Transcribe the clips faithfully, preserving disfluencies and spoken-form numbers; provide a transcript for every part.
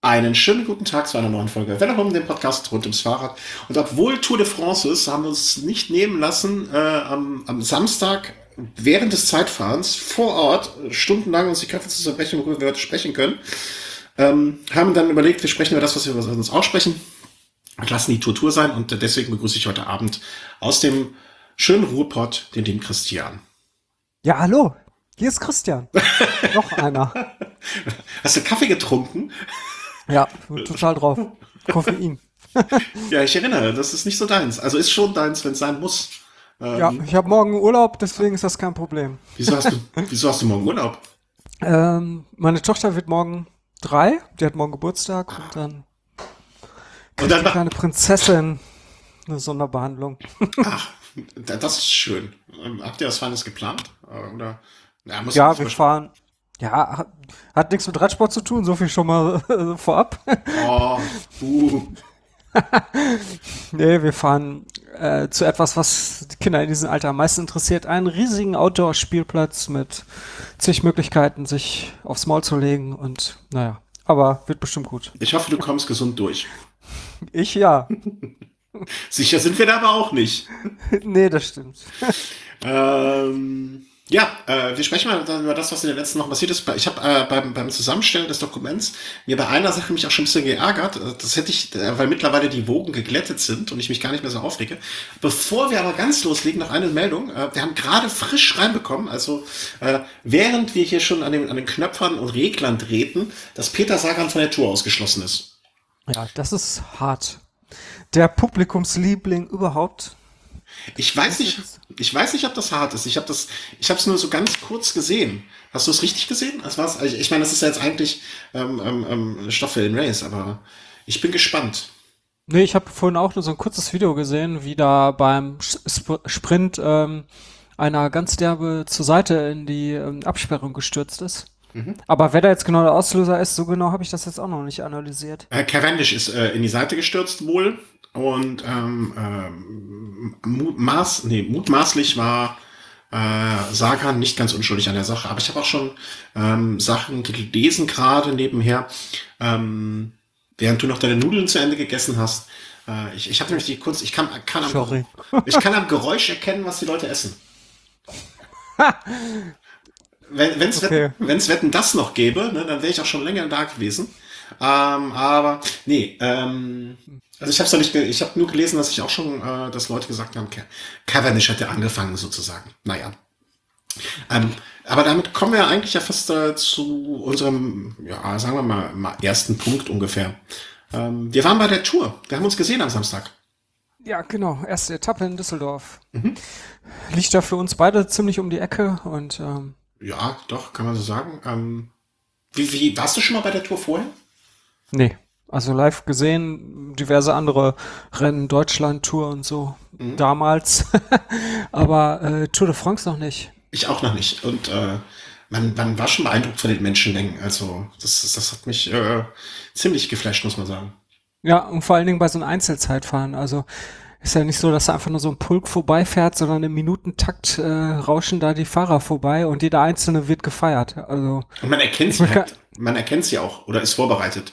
Einen schönen guten Tag zu einer neuen Folge Vellerum, dem Podcast rund ums Fahrrad. Und obwohl Tour de France ist, haben wir uns nicht nehmen lassen, äh, am, am Samstag während des Zeitfahrens vor Ort stundenlang uns die Köpfe zu zerbrechen, worüber wir heute sprechen können. Ähm, haben dann überlegt, wir sprechen über das, was wir uns aussprechen. Wir lassen die Tour Tour sein und deswegen begrüße ich heute Abend aus dem schönen Ruhrpott den lieben Christian. Ja, hallo, hier ist Christian. Noch einer. Hast du Kaffee getrunken? Ja, total drauf. Koffein. Ja, ich erinnere, das ist nicht so deins. Also ist schon deins, wenn es sein muss. Ähm, Ja, ich habe morgen Urlaub, deswegen ist das kein Problem. Wieso hast du, wieso hast du morgen Urlaub? Ähm, meine Tochter wird morgen drei, die hat morgen Geburtstag und dann Und kriegt dann die kleine Prinzessin eine Sonderbehandlung. Ach, das ist schön. Ähm, Habt ihr was Feines geplant? Äh, Oder? Ja, muss Ja, muss wir man- fahren. Ja, hat, hat nichts mit Radsport zu tun, so viel schon mal äh, vorab. Oh, uh. Nee, wir fahren äh, zu etwas, was die Kinder in diesem Alter am meisten interessiert. Einen riesigen Outdoor-Spielplatz mit zig Möglichkeiten, sich aufs Maul zu legen und naja, aber wird bestimmt gut. Ich hoffe, du kommst gesund durch. Ich ja. Sicher sind wir da aber auch nicht. Nee, das stimmt. Ähm, ja, äh, wir sprechen mal dann über das, was in den letzten Wochen passiert ist. Ich habe äh, beim, beim Zusammenstellen des Dokuments mir bei einer Sache mich auch schon ein bisschen geärgert. Äh, Das hätte ich, äh, weil mittlerweile die Wogen geglättet sind und ich mich gar nicht mehr so aufrege. Bevor wir aber ganz loslegen, noch eine Meldung. Äh, wir haben gerade frisch reinbekommen, also äh, während wir hier schon an den, an den Knöpfern und Reglern drehten, dass Peter Sagan von der Tour ausgeschlossen ist. Ja, das ist hart. Der Publikumsliebling überhaupt. Ich weiß nicht, ich weiß nicht, ob das hart ist. Ich habe das, ich habe es nur so ganz kurz gesehen. Hast du es richtig gesehen? Das war's. Also ich meine, das ist ja jetzt eigentlich ähm, ähm, ähm, Stoff für den Race, aber ich bin gespannt. Nee, ich habe vorhin auch nur so ein kurzes Video gesehen, wie da beim Sp Sprint ähm, einer ganz derbe zur Seite in die ähm, Absperrung gestürzt ist. Aber wer da jetzt genau der Auslöser ist, so genau habe ich das jetzt auch noch nicht analysiert. Äh, Cavendish ist äh, in die Seite gestürzt wohl und ähm, ähm, mut- maß, nee, mutmaßlich war äh, Sagan nicht ganz unschuldig an der Sache. Aber ich habe auch schon ähm, Sachen gelesen gerade nebenher, ähm, während du noch deine Nudeln zu Ende gegessen hast. Äh, ich ich habe nämlich die Kunst, ich kann, kann am, Sorry. ich kann am Geräusch erkennen, was die Leute essen. Wenn es Okay. Wetten, wenn's Wetten das noch gäbe, ne, dann wäre ich auch schon länger da gewesen. Ähm, aber nee, ähm, also ich habe noch nicht, ge- ich habe nur gelesen, dass ich auch schon, äh, dass Leute gesagt haben, Ca- Cavendish hätte angefangen sozusagen. Naja. Ähm, aber damit kommen wir eigentlich ja fast äh, zu unserem, ja, sagen wir mal, mal ersten Punkt ungefähr. Ähm, wir waren bei der Tour. Wir haben uns gesehen am Samstag. Ja, genau. Erste Etappe in Düsseldorf. Liegt da für uns beide ziemlich um die Ecke und ähm, Ja, doch, kann man so sagen. Ähm, wie, wie, warst du schon mal bei der Tour vorher? nee. Also live gesehen, diverse andere Rennen, Deutschland-Tour und so damals. Aber äh, Tour de France noch nicht. Ich auch noch nicht. Und äh, man, man war schon beeindruckt von den Menschenmengen. Also das, ist- das hat mich äh, ziemlich geflasht, muss man sagen. Ja, und vor allen Dingen bei so einem Einzelzeitfahren. Also ist ja nicht so, dass da einfach nur so ein Pulk vorbeifährt, sondern im Minutentakt äh, rauschen da die Fahrer vorbei und jeder Einzelne wird gefeiert. Also Und man erkennt sie halt, man erkennt sie auch oder ist vorbereitet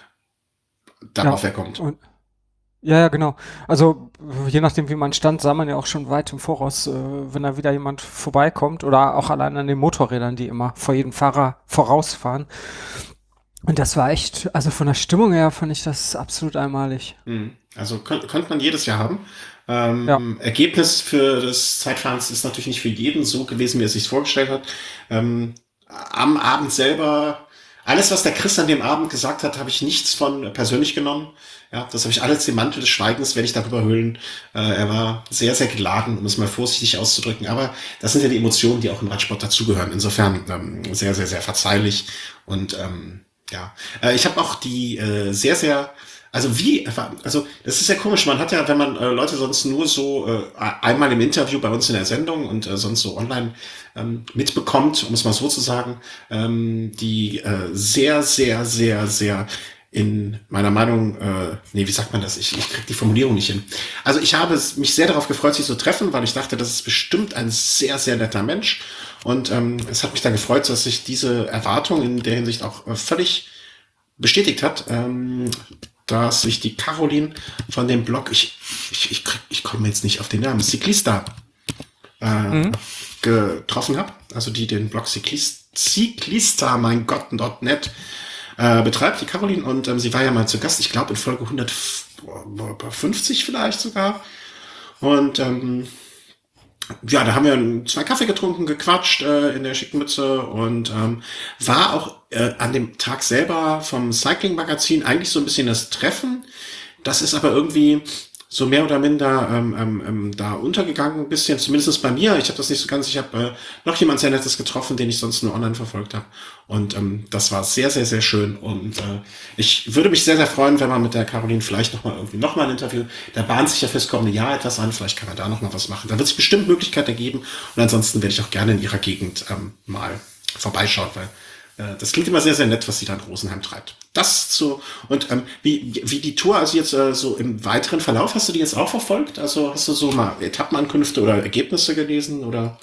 darauf, ja, wer kommt. und ja, ja, genau. Also je nachdem, wie man stand, sah man ja auch schon weit im Voraus, äh, wenn da wieder jemand vorbeikommt oder auch allein an den Motorrädern, die immer vor jedem Fahrer vorausfahren. Und das war echt, also von der Stimmung her fand ich das absolut einmalig. Mhm. Also könnt, könnte man jedes Jahr haben. Ähm, Ja. Ergebnis für das Zeitfahrens ist natürlich nicht für jeden so gewesen, wie er es sich vorgestellt hat. Ähm, am Abend selber, alles, was der Chris an dem Abend gesagt hat, habe ich nichts von persönlich genommen. Ja, das habe ich alles im Mantel des Schweigens, werde ich darüber hüllen. Äh, er war sehr, sehr geladen, um es mal vorsichtig auszudrücken. Aber das sind ja die Emotionen, die auch im Radsport dazugehören. Insofern ähm, sehr, sehr, sehr verzeihlich. Und ähm, ja, äh, ich habe auch die äh, sehr, sehr, also wie, also das ist ja komisch. Man hat ja, wenn man äh, Leute sonst nur so äh, einmal im Interview bei uns in der Sendung und äh, sonst so online ähm, mitbekommt, um es mal so zu sagen, ähm, die äh, sehr, sehr, sehr, sehr in meiner Meinung, äh, nee, wie sagt man das? Ich, ich krieg die Formulierung nicht hin. Also ich habe es- mich sehr darauf gefreut, sie zu treffen, weil ich dachte, das ist bestimmt ein sehr, sehr netter Mensch. Und ähm, es hat mich dann gefreut, dass ich diese Erwartung in der Hinsicht auch äh, völlig bestätigt hat, ähm, dass sich die Caroline von dem Blog, ich, ich, ich, krieg- ich komme jetzt nicht auf den Namen, Cyclista, äh, Mhm. getroffen habe, also die den Blog Cyclist, Cyclista, mein Gott, .net äh, betreibt, die Caroline, und ähm, sie war ja mal zu Gast, ich glaube in Folge hundertfünfzig vielleicht sogar, und ähm, ja, da haben wir zwei Kaffee getrunken, gequatscht äh, in der schicken Mütze, und ähm, war auch äh, an dem Tag selber vom Cycling-Magazin eigentlich so ein bisschen das Treffen. Das ist aber irgendwie so mehr oder minder ähm, ähm, ähm, da untergegangen, ein bisschen, zumindest bei mir. Ich habe das nicht so ganz, ich habe äh, noch jemand sehr Nettes getroffen, den ich sonst nur online verfolgt habe. Und ähm, das war sehr, sehr, sehr schön. Und äh, ich würde mich sehr, sehr freuen, wenn man mit der Caroline vielleicht nochmal irgendwie nochmal ein Interview, da bahnt sich ja fürs kommende Jahr etwas an, vielleicht kann man da nochmal was machen. Da wird es bestimmt Möglichkeiten ergeben. Und ansonsten werde ich auch gerne in ihrer Gegend ähm, mal vorbeischauen, weil äh, das klingt immer sehr, sehr nett, was sie da in Rosenheim treibt. Das zu, und ähm, wie, wie die Tour, also jetzt äh, so im weiteren Verlauf, hast du die jetzt auch verfolgt? Also hast du so mal Etappenankünfte oder Ergebnisse gelesen, oder?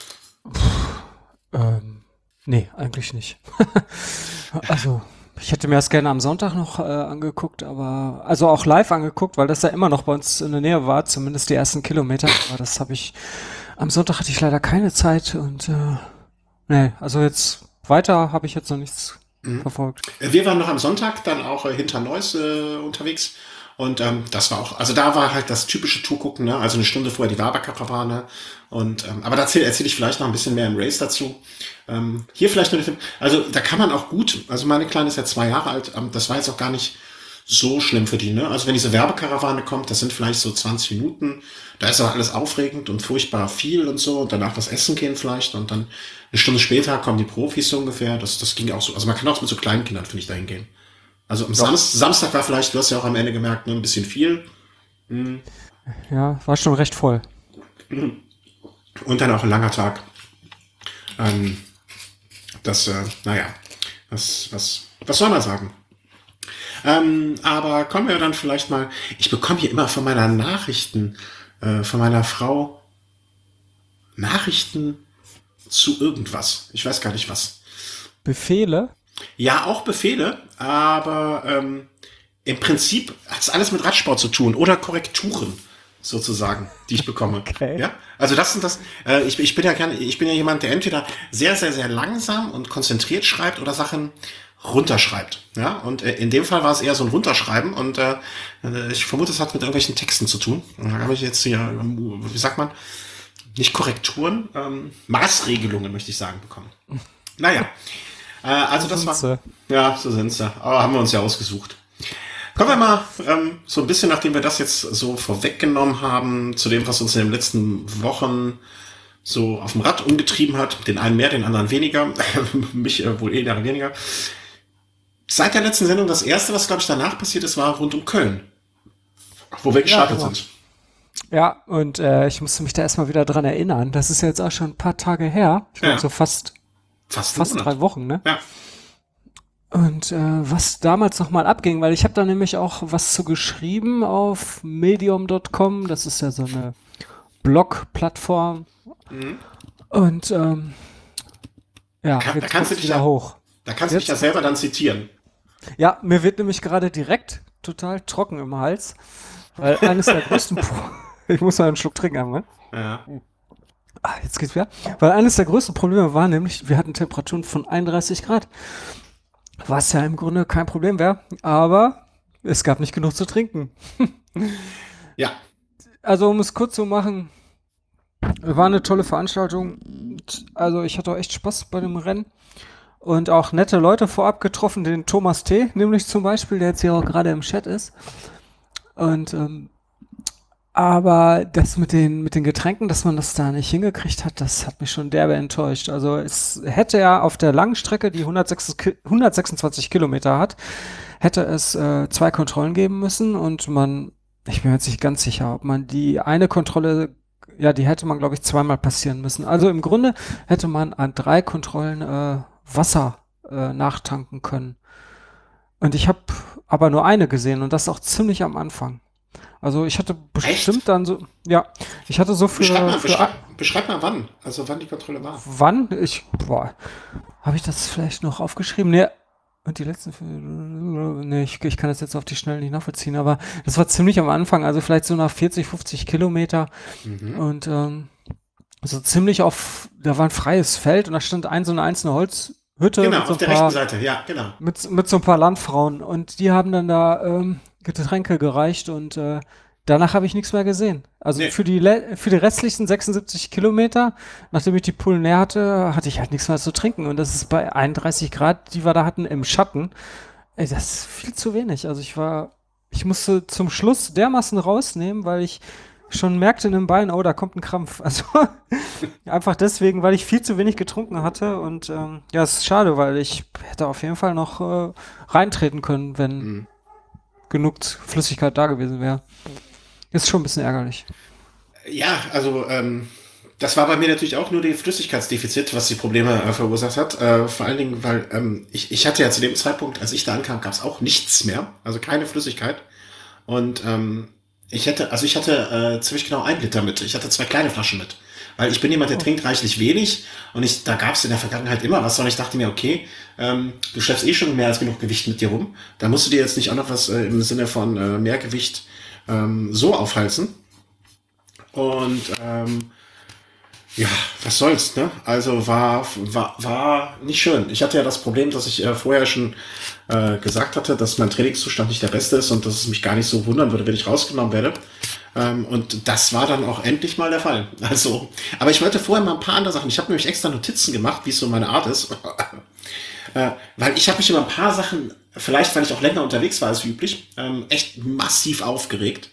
Ähm, nee, eigentlich nicht. Also, ich hätte mir das gerne am Sonntag noch äh, angeguckt, aber also auch live angeguckt, weil das ja immer noch bei uns in der Nähe war, zumindest die ersten Kilometer. Aber das habe ich, am Sonntag hatte ich leider keine Zeit und äh, nee, also jetzt weiter habe ich jetzt noch nichts verfolgt. Wir waren noch am Sonntag dann auch äh, hinter Neuss äh, unterwegs. Und ähm, das war auch, also da war halt das typische Tourgucken, ne? Also eine Stunde vorher die Waber-Karawane. Und ähm, aber da erzähle erzähl ich vielleicht noch ein bisschen mehr im Race dazu. Ähm, hier vielleicht noch, also da kann man auch gut, also meine Kleine ist ja zwei Jahre alt, ähm, das war jetzt auch gar nicht so schlimm für die, ne? Also wenn diese Werbekarawane kommt, das sind vielleicht so zwanzig Minuten, da ist aber alles aufregend und furchtbar viel und so, und danach das Essen gehen vielleicht, und dann eine Stunde später kommen die Profis so ungefähr, das, das ging auch so, also man kann auch mit so kleinen Kindern, finde ich, dahin gehen. Also am Sam Samstag war vielleicht, du hast ja auch am Ende gemerkt, ne, ein bisschen viel, Ja, war schon recht voll. und dann auch ein langer Tag. Ähm, das, äh, naja, was, was, was soll man sagen? Ähm, aber kommen wir dann vielleicht mal, ich bekomme hier immer von meiner Nachrichten, äh, von meiner Frau Nachrichten zu irgendwas. Ich weiß gar nicht was. Befehle? Ja, auch Befehle, aber ähm, im Prinzip hat es alles mit Radsport zu tun oder Korrekturen sozusagen, die ich bekomme. Okay. Ja, also das sind das. Äh, ich, ich bin ja gerne, ich bin ja jemand, der entweder sehr, sehr, sehr langsam und konzentriert schreibt oder Sachen runterschreibt. Ja, und äh, in dem Fall war es eher so ein Runterschreiben, und äh, ich vermute, es hat mit irgendwelchen Texten zu tun. Und da habe ich jetzt hier, ähm, wie sagt man, nicht Korrekturen, ähm, Maßregelungen, möchte ich sagen, bekommen. Naja, äh, also das war, Sind ja, so sind sie. Aber haben wir uns ja ausgesucht. Kommen wir mal ähm, so ein bisschen, nachdem wir das jetzt so vorweggenommen haben, zu dem, was uns in den letzten Wochen so auf dem Rad umgetrieben hat. Den einen mehr, den anderen weniger. Mich äh, wohl eher weniger. Seit der letzten Sendung, das erste, was, glaube ich, danach passiert ist, war rund um Köln. Wo wir gestartet genau. sind. Ja, und äh, ich musste mich da erstmal wieder dran erinnern. Das ist ja jetzt auch schon ein paar Tage her. Ich glaube Ja. so fast, Fast, fast einen Monat. drei Wochen, ne? Ja. Und äh, was damals nochmal abging, weil ich habe da nämlich auch was zu geschrieben auf medium Punkt com. Das ist ja so eine Blog-Plattform. Und ähm, ja, Kann- da jetzt kannst du kommt's dich wieder ja- hoch. Da kannst du dich Jetzt? ja selber dann zitieren. Ja, mir wird nämlich gerade direkt total trocken im Hals, weil eines der größten Pro ich muss mal einen Schluck trinken haben, ne? Ja. Ah, jetzt geht's wieder. Weil eines der größten Probleme war nämlich, wir hatten Temperaturen von einunddreißig Grad. Was ja im Grunde kein Problem wäre, aber es gab nicht genug zu trinken. Ja. Also um es kurz zu machen, war eine tolle Veranstaltung. Also ich hatte auch echt Spaß bei dem Rennen und auch nette Leute vorab getroffen, den Thomas T., nämlich zum Beispiel, der jetzt hier auch gerade im Chat ist. Und ähm, aber das mit den mit den Getränken, dass man das da nicht hingekriegt hat, das hat mich schon derbe enttäuscht. Also es hätte ja auf der langen Strecke, die hundertsechsundzwanzig Kilometer hat, hätte es äh, zwei Kontrollen geben müssen und man, ich bin mir jetzt nicht ganz sicher, ob man die eine Kontrolle, ja, die hätte man, glaube ich, zweimal passieren müssen. Also im Grunde hätte man an drei Kontrollen äh, Wasser äh, nachtanken können. Und ich habe aber nur eine gesehen und das auch ziemlich am Anfang. Also ich hatte bestimmt Echt? dann so, ja, ich hatte so für, Beschreib mal, für beschreib, beschreib mal wann. Also wann die Kontrolle war. wann, ich, boah, habe ich das vielleicht noch aufgeschrieben? Nee, Und die letzten, nee, ich, ich kann das jetzt auf die Schnelle nicht nachvollziehen, aber das war ziemlich am Anfang, also vielleicht so nach vierzig, fünfzig Kilometer Mhm. und ähm, so ziemlich auf, da war ein freies Feld und da stand ein so eine einzelne Holzhütte Genau, mit so auf ein der rechten paar, Seite, ja, genau. mit, mit so ein paar Landfrauen und die haben dann da ähm, Getränke gereicht und äh, danach habe ich nichts mehr gesehen. Also Nee, für die, le- für die restlichen sechsundsiebzig Kilometer, nachdem ich die Pullen leer hatte, hatte ich halt nichts mehr zu trinken und das ist bei einunddreißig Grad, die wir da hatten, im Schatten. Ey, das ist viel zu wenig. Also ich war, ich musste zum Schluss dermaßen rausnehmen, weil ich schon merkte in den Beinen, oh, da kommt ein Krampf. Also einfach deswegen, weil ich viel zu wenig getrunken hatte und ähm, ja, es ist schade, weil ich hätte auf jeden Fall noch äh, reintreten können, wenn mhm. genug Flüssigkeit da gewesen wäre. Ist schon ein bisschen ärgerlich. Ja, also ähm, das war bei mir natürlich auch nur die Flüssigkeitsdefizit, was die Probleme äh, verursacht hat. Äh, vor allen Dingen, weil ähm, ich, ich hatte ja zu dem Zeitpunkt, als ich da ankam, gab es auch nichts mehr, also keine Flüssigkeit. Und ähm, ich hätte, also ich hatte äh, ziemlich genau ein Liter mit. Ich hatte zwei kleine Flaschen mit. Weil ich bin jemand, der Oh. trinkt reichlich wenig und ich, da gab es in der Vergangenheit immer was. Und ich dachte mir, okay, ähm, du schleppst eh schon mehr als genug Gewicht mit dir rum. Da musst du dir jetzt nicht auch noch was äh, im Sinne von äh, mehr Gewicht ähm, so aufhalsen. Und ähm, ja, was soll's, ne? Also war, war, war nicht schön. Ich hatte ja das Problem, dass ich äh, vorher schon äh, gesagt hatte, dass mein Trainingszustand nicht der beste ist und dass es mich gar nicht so wundern würde, wenn ich rausgenommen werde. Ähm, und das war dann auch endlich mal der Fall. Also, aber ich wollte vorher mal ein paar andere Sachen. Ich habe nämlich extra Notizen gemacht, wie es so meine Art ist. äh, weil ich habe mich über ein paar Sachen, vielleicht weil ich auch länger unterwegs war als üblich, ähm, echt massiv aufgeregt.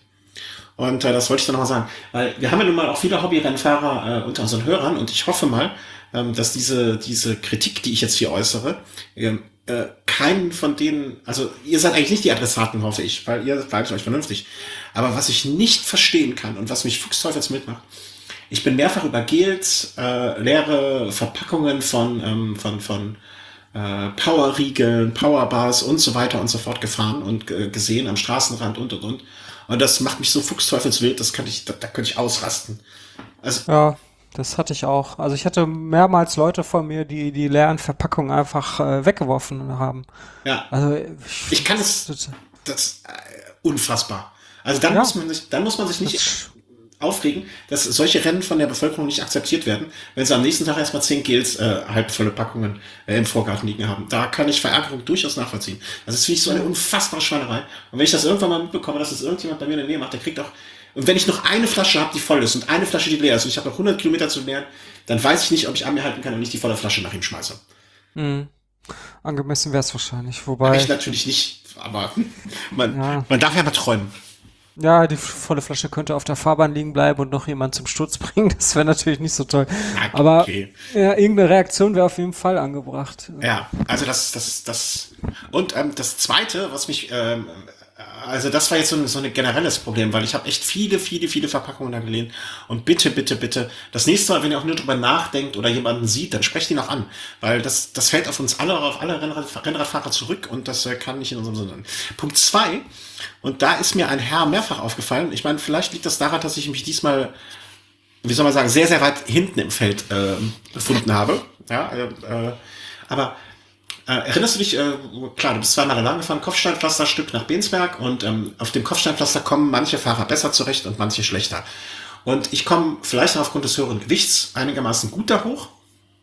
Und äh, das wollte ich dann nochmal sagen. Weil wir haben ja nun mal auch viele Hobby-Rennfahrer äh, unter unseren Hörern und ich hoffe mal, ähm, dass diese, diese Kritik, die ich jetzt hier äußere, ähm, äh, keinen von denen, also ihr seid eigentlich nicht die Adressaten, hoffe ich, weil ihr bleibt euch vernünftig. Aber was ich nicht verstehen kann und was mich fuchsteufels mitmacht, ich bin mehrfach über Gels, äh, leere Verpackungen von, ähm, von, von äh, Powerriegeln, Powerbars und so weiter und so fort gefahren und äh, gesehen am Straßenrand und und und. Und das macht mich so fuchsteufelswild, das kann ich, da, da könnte ich ausrasten. Also, Ja, das hatte ich auch. Also ich hatte mehrmals Leute von mir, die die leeren Verpackungen einfach äh, weggeworfen haben. ja, Also ich ich kann find's, es, das, das äh, unfassbar. Also dann muss ja, man sich, dann muss man sich nicht das, aufregen, dass solche Rennen von der Bevölkerung nicht akzeptiert werden, wenn sie am nächsten Tag erstmal zehn Gels, äh, halbvolle Packungen äh, im Vorgarten liegen haben. Da kann ich Verärgerung durchaus nachvollziehen. Also das finde ich so eine ja. unfassbare Schweinerei. Und wenn ich das irgendwann mal mitbekomme, dass das irgendjemand bei mir in der Nähe macht, der kriegt auch, und wenn ich noch eine Flasche habe, die voll ist und eine Flasche, die leer ist und ich habe noch hundert Kilometer zu leeren, dann weiß ich nicht, ob ich an mir halten kann und nicht die volle Flasche nach ihm schmeiße. Mhm. Angemessen wäre es wahrscheinlich. Mache ich Wobei, natürlich nicht, aber man, ja, man darf ja mal träumen. ja, die volle Flasche könnte auf der Fahrbahn liegen bleiben und noch jemand zum Sturz bringen. Das wäre natürlich nicht so toll. Na, Aber okay. ja, irgendeine Reaktion wäre auf jeden Fall angebracht. Ja, also das, das, das. Und ähm, das Zweite, was mich, ähm, also das war jetzt so ein, so ein generelles Problem, weil ich habe echt viele, viele, viele Verpackungen da gelehnt. Und bitte, bitte, bitte, das nächste Mal, wenn ihr auch nur drüber nachdenkt oder jemanden sieht, dann sprecht ihn auch an. Weil das, das fällt auf uns alle, auf alle Rennrad, Rennradfahrer zurück und das äh, kann nicht in unserem Sinne sein. Punkt zwei, und da ist mir ein Herr mehrfach aufgefallen. Ich meine, vielleicht liegt das daran, dass ich mich diesmal, wie soll man sagen, sehr, sehr weit hinten im Feld äh, befunden habe. Ja, äh, äh, aber äh, erinnerst du dich, äh, klar, du bist zweimal lang gefahren, Kopfsteinpflasterstück nach Bensberg und ähm, auf dem Kopfsteinpflaster kommen manche Fahrer besser zurecht und manche schlechter. Und ich komme vielleicht aufgrund des höheren Gewichts einigermaßen gut da hoch,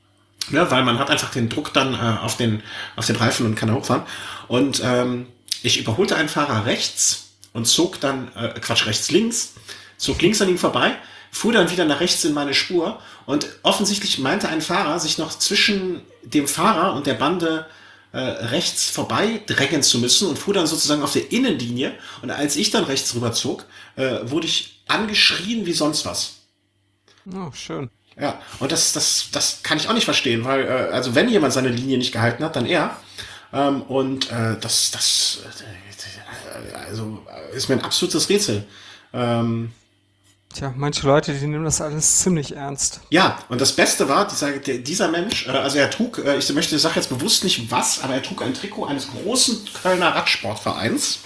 ne, weil man hat einfach den Druck dann äh, auf, den, auf den Reifen und kann da hochfahren. Und ähm, ich überholte einen Fahrer rechts und zog dann, äh, Quatsch, rechts links, zog links an ihm vorbei, fuhr dann wieder nach rechts in meine Spur und offensichtlich meinte ein Fahrer, sich noch zwischen dem Fahrer und der Bande äh, rechts vorbei drängen zu müssen und fuhr dann sozusagen auf der Innenlinie. Und als ich dann rechts rüber zog, äh, wurde ich angeschrien wie sonst was. Oh, schön. Ja, und das, das, das kann ich auch nicht verstehen, weil, äh, also wenn jemand seine Linie nicht gehalten hat, dann er. Ähm, und äh, das, das, äh, also äh, ist mir ein absolutes Rätsel. Ähm, Tja, manche Leute, die nehmen das alles ziemlich ernst. Ja, und das Beste war, dieser, der, dieser Mensch, äh, also er trug, äh, ich möchte, ich sage jetzt bewusst nicht was, aber er trug ein Trikot eines großen Kölner Radsportvereins.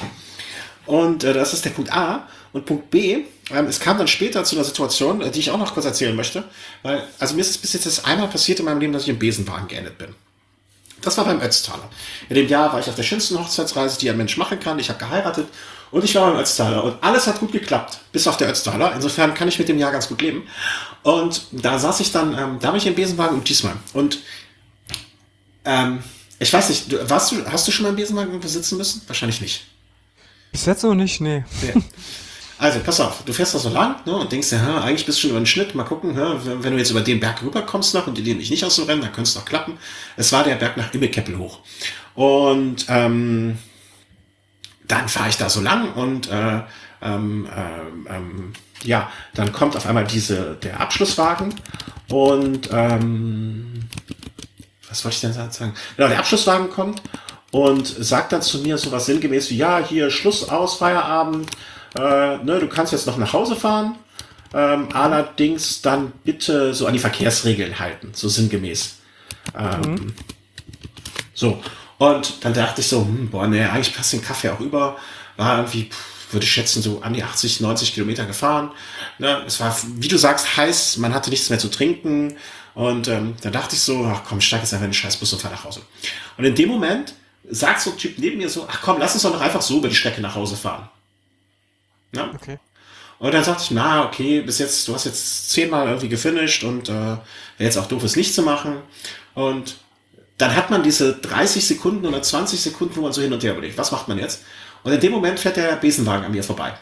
Und äh, das ist der Punkt A. Und Punkt B, ähm, es kam dann später zu einer Situation, äh, die ich auch noch kurz erzählen möchte. Weil, also mir ist es bis jetzt das einmal passiert in meinem Leben, dass ich im Besenwagen geendet bin. Das war beim Ötztaler. In dem Jahr war ich auf der schönsten Hochzeitsreise, die ein Mensch machen kann. Ich habe geheiratet und ich war beim Ötztaler. Und alles hat gut geklappt, bis auf der Ötztaler. Insofern kann ich mit dem Jahr ganz gut leben. Und da saß ich dann, ähm, da bin ich im Besenwagen und diesmal. Und ähm, ich weiß nicht, du, warst du, hast du schon mal im Besenwagen irgendwo sitzen müssen? Wahrscheinlich nicht. Bis jetzt noch nicht, nee. Nee. Also, pass auf, du fährst da so lang, ne, und denkst dir, ha, eigentlich bist du schon über den Schnitt, mal gucken, ha, wenn wenn du jetzt über den Berg rüberkommst noch und die dich nicht aus dem Rennen, dann könnte es noch klappen. Es war der Berg nach Immekeppel hoch. Und ähm, dann fahre ich da so lang und äh, ähm, ähm, ähm, ja, dann kommt auf einmal diese der Abschlusswagen und ähm, was wollte ich denn sagen? Genau, der Abschlusswagen kommt und sagt dann zu mir sowas sinngemäß wie, ja, hier Schluss aus, Feierabend, äh, ne, du kannst jetzt noch nach Hause fahren, ähm, allerdings dann bitte so an die Verkehrsregeln halten, so sinngemäß. Ähm, mhm. So, und dann dachte ich so, hm, boah, ne, eigentlich passt den Kaffee auch über, war irgendwie, pff, würde ich schätzen, so an die achtzig, neunzig Kilometer gefahren. Ne, es war, wie du sagst, heiß, man hatte nichts mehr zu trinken und ähm, da dachte ich so, ach komm, steig jetzt einfach in den Scheißbus und fahr nach Hause. Und in dem Moment sagt so ein Typ neben mir so, ach komm, lass uns doch noch einfach so über die Strecke nach Hause fahren. Ja? Okay. Und dann sagte ich, na, okay, bis jetzt, du hast jetzt zehnmal irgendwie gefinisht und äh, wäre jetzt auch doof, es nicht zu machen. Und dann hat man diese dreißig Sekunden oder zwanzig Sekunden, wo man so hin und her überlegt, was macht man jetzt? Und in dem Moment fährt der Besenwagen an mir vorbei.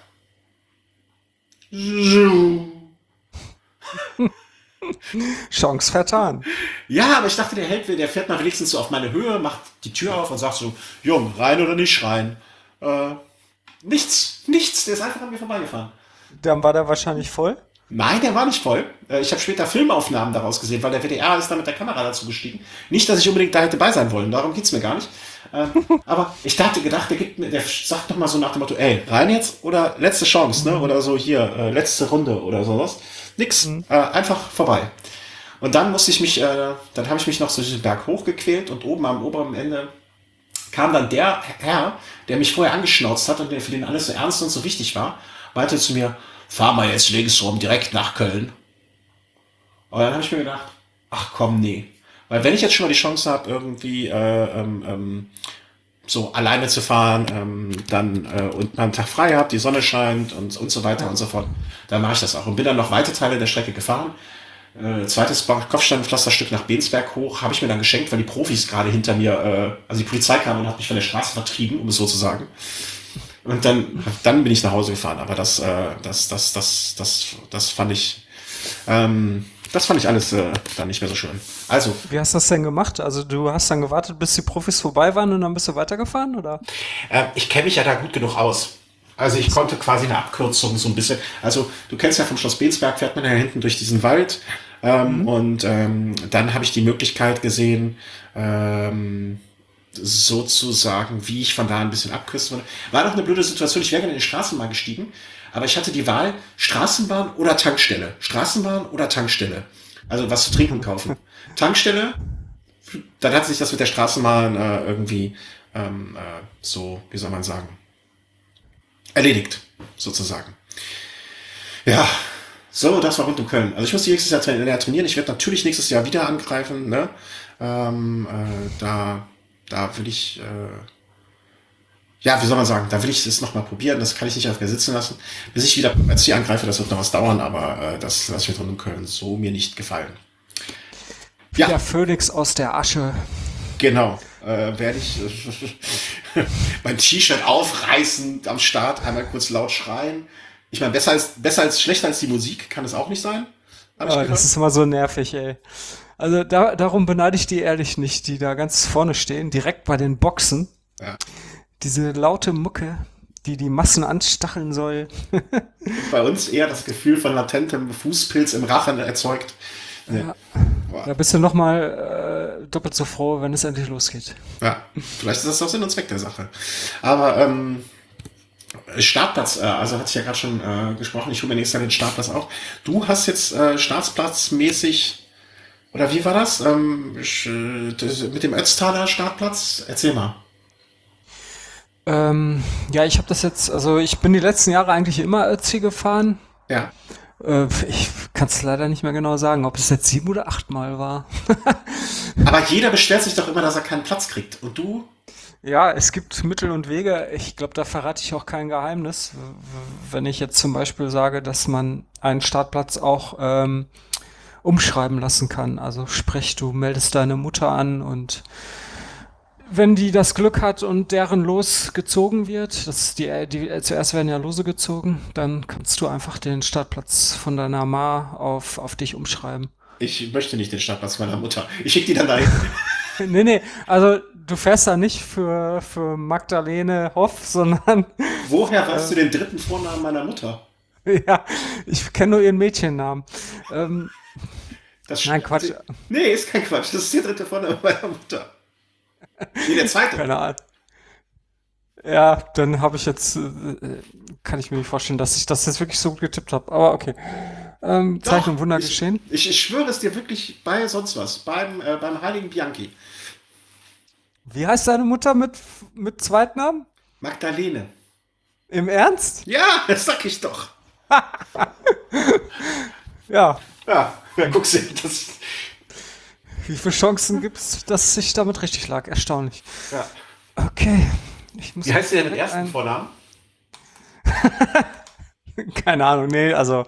Chance vertan. Ja, aber ich dachte, der hält, der fährt mal wenigstens so auf meine Höhe, macht die Tür auf und sagt so, Jung, rein oder nicht rein. Äh, nichts, nichts, der ist einfach an mir vorbeigefahren. Dann war der wahrscheinlich voll. Nein, der war nicht voll. Äh, Ich habe später Filmaufnahmen daraus gesehen, weil der W D R ist da mit der Kamera dazu gestiegen. Nicht, dass ich unbedingt da hätte bei sein wollen, darum geht's mir gar nicht. Ähm, aber ich dachte, gedacht, der gibt mir, der sagt doch mal so nach dem Motto, ey, rein jetzt oder letzte Chance, ne? Oder so hier, äh, letzte Runde oder sowas. Nix, Mhm. äh, einfach vorbei. Und dann musste ich mich, äh, dann habe ich mich noch so diesen Berg hochgequält und oben am oberen Ende kam dann der Herr, der mich vorher angeschnauzt hat und der für den alles so ernst und so wichtig war, meinte zu mir, fahr mal jetzt links rum, direkt nach Köln. Und dann habe ich mir gedacht, ach komm, nee. Weil wenn ich jetzt schon mal die Chance habe, irgendwie äh, ähm, ähm, so alleine zu fahren, ähm, dann äh, und mal einen Tag frei habe, die Sonne scheint und, und so weiter Ja. und so fort, dann mache ich das auch. Und bin dann noch weite Teile der Strecke gefahren. Äh, zweites Ba- Kopfsteinpflasterstück nach Bensberg hoch, habe ich mir dann geschenkt, weil die Profis gerade hinter mir, äh, also die Polizei kam und hat mich von der Straße vertrieben, um es so zu sagen. Und dann, dann bin ich nach Hause gefahren. Aber das, äh, das, das, das, das, das fand ich, ähm, das fand ich alles äh, dann nicht mehr so schön. Also, Wie hast du das denn gemacht? Also du hast dann gewartet, bis die Profis vorbei waren und dann bist du weitergefahren, oder? äh, ich kenne mich ja da gut genug aus. Also ich konnte quasi eine Abkürzung so ein bisschen. Also du kennst ja vom Schloss Bensberg, fährt man ja hinten durch diesen Wald. Ähm, Mhm. und ähm, dann habe ich die Möglichkeit gesehen, ähm, sozusagen, wie ich von da ein bisschen abkürzen würde. War doch eine blöde Situation. Ich wäre gerne in die Straßenbahn gestiegen, aber ich hatte die Wahl Straßenbahn oder Tankstelle. Straßenbahn oder Tankstelle. Also was zu trinken kaufen. Tankstelle, dann hat sich das mit der Straßenbahn äh, irgendwie ähm, äh, so, wie soll man sagen, erledigt, sozusagen. Ja, so, das war rund um Köln. Also ich muss nächstes Jahr tra- Jahr trainieren. Ich werde natürlich nächstes Jahr wieder angreifen. Ne? Ähm, äh, da, da will ich, äh, ja, wie soll man sagen, da will ich es nochmal probieren. Das kann ich nicht auf mir sitzen lassen. Bis ich wieder als Ziel angreife, das wird noch was dauern, aber äh, das lasse ich mir rund um Köln so mir nicht gefallen. Wie der Ja, Phönix aus der Asche. genau. Äh, werde ich äh, mein T-Shirt aufreißen am Start, einmal kurz laut schreien. Ich meine, besser als, besser als schlechter als die Musik kann es auch nicht sein, habe ich Ah, gehört. das ist immer so nervig, ey. Also da, darum beneide ich die ehrlich nicht, die da ganz vorne stehen, direkt bei den Boxen. Ja. Diese laute Mucke, die die Massen anstacheln soll. Bei uns eher das Gefühl von latentem Fußpilz im Rachen erzeugt. Nee. Ja, Boah. da bist du nochmal äh, doppelt so froh, wenn es endlich losgeht. Ja, vielleicht ist das auch Sinn und Zweck der Sache. Aber ähm, Startplatz, äh, also hatte ich ja gerade schon äh, gesprochen, ich hole mir nächstes Jahr den Startplatz auch. Du hast jetzt äh, startplatzmäßig, oder wie war das? Ähm, sch- das mit dem Ötztaler Startplatz? Erzähl mal. Ähm, ja, ich habe das jetzt, also ich bin die letzten Jahre eigentlich immer Ötzi gefahren. Ja. Äh, ich kann's leider nicht mehr genau sagen, ob es jetzt sieben oder achtmal war. Aber jeder beschwert sich doch immer, dass er keinen Platz kriegt. Und du? Ja, es gibt Mittel und Wege. Ich glaube, da verrate ich auch kein Geheimnis. W- w- Wenn ich jetzt zum Beispiel sage, dass man einen Startplatz auch ähm, umschreiben lassen kann. Also sprich, du meldest deine Mutter an und wenn die das Glück hat und deren Los gezogen wird, das ist die, die zuerst werden ja Lose gezogen, dann kannst du einfach den Startplatz von deiner Ma auf, auf dich umschreiben. Ich möchte nicht den Startplatz meiner Mutter. Ich schicke die dann dahin. Nee, nee, also du fährst da nicht für, für Magdalene Hoff, sondern Woher weißt du den dritten Vornamen meiner Mutter? ja, ich kenne nur ihren Mädchennamen. Ähm, Das, nein, Quatsch, nee, ist kein Quatsch. Das ist der dritte Vorname meiner Mutter. Nee, der zweite. keine Ahnung. Ja, dann habe ich jetzt, äh, äh, kann ich mir nicht vorstellen, dass ich das jetzt wirklich so gut getippt habe. Aber okay. Ähm, Doch, Zeichnung Wunder ich, geschehen. ich, ich schwöre es dir wirklich bei sonst was. Beim, äh, beim heiligen Bianchi. Wie heißt deine Mutter mit, mit Zweitnamen? Magdalene. Im Ernst? Ja, das sag ich doch. Ja. Ja, ja guck's dir. Das, Wie viele Chancen gibt es, dass ich damit richtig lag? Erstaunlich. ja. Okay. Ich muss Wie heißt der mit direkt ersten ein, Vornamen? keine Ahnung, nee, also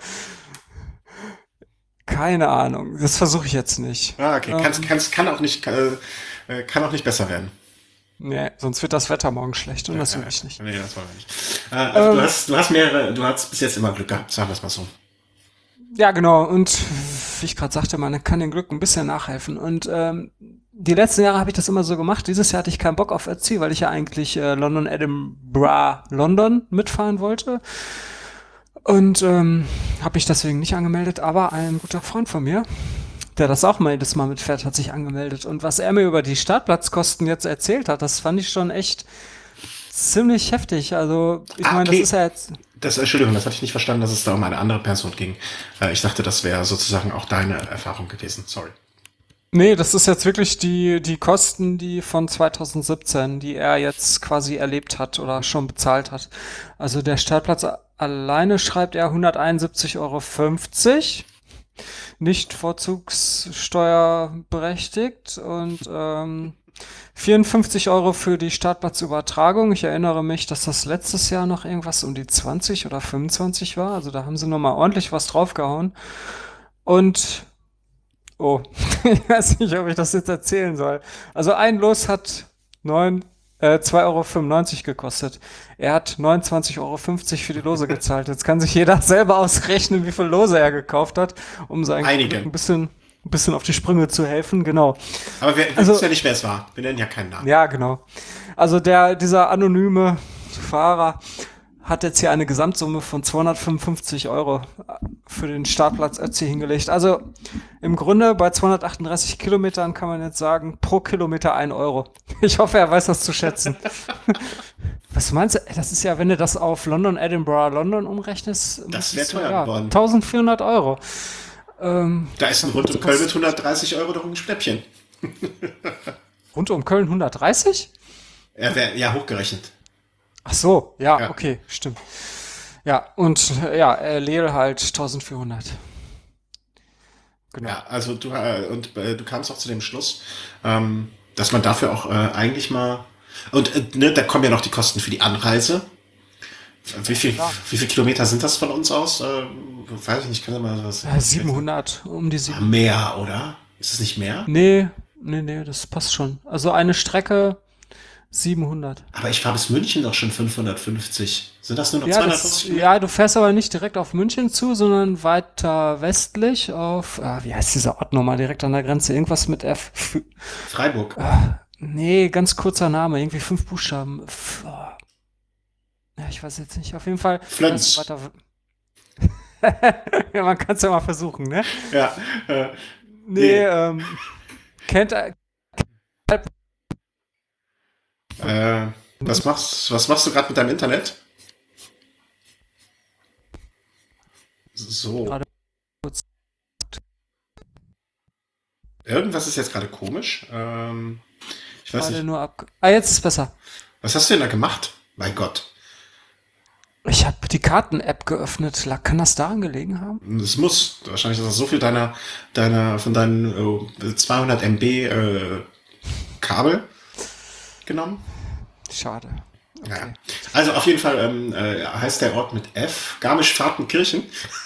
keine Ahnung. Das versuche ich jetzt nicht. Ah, okay. Kann's, Ähm, kann's, kann auch nicht, äh, äh, kann auch nicht besser werden. nee, sonst wird das Wetter morgen schlecht und Ja, das will ja. ich nicht. Nee, das wollen wir nicht. Äh, also du Ähm, hast, du hast mehrere, du hast bis jetzt immer Glück gehabt, sagen wir es mal so. ja, genau. Und wie ich gerade sagte, man kann dem Glück ein bisschen nachhelfen. Und ähm, die letzten Jahre habe ich das immer so gemacht. Dieses Jahr hatte ich keinen Bock auf Ötzi, weil ich ja eigentlich äh, London, Edinburgh, London mitfahren wollte. Und ähm, habe mich deswegen nicht angemeldet. Aber ein guter Freund von mir, der das auch mal jedes Mal mitfährt, hat sich angemeldet. Und was er mir über die Startplatzkosten jetzt erzählt hat, das fand ich schon echt ziemlich heftig. Also ich Ah, meine, das ist okay. ja jetzt. Das, Entschuldigung, das hatte ich nicht verstanden, dass es da um eine andere Person ging. Äh, ich dachte, das wäre sozusagen auch deine Erfahrung gewesen. Sorry. Nee, das ist jetzt wirklich die, die Kosten, die von zwanzig siebzehn, die er jetzt quasi erlebt hat oder schon bezahlt hat. Also der Startplatz a- alleine schreibt er hunderteinundsiebzig Euro fünfzig, nicht vorzugssteuerberechtigt und ähm, vierundfünfzig Euro für die Startplatzübertragung. Ich erinnere mich, dass das letztes Jahr noch irgendwas um die zwanzig oder fünfundzwanzig war. Also da haben sie nochmal ordentlich was draufgehauen. Und oh, ich weiß nicht, ob ich das jetzt erzählen soll. Also ein Los hat neun, äh, zwei Euro fünfundneunzig gekostet. Er hat neunundzwanzig Euro fünfzig für die Lose gezahlt. Jetzt kann sich jeder selber ausrechnen, wie viel Lose er gekauft hat, um sein Glück Einige. ein bisschen, ein bisschen auf die Sprünge zu helfen. Genau. Aber wir, wir Also, wissen ja nicht, wer es war. Wir nennen ja keinen Namen. ja, genau. Also der, dieser anonyme Fahrer hat jetzt hier eine Gesamtsumme von zweihundertfünfundfünfzig Euro für den Startplatz Ötzi hingelegt. Also im Grunde bei zweihundertachtunddreißig Kilometern kann man jetzt sagen, pro Kilometer ein Euro. Ich hoffe, er weiß das zu schätzen. Was meinst du? Das ist ja, wenn du das auf London, Edinburgh, London umrechnest, Das wäre müsstest du, teuer ja, geworden. eintausendvierhundert Euro. Ähm, Da ist ein Rund um Köln mit hundertdreißig Euro doch ein Schnäppchen. rund um Köln hundertdreißig? Er wäre ja hochgerechnet. Ach so, ja, Ja. okay, stimmt. Ja, und äh, ja, äh, Leel halt eintausendvierhundert. Genau. Ja, also du äh, und äh, du kamst auch zu dem Schluss, ähm, dass man dafür auch äh, eigentlich mal und äh, ne, da kommen ja noch die Kosten für die Anreise. Wie viel, Klar. wie viel Kilometer sind das von uns aus? Äh, weiß ich nicht, kann ich mal was. Äh, siebenhundert, um die Ah, sieben. mehr, oder? Ist es nicht mehr? Nee, nee, nee, das passt schon. Also eine Strecke siebenhundert. Aber ich fahre bis München doch schon fünfhundertünfzig. Sind das nur noch Ja, das, zweihundertfünfzig Kilometer? ja, du fährst aber nicht direkt auf München zu, sondern weiter westlich auf, ah, wie heißt dieser Ort nochmal, direkt an der Grenze? Irgendwas mit F. F Freiburg. nee, ganz kurzer Name, irgendwie fünf Buchstaben. F oh. Ja, ich weiß jetzt nicht. Auf jeden Fall. Flönz. Weiter. Ja, man kann es ja mal versuchen, ne? Ja. Äh, Nee, nee. ähm, kennt er. Äh, was machst, was machst du gerade mit deinem Internet? So. Gerade kurz. Irgendwas ist jetzt gerade komisch. Ähm, ich weiß Gerade nicht. nur ab. Ah, jetzt ist besser. Was hast du denn da gemacht? Mein Gott. Ich habe die Karten-App geöffnet. La- Kann das daran gelegen haben? Es muss. Wahrscheinlich ist das so viel deiner, deiner, von deinen äh, zweihundert Megabyte äh, Kabel genommen. Schade. Ja. Okay. Also auf jeden Fall ähm, äh, heißt der Ort mit F, Garmisch-Partenkirchen.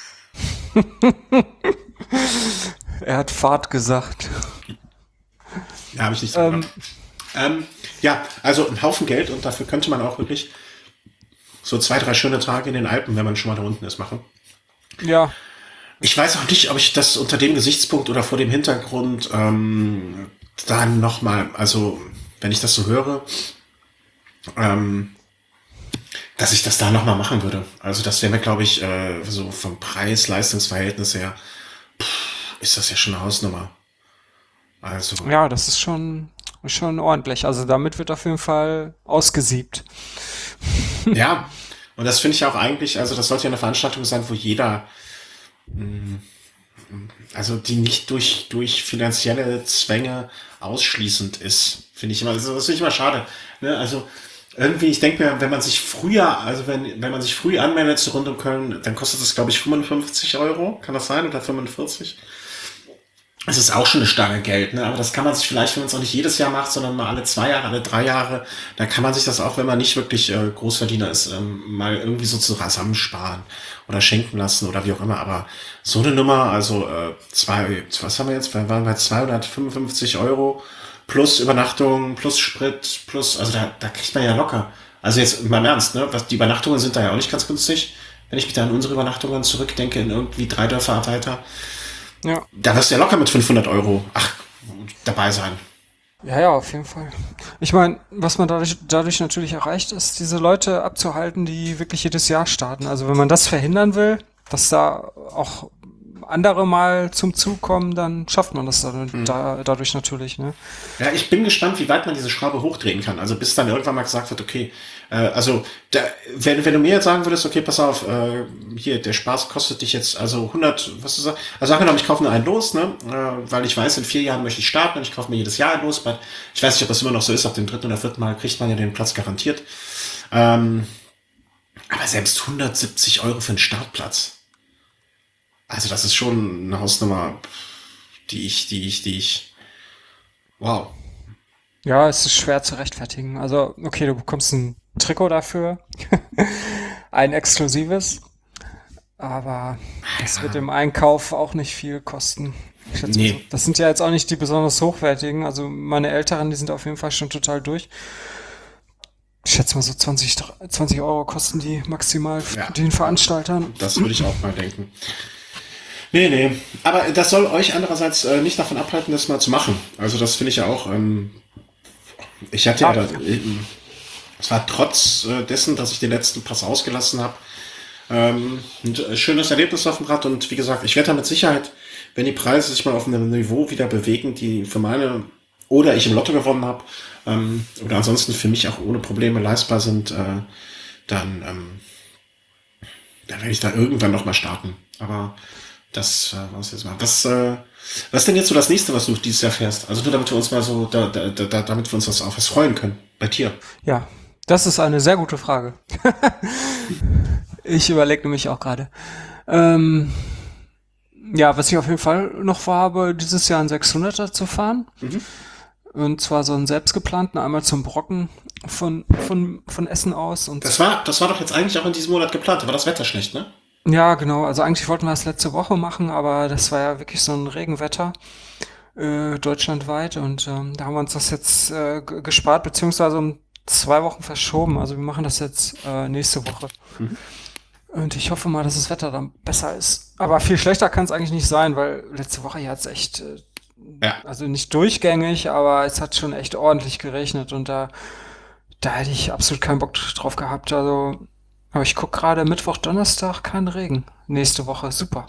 Er hat Fahrt gesagt. Ja, habe ich nicht so Ähm, gedacht. Ähm, ja, also ein Haufen Geld und dafür könnte man auch wirklich so zwei, drei schöne Tage in den Alpen, wenn man schon mal da unten ist, machen. ja, Ich weiß auch nicht, ob ich das unter dem Gesichtspunkt oder vor dem Hintergrund ähm, dann nochmal, also wenn ich das so höre, ähm, dass ich das da nochmal machen würde. Also das wäre mir, glaube ich, äh, so vom Preis-Leistungs-Verhältnis her, ist das ja schon eine Hausnummer. Also, ja, das ist schon, schon ordentlich. Also damit wird auf jeden Fall ausgesiebt. ja, und das finde ich auch eigentlich, also das sollte ja eine Veranstaltung sein, wo jeder, also die nicht durch, durch finanzielle Zwänge ausschließend ist, finde ich immer, also das finde ich immer schade. Ne? Also irgendwie, ich denke mir, wenn man sich früher, also wenn, wenn man sich früh anmeldet zur Runde um Köln, dann kostet das, glaube ich, fünfundfünfzig Euro, kann das sein, oder fünfundvierzig? Es ist auch schon eine Stange Geld, ne? Aber das kann man sich vielleicht, wenn man es auch nicht jedes Jahr macht, sondern mal alle zwei Jahre, alle drei Jahre, dann kann man sich das auch, wenn man nicht wirklich äh, Großverdiener ist, ähm, mal irgendwie so zusammensparen oder schenken lassen oder wie auch immer. Aber so eine Nummer, also äh, zwei, was haben wir jetzt? Wir waren bei zweihundertfünfundfünfzig Euro plus Übernachtung, plus Sprit, plus, also da, da kriegt man ja locker. Also jetzt mal im Ernst, ne? Was, die Übernachtungen sind da ja auch nicht ganz günstig. Wenn ich mich da an unsere Übernachtungen zurückdenke, in irgendwie drei Dörfer weiter, Ja. da wirst du ja locker mit fünfhundert Euro, ach, dabei sein. Ja, ja, auf jeden Fall. Ich meine, was man dadurch, dadurch natürlich erreicht, ist, diese Leute abzuhalten, die wirklich jedes Jahr starten. Also wenn man das verhindern will, dass da auch andere mal zum Zug kommen, dann schafft man das dann, da, dadurch natürlich, ne? Ja, ich bin gespannt, wie weit man diese Schraube hochdrehen kann. Also bis dann irgendwann mal gesagt wird, okay, äh, also da, wenn, wenn du mir jetzt sagen würdest, okay, pass auf, äh, hier, der Spaß kostet dich jetzt also hundert, was du sagst, also angenommen, ich kaufe nur ein Los, ne, äh, weil ich weiß, in vier Jahren möchte ich starten und ich kaufe mir jedes Jahr ein Los, weil ich weiß nicht, ob das immer noch so ist, ab dem dritten oder vierten Mal kriegt man ja den Platz garantiert. Ähm, aber selbst hundertsiebzig Euro für einen Startplatz. Also das ist schon eine Hausnummer, die ich, die ich, die ich, wow. Ja, es ist schwer zu rechtfertigen. Also, okay, du bekommst ein Trikot dafür, ein exklusives, aber das wird im Einkauf auch nicht viel kosten. Ich schätze mal so. Nee, Das sind ja jetzt auch nicht die besonders hochwertigen. Also meine Älteren, die sind auf jeden Fall schon total durch. Ich schätze mal so zwanzig, zwanzig Euro kosten die maximal ja, den Veranstaltern. das würde ich auch mal denken. Nee, nee. Aber das soll euch andererseits äh, nicht davon abhalten, das mal zu machen. Also das finde ich ja auch, ähm, ich hatte ja, Ja, da, ähm, es war trotz äh, dessen, dass ich den letzten Pass ausgelassen habe, ähm, ein äh, schönes Erlebnis auf dem Rad und wie gesagt, ich werde da mit Sicherheit, wenn die Preise sich mal auf einem Niveau wieder bewegen, die für meine oder ich im Lotto gewonnen habe, ähm, oder ansonsten für mich auch ohne Probleme leistbar sind, äh, dann, ähm, dann werde ich da irgendwann noch mal starten. Aber das, äh, was jetzt mal. Was, äh, was ist denn jetzt so das nächste, was du dieses Jahr fährst? Also nur damit wir uns mal so, da, da, da, damit wir uns was auf was freuen können. Bei dir. ja, das ist eine sehr gute Frage. Ich überlege nämlich auch gerade. Ähm, ja, was ich auf jeden Fall noch vorhabe, dieses Jahr einen sechshunderter zu fahren. Mhm. Und zwar so einen selbstgeplanten, einmal zum Brocken von, von, von Essen aus. Und Das war, das war doch jetzt eigentlich auch in diesem Monat geplant. Da war das Wetter schlecht, ne? ja, genau. Also eigentlich wollten wir das letzte Woche machen, aber das war ja wirklich so ein Regenwetter äh, deutschlandweit. Und ähm, da haben wir uns das jetzt äh, g- gespart, beziehungsweise um zwei Wochen verschoben. Also wir machen das jetzt äh, nächste Woche. Mhm. Und ich hoffe mal, dass das Wetter dann besser ist. Aber viel schlechter kann es eigentlich nicht sein, weil letzte Woche hier hat es echt, äh, Ja. also nicht durchgängig, aber es hat schon echt ordentlich geregnet und da, da hätte ich absolut keinen Bock drauf gehabt. Also, aber ich guck gerade Mittwoch, Donnerstag, kein Regen. Nächste Woche, super.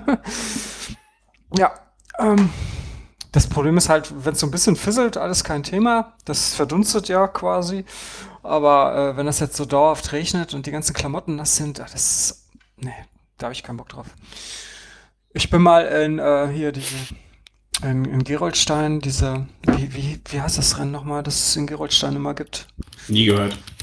Ja, ähm, das Problem ist halt, wenn es so ein bisschen fisselt, alles kein Thema. Das verdunstet ja quasi. Aber äh, wenn das jetzt so dauerhaft regnet und die ganzen Klamotten nass sind, ah, das ist, nee, da habe ich keinen Bock drauf. Ich bin mal in äh, hier diese in, in Gerolstein, diese wie, wie, wie heißt das Rennen nochmal, das es in Gerolstein immer gibt? Nie gehört.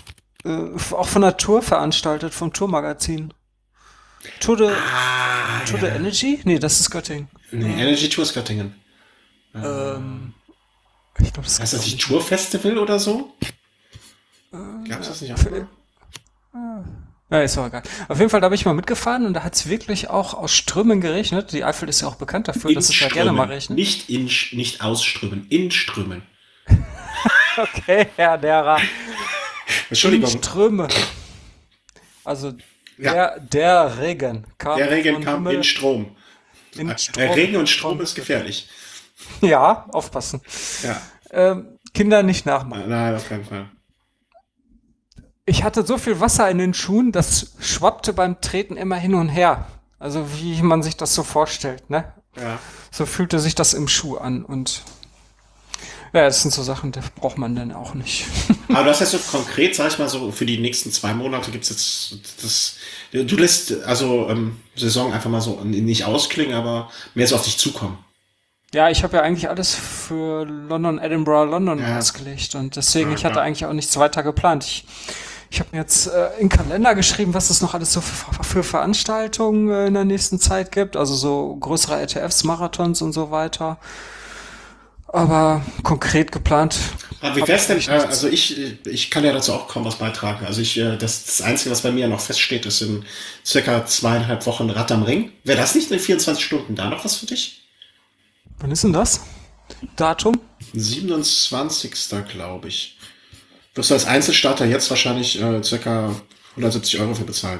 äh, auch von der Tour veranstaltet, vom Tourmagazin. Tour de, Ah, Tour de ja. Energy? Nee, das ist Göttingen. Nee, Äh, Energy Tours Göttingen. ähm, ich glaube, das Heißt gibt's das auch nicht nicht mehr. Tour Festival oder so? Gab es Äh, das nicht auch für, mal? ja, ist auch egal. Auf jeden Fall, da bin ich mal mitgefahren und da hat es wirklich auch aus Strömen geregnet. Die Eifel ist ja auch bekannt dafür, In dass es da gerne mal Strömen. regnet. Nicht in, nicht ausströmen. In Strömen. Okay, Herr Lehrer. In Entschuldigung. Ströme. Also Ja, der, der Regen der kam Regen von kam in Himmel Strom. in Äh, Strom Regen und Strom vom ist gefährlich. Ja, aufpassen. Ja, Ähm, Kinder nicht äh, nachmachen. nein, auf keinen Fall. Ich hatte so viel Wasser in den Schuhen, das schwappte beim Treten immer hin und her. Also wie man sich das so vorstellt, ne? Ja. So fühlte sich das im Schuh an und ja, das sind so Sachen, die braucht man dann auch nicht. Aber du hast jetzt so konkret, sag ich mal so, für die nächsten zwei Monate gibt's jetzt das, du lässt also ähm, Saison einfach mal so nicht ausklingen, aber mehr so auf dich zukommen. Ja, ich habe ja eigentlich alles für London, Edinburgh, London Ja, ausgelegt und deswegen, ja, ich hatte klar. eigentlich auch nichts weiter geplant. Ich, ich habe mir jetzt äh, in den Kalender geschrieben, was es noch alles so für, für Veranstaltungen äh, in der nächsten Zeit gibt, also so größere E T Fs, Marathons und so weiter. Aber konkret geplant Aber wie habe wär's ich denn, eigentlich äh, nichts. also ich, ich kann ja dazu auch kaum was beitragen. Also ich, äh, das, das Einzige, was bei mir noch feststeht, ist in circa zweieinhalb Wochen Rad am Ring. Wäre das nicht in vierundzwanzig Stunden da noch was für dich? Wann ist denn das? Datum? siebenundzwanzigsten glaube ich. Wirst du als Einzelstarter jetzt wahrscheinlich äh, circa hundertsiebzig Euro für bezahlen.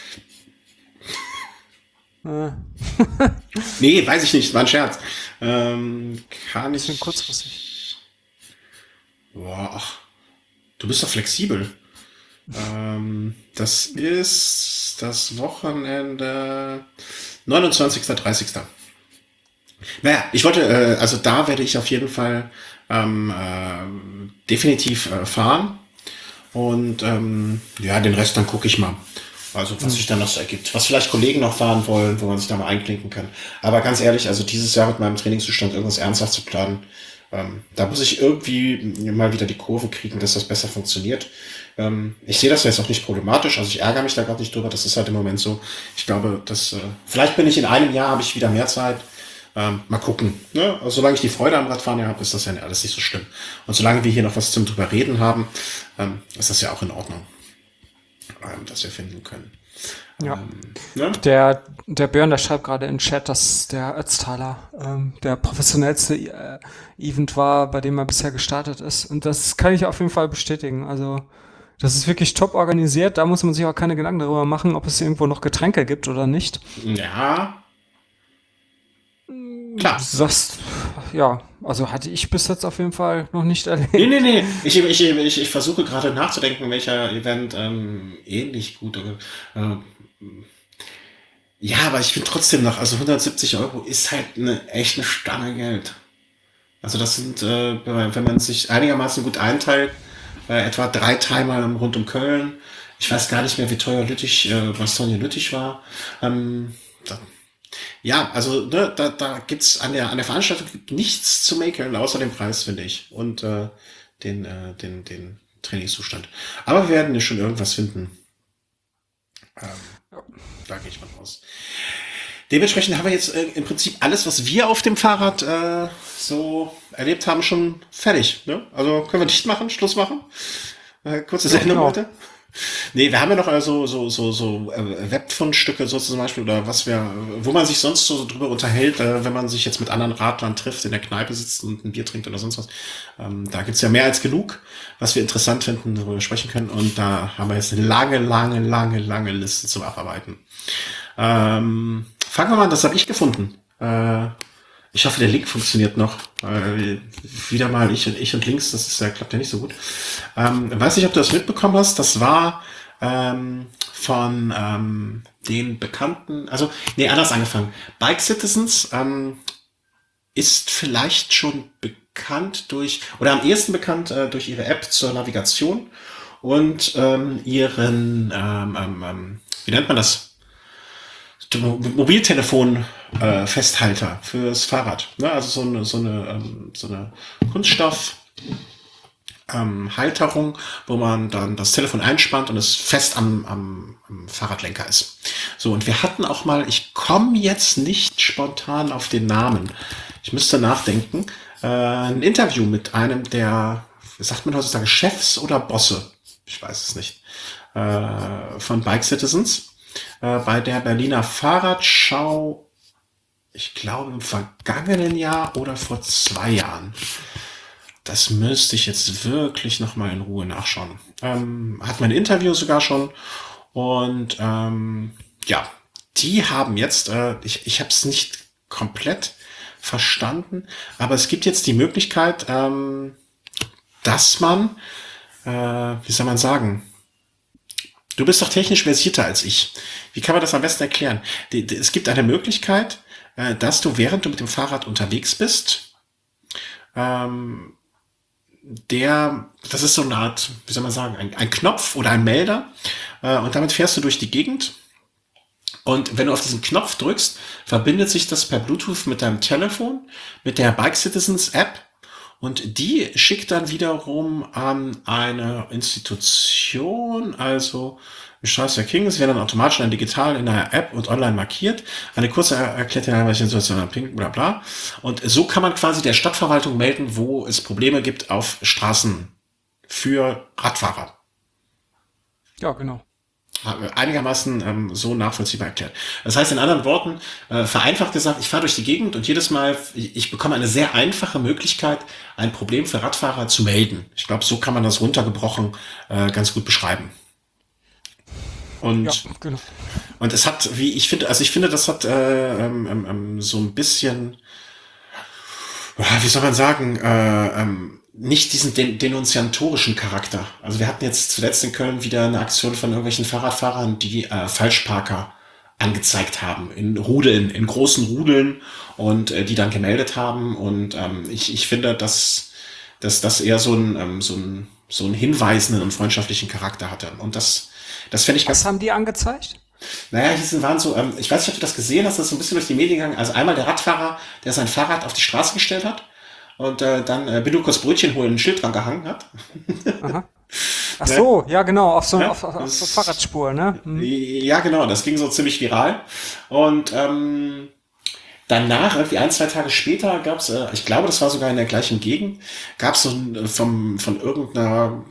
Äh, Nee, weiß ich nicht, war ein Scherz. Ähm, kann bisschen kurzfristig. ich. Boah, ach, du bist doch flexibel. Ähm, das ist das Wochenende neunundzwanzigsten dreißigsten Naja, ich wollte, äh, also da werde ich auf jeden Fall ähm, äh, definitiv äh, fahren. Und ähm, ja, den Rest dann gucke ich mal. Also was sich dann noch so ergibt. Was vielleicht Kollegen noch fahren wollen, wo man sich da mal einklinken kann. Aber ganz ehrlich, also dieses Jahr mit meinem Trainingszustand irgendwas ernsthaft zu planen, ähm, da muss ich irgendwie mal wieder die Kurve kriegen, dass das besser funktioniert. Ähm, ich sehe das jetzt auch nicht problematisch, also ich ärgere mich da gerade nicht drüber, das ist halt im Moment so. Ich glaube, dass äh, vielleicht bin ich in einem Jahr, habe ich wieder mehr Zeit. Ähm, mal gucken. Ne? Also, solange ich die Freude am Radfahren habe, ist das ja alles nicht so schlimm. Und solange wir hier noch was zum drüber reden haben, ähm, ist das ja auch in Ordnung, ähm, dass wir finden können. Ja. Ne? Der, der Björn, der schreibt gerade in Chat, dass der Ötztaler ähm, der professionellste äh, Event war, bei dem er bisher gestartet ist. Und das kann ich auf jeden Fall bestätigen. Also, das ist wirklich top organisiert. Da muss man sich auch keine Gedanken darüber machen, ob es irgendwo noch Getränke gibt oder nicht. Ja, Du klar. sagst, ja, also hatte ich bis jetzt auf jeden Fall noch nicht Nee, nee, erlebt. nee. Ich, ich, ich, ich versuche gerade nachzudenken, welcher Event ähm, ähnlich gut. Äh, ja, aber ich finde trotzdem noch, also hundertsiebzig Euro ist halt eine echt eine Stange Geld. Also das sind, äh, wenn man sich einigermaßen gut einteilt, äh, etwa drei Timer rund um Köln. Ich weiß gar nicht mehr, wie teuer Lüttich, äh, Bastogne Lüttich war. Ähm, da, ja, also ne, da, da gibt's an der an der Veranstaltung gibt nichts zu mäkeln, außer dem Preis, finde ich. Und äh, den, äh, den, den Trainingszustand. Aber wir werden ja schon irgendwas finden. Ähm, da gehe ich mal raus. Dementsprechend haben wir jetzt äh, im Prinzip alles, was wir auf dem Fahrrad äh, so erlebt haben, schon fertig. Ne? Also können wir dicht machen, Schluss machen. Äh, kurze Ja, Sendung genau. heute. Nee, wir haben ja noch also so so so äh, Webfundstücke so zum Beispiel oder was wir, wo man sich sonst so drüber unterhält, äh, wenn man sich jetzt mit anderen Radlern trifft, in der Kneipe sitzt und ein Bier trinkt oder sonst was. Ähm, da gibt's ja mehr als genug, was wir interessant finden, worüber wir sprechen können. Und da haben wir jetzt eine lange, lange, lange, lange Liste zum Abarbeiten. Ähm, fangen wir mal an, das habe ich gefunden. Äh, ich hoffe, der Link funktioniert noch. Äh, wieder mal ich und ich und links, das ist ja, klappt ja nicht so gut. Ähm, weiß nicht, ob du das mitbekommen hast. Das war ähm, von ähm, den bekannten, also nee, anders angefangen. Bike Citizens ähm, ist vielleicht schon bekannt durch, oder am ehesten bekannt äh, durch ihre App zur Navigation und ähm, ihren, ähm, ähm, ähm, wie nennt man das? Mobiltelefon-Festhalter äh, Festhalter fürs Fahrrad. Ne? Also so eine, so eine, ähm, so eine Kunststoff ähm, Halterung, wo man dann das Telefon einspannt und es fest am, am, am Fahrradlenker ist. So, und wir hatten auch mal, ich komme jetzt nicht spontan auf den Namen, ich müsste nachdenken, äh, ein Interview mit einem der, wie sagt man heutzutage, Chefs oder Bosse, ich weiß es nicht, äh, von Bike Citizens, äh, bei der Berliner Fahrradschau, ich glaube im vergangenen Jahr oder vor zwei Jahren. Das müsste ich jetzt wirklich noch mal in Ruhe nachschauen. Ähm, hat mein Interview sogar schon. Und ähm, ja, die haben jetzt, äh, ich, ich habe es nicht komplett verstanden, aber es gibt jetzt die Möglichkeit, ähm, dass man, äh, wie soll man sagen, du bist doch technisch versierter als ich. Wie kann man das am besten erklären? Die, die, es gibt eine Möglichkeit, äh, dass du, während du mit dem Fahrrad unterwegs bist, ähm, der, das ist so eine Art, wie soll man sagen, ein, ein Knopf oder ein Melder, äh, und damit fährst du durch die Gegend. Und wenn du auf diesen Knopf drückst, verbindet sich das per Bluetooth mit deinem Telefon, mit der Bike Citizens App, und die schickt dann wiederum an eine Institution, also Scheiße King, es wird dann automatisch dann digital in der App und online markiert. Eine kurze erklärte Situation, ping, bla bla. Und so kann man quasi der Stadtverwaltung melden, wo es Probleme gibt auf Straßen für Radfahrer. Ja, genau. Einigermaßen ähm, so nachvollziehbar erklärt. Das heißt in anderen Worten, äh, vereinfacht gesagt, ich fahre durch die Gegend und jedes Mal, ich, ich bekomme eine sehr einfache Möglichkeit, ein Problem für Radfahrer zu melden. Ich glaube, so kann man das runtergebrochen äh, ganz gut beschreiben. Und, ja, genau. Und es hat, wie ich finde, also ich finde, das hat äh, ähm, ähm, so ein bisschen, wie soll man sagen, äh, ähm, nicht diesen den, denunziatorischen Charakter. Also wir hatten jetzt zuletzt in Köln wieder eine Aktion von irgendwelchen Fahrradfahrern, die äh, Falschparker angezeigt haben, in Rudeln, in großen Rudeln, und äh, die dann gemeldet haben. Und ähm, ich, ich finde, dass, dass das eher so ein, ähm, so ein, so einen hinweisenden und freundschaftlichen Charakter hatte. Und das, das finde ich ganz... Was haben die angezeigt? Naja, diese waren so, ähm, ich weiß nicht, ob du das gesehen hast, das ist so ein bisschen durch die Medien gegangen. Also einmal der Radfahrer, der sein Fahrrad auf die Straße gestellt hat und äh, dann äh, Bidukas Brötchen holen, ein Schild dran gehangen hat. Aha. Ach so, ja genau, auf so, ja, auf, auf, auf so Fahrradspur, ne? Hm. Ja, genau, das ging so ziemlich viral. Und ähm, danach, irgendwie ein, zwei Tage später, gab es, äh, ich glaube, das war sogar in der gleichen Gegend, gab es so ein, vom, von irgendeiner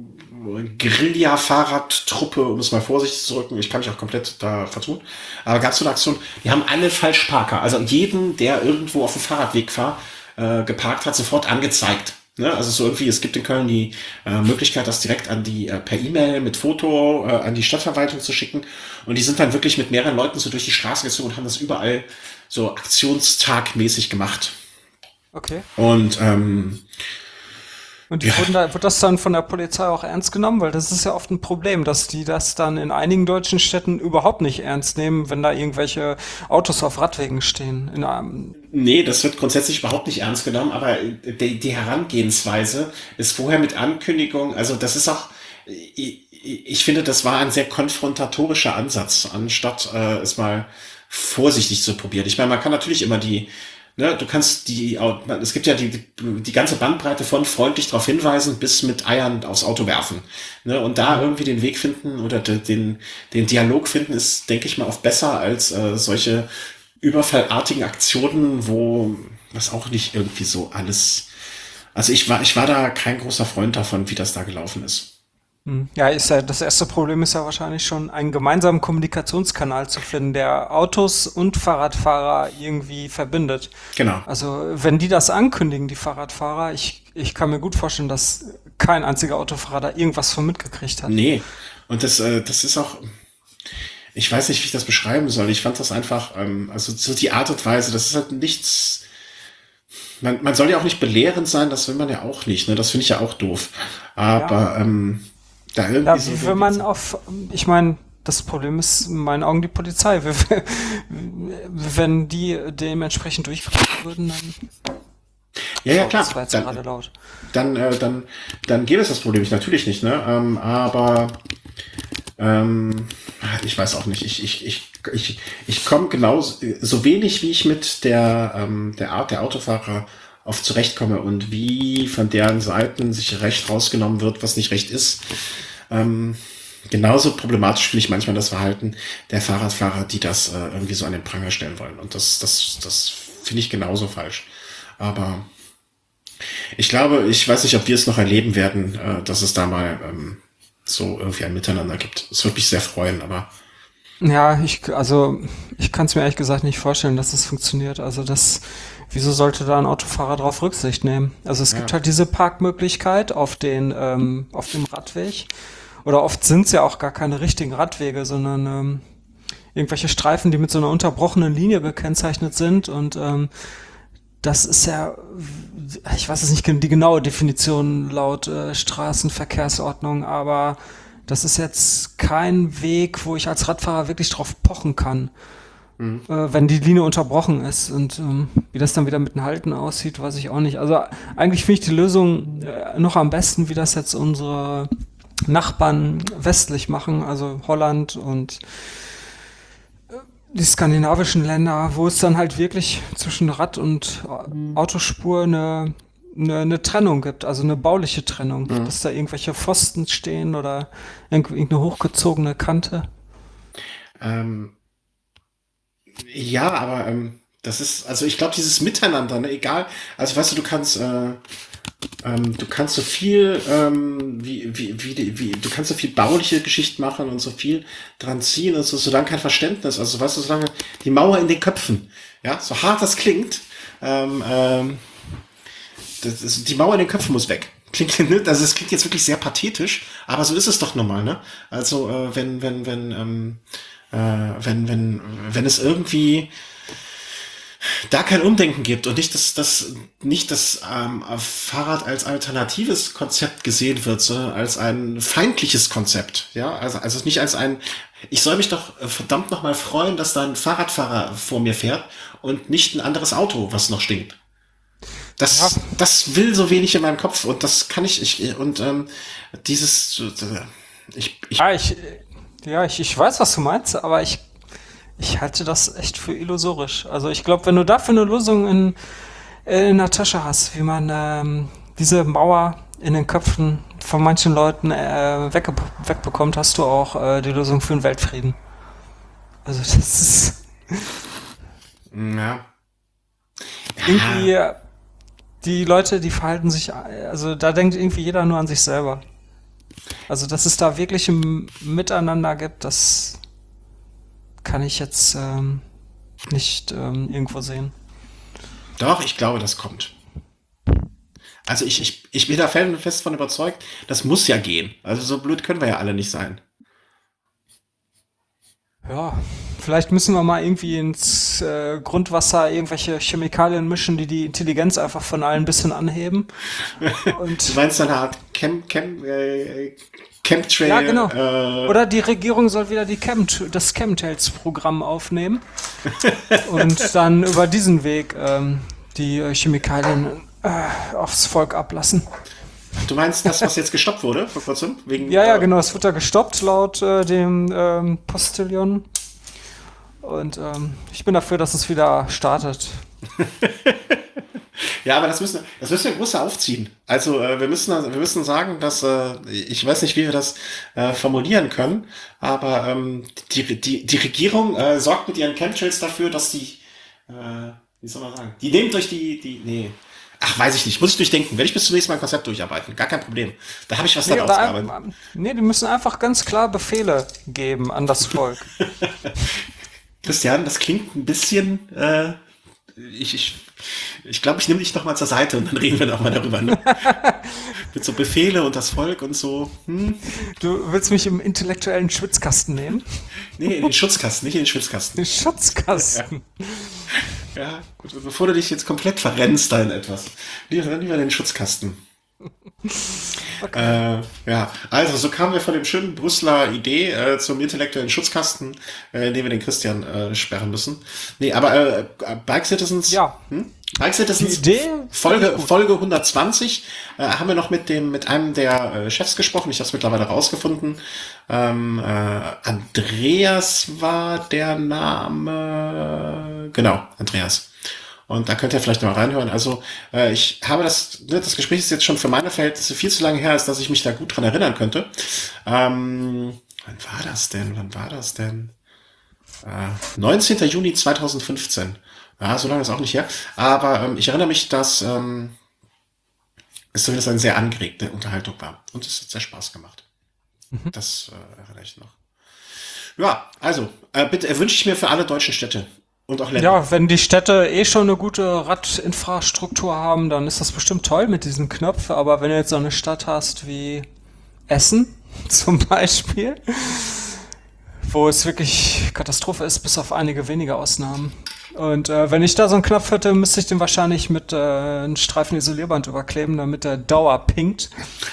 Guerilla-Fahrradtruppe, um es mal vorsichtig zu drücken, ich kann mich auch komplett da vertun, aber gab es so eine Aktion, die haben alle Falschparker, also jeden, der irgendwo auf dem Fahrradweg war, äh, geparkt hat, sofort angezeigt. Ne? Also so irgendwie, es gibt in Köln die äh, Möglichkeit, das direkt an die, äh, per E-Mail mit Foto äh, an die Stadtverwaltung zu schicken, und die sind dann wirklich mit mehreren Leuten so durch die Straße gezogen und haben das überall so aktionstagmäßig gemacht. Okay. Und ähm, Und die ja. wurden da, wird das dann von der Polizei auch ernst genommen? Weil das ist ja oft ein Problem, dass die das dann in einigen deutschen Städten überhaupt nicht ernst nehmen, wenn da irgendwelche Autos auf Radwegen stehen. In einem nee, das wird grundsätzlich überhaupt nicht ernst genommen, aber die, die Herangehensweise ist vorher mit Ankündigung, also das ist auch, ich, ich finde, das war ein sehr konfrontatorischer Ansatz, anstatt äh, es mal vorsichtig zu probieren. Ich meine, man kann natürlich immer die Ne, du kannst die, es gibt ja die, die ganze Bandbreite von freundlich darauf hinweisen bis mit Eiern aufs Auto werfen. Ne, und da irgendwie den Weg finden oder den, den Dialog finden, ist, denke ich mal, oft besser als äh, solche überfallartigen Aktionen, wo das auch nicht irgendwie so alles, also ich war, ich war da kein großer Freund davon, wie das da gelaufen ist. Ja, ist ja, das erste Problem ist ja wahrscheinlich schon, einen gemeinsamen Kommunikationskanal zu finden, der Autos und Fahrradfahrer irgendwie verbindet. Genau. Also wenn die das ankündigen, die Fahrradfahrer, ich, ich kann mir gut vorstellen, dass kein einziger Autofahrer da irgendwas von mitgekriegt hat. Nee, und das, äh, das ist auch, ich weiß nicht, wie ich das beschreiben soll. Ich fand das einfach, ähm, also so die Art und Weise, das ist halt nichts, man, man soll ja auch nicht belehrend sein, das will man ja auch nicht, ne? Das finde ich ja auch doof. Aber, ja. ähm, Da irgendwie ja, so wenn man auf, ich meine, das Problem ist in meinen Augen die Polizei. Wenn die dementsprechend durchgreifen würden, dann... Ja, ja, klar. Das war jetzt dann, gerade laut. Dann, äh, dann, dann gäbe es das Problem nicht, natürlich nicht, ne? Ähm, aber ähm, ich weiß auch nicht. Ich, ich, ich, ich, ich komme genauso so wenig, wie ich mit der, ähm, der Art der Autofahrer oft zurechtkomme und wie von deren Seiten sich Recht rausgenommen wird, was nicht Recht ist. Ähm, genauso problematisch finde ich manchmal das Verhalten der Fahrradfahrer, die das äh, irgendwie so an den Pranger stellen wollen. Und das, das, das finde ich genauso falsch. Aber ich glaube, ich weiß nicht, ob wir es noch erleben werden, äh, dass es da mal ähm, so irgendwie ein Miteinander gibt. Es würde mich sehr freuen, aber Ja, ich, also ich kann es mir ehrlich gesagt nicht vorstellen, dass das funktioniert. Also das, wieso sollte da ein Autofahrer drauf Rücksicht nehmen? Also es gibt ja. halt diese Parkmöglichkeit auf den, ähm, auf dem Radweg. Oder oft sind es ja auch gar keine richtigen Radwege, sondern ähm, irgendwelche Streifen, die mit so einer unterbrochenen Linie gekennzeichnet sind. Und ähm, das ist ja, ich weiß es nicht die genaue Definition laut äh, Straßenverkehrsordnung, aber das ist jetzt kein Weg, wo ich als Radfahrer wirklich drauf pochen kann, Mhm. äh, wenn die Linie unterbrochen ist. Und ähm, wie das dann wieder mit dem Halten aussieht, weiß ich auch nicht. Also eigentlich finde ich die Lösung äh, noch am besten, wie das jetzt unsere Nachbarn westlich machen, also Holland und die skandinavischen Länder, wo es dann halt wirklich zwischen Rad- und Autospur eine, eine, eine Trennung gibt, also eine bauliche Trennung, Mhm. dass da irgendwelche Pfosten stehen oder irgendeine hochgezogene Kante. Ähm, ja, aber ähm, das ist, also ich glaube, dieses Miteinander, ne, egal, also weißt du, du kannst, äh, ähm, du kannst so viel, ähm, wie, wie, wie, die- wie, du kannst so viel bauliche Geschichten machen und so viel dran ziehen und so, solange kein Verständnis, also weißt du, solange die Mauer in den Köpfen, ja, so hart das klingt, ähm, ähm, das ist, die Mauer in den Köpfen muss weg. Klingt, ne? Also es klingt jetzt wirklich sehr pathetisch, aber so ist es doch normal, ne? Also äh, wenn, wenn, wenn, ähm, äh, wenn, wenn, wenn es irgendwie da kein Umdenken gibt und nicht das, das, nicht das ähm, Fahrrad als alternatives Konzept gesehen wird, sondern als ein feindliches Konzept, ja, also, also nicht als ein, ich soll mich doch äh, verdammt nochmal freuen, dass da ein Fahrradfahrer vor mir fährt und nicht ein anderes Auto, was noch stinkt. Ja, Das, das will so wenig in meinem Kopf und das kann ich, ich und ähm, dieses, äh, ich, ja, ich, ich, ja, ich, ich weiß, was du meinst, aber ich, ich halte das echt für illusorisch. Also ich glaube, wenn du dafür eine Lösung in, in der Tasche hast, wie man ähm, diese Mauer in den Köpfen von manchen Leuten äh, wegge wegbekommt, hast du auch äh, die Lösung für den Weltfrieden. Also das ist ja, irgendwie, ja, äh, die Leute, die verhalten sich, äh, also da denkt irgendwie jeder nur an sich selber. Also dass es da wirklich ein Miteinander gibt, das kann ich jetzt ähm, nicht ähm, irgendwo sehen. doch, ich glaube, das kommt. Also ich, ich, ich bin da felsenfest von überzeugt, das muss ja gehen. Also so blöd können wir ja alle nicht sein. Ja, vielleicht müssen wir mal irgendwie ins äh, Grundwasser irgendwelche Chemikalien mischen, die die Intelligenz einfach von allen ein bisschen anheben. Du Und meinst so eine Art Chem, Chem, äh, ja, genau. Chemtrail, Oder die Regierung soll wieder die Chemt das Chemtrails-Programm aufnehmen und dann über diesen Weg ähm, die äh, Chemikalien äh, aufs Volk ablassen. äh, du meinst das, was jetzt gestoppt wurde vor kurzem? Wegen, Ja, ja, äh, genau, es wird da gestoppt laut äh, dem ähm, Postillon. Und ähm, ich bin dafür, dass es wieder startet. ja, aber das müssen, das müssen wir größer aufziehen. Also äh, wir müssen, wir müssen sagen, dass äh, ich weiß nicht, wie wir das äh, formulieren können, aber ähm, die, die, die Regierung äh, sorgt mit ihren Chemtrails dafür, dass die, äh, wie soll man sagen, die nehmen durch die, die, nee. Ach, weiß ich nicht. Muss ich durchdenken. Werde ich bis zum nächsten Mal ein Konzept durcharbeiten. Gar kein Problem. Da habe ich was Nee, dann oder ausgearbeitet. ein, nee, die müssen einfach ganz klar Befehle geben an das Volk. Christian, das klingt ein bisschen, äh, ich, ich, ich glaube, ich nehme dich noch mal zur Seite und dann reden wir noch mal darüber. Ne? Mit so Befehle und das Volk und so. Hm? Du willst mich im intellektuellen Schwitzkasten nehmen? Nee, in den Schutzkasten, nicht in den Schwitzkasten. Den Schutzkasten. Ja, gut, also bevor du dich jetzt komplett verrennst da in etwas. Lieber, lieber den Schutzkasten. Okay. Äh, ja, also so kamen wir von dem schönen Brüsseler Idee äh, zum intellektuellen Schutzkasten, äh, in dem wir den Christian äh, sperren müssen. Nee, aber äh, Bike Citizens, Ja, hm? Bike die Citizens Idee finde ich Folge gut. Folge hundertzwanzig äh, haben wir noch mit dem mit einem der äh, Chefs gesprochen. Ich habe es mittlerweile rausgefunden. Ähm, äh, Andreas war der Name, genau, Andreas. Und da könnt ihr vielleicht mal reinhören. Also äh, ich habe das, ne, das Gespräch ist jetzt schon für meine Verhältnisse viel zu lange her, als dass ich mich da gut dran erinnern könnte. Ähm, wann war das denn? Wann war das denn? Äh, neunzehnten Juni zweitausendfünfzehn. Ja, so lange ist auch nicht her. Aber ähm, ich erinnere mich, dass ähm, es zumindest eine sehr angeregte Unterhaltung war. Und es hat sehr Spaß gemacht. Mhm. Das äh, erinnere ich noch. Ja, also, äh, bitte äh, wünsche ich mir für alle deutschen Städte und auch Länder. Ja, wenn die Städte eh schon eine gute Radinfrastruktur haben, dann ist das bestimmt toll mit diesem Knopf. Aber wenn du jetzt so eine Stadt hast wie Essen zum Beispiel, wo es wirklich Katastrophe ist, bis auf einige wenige Ausnahmen. Und äh, wenn ich da so einen Knopf hätte, müsste ich den wahrscheinlich mit äh, einem Streifen Isolierband überkleben, damit der Dauer pinkt.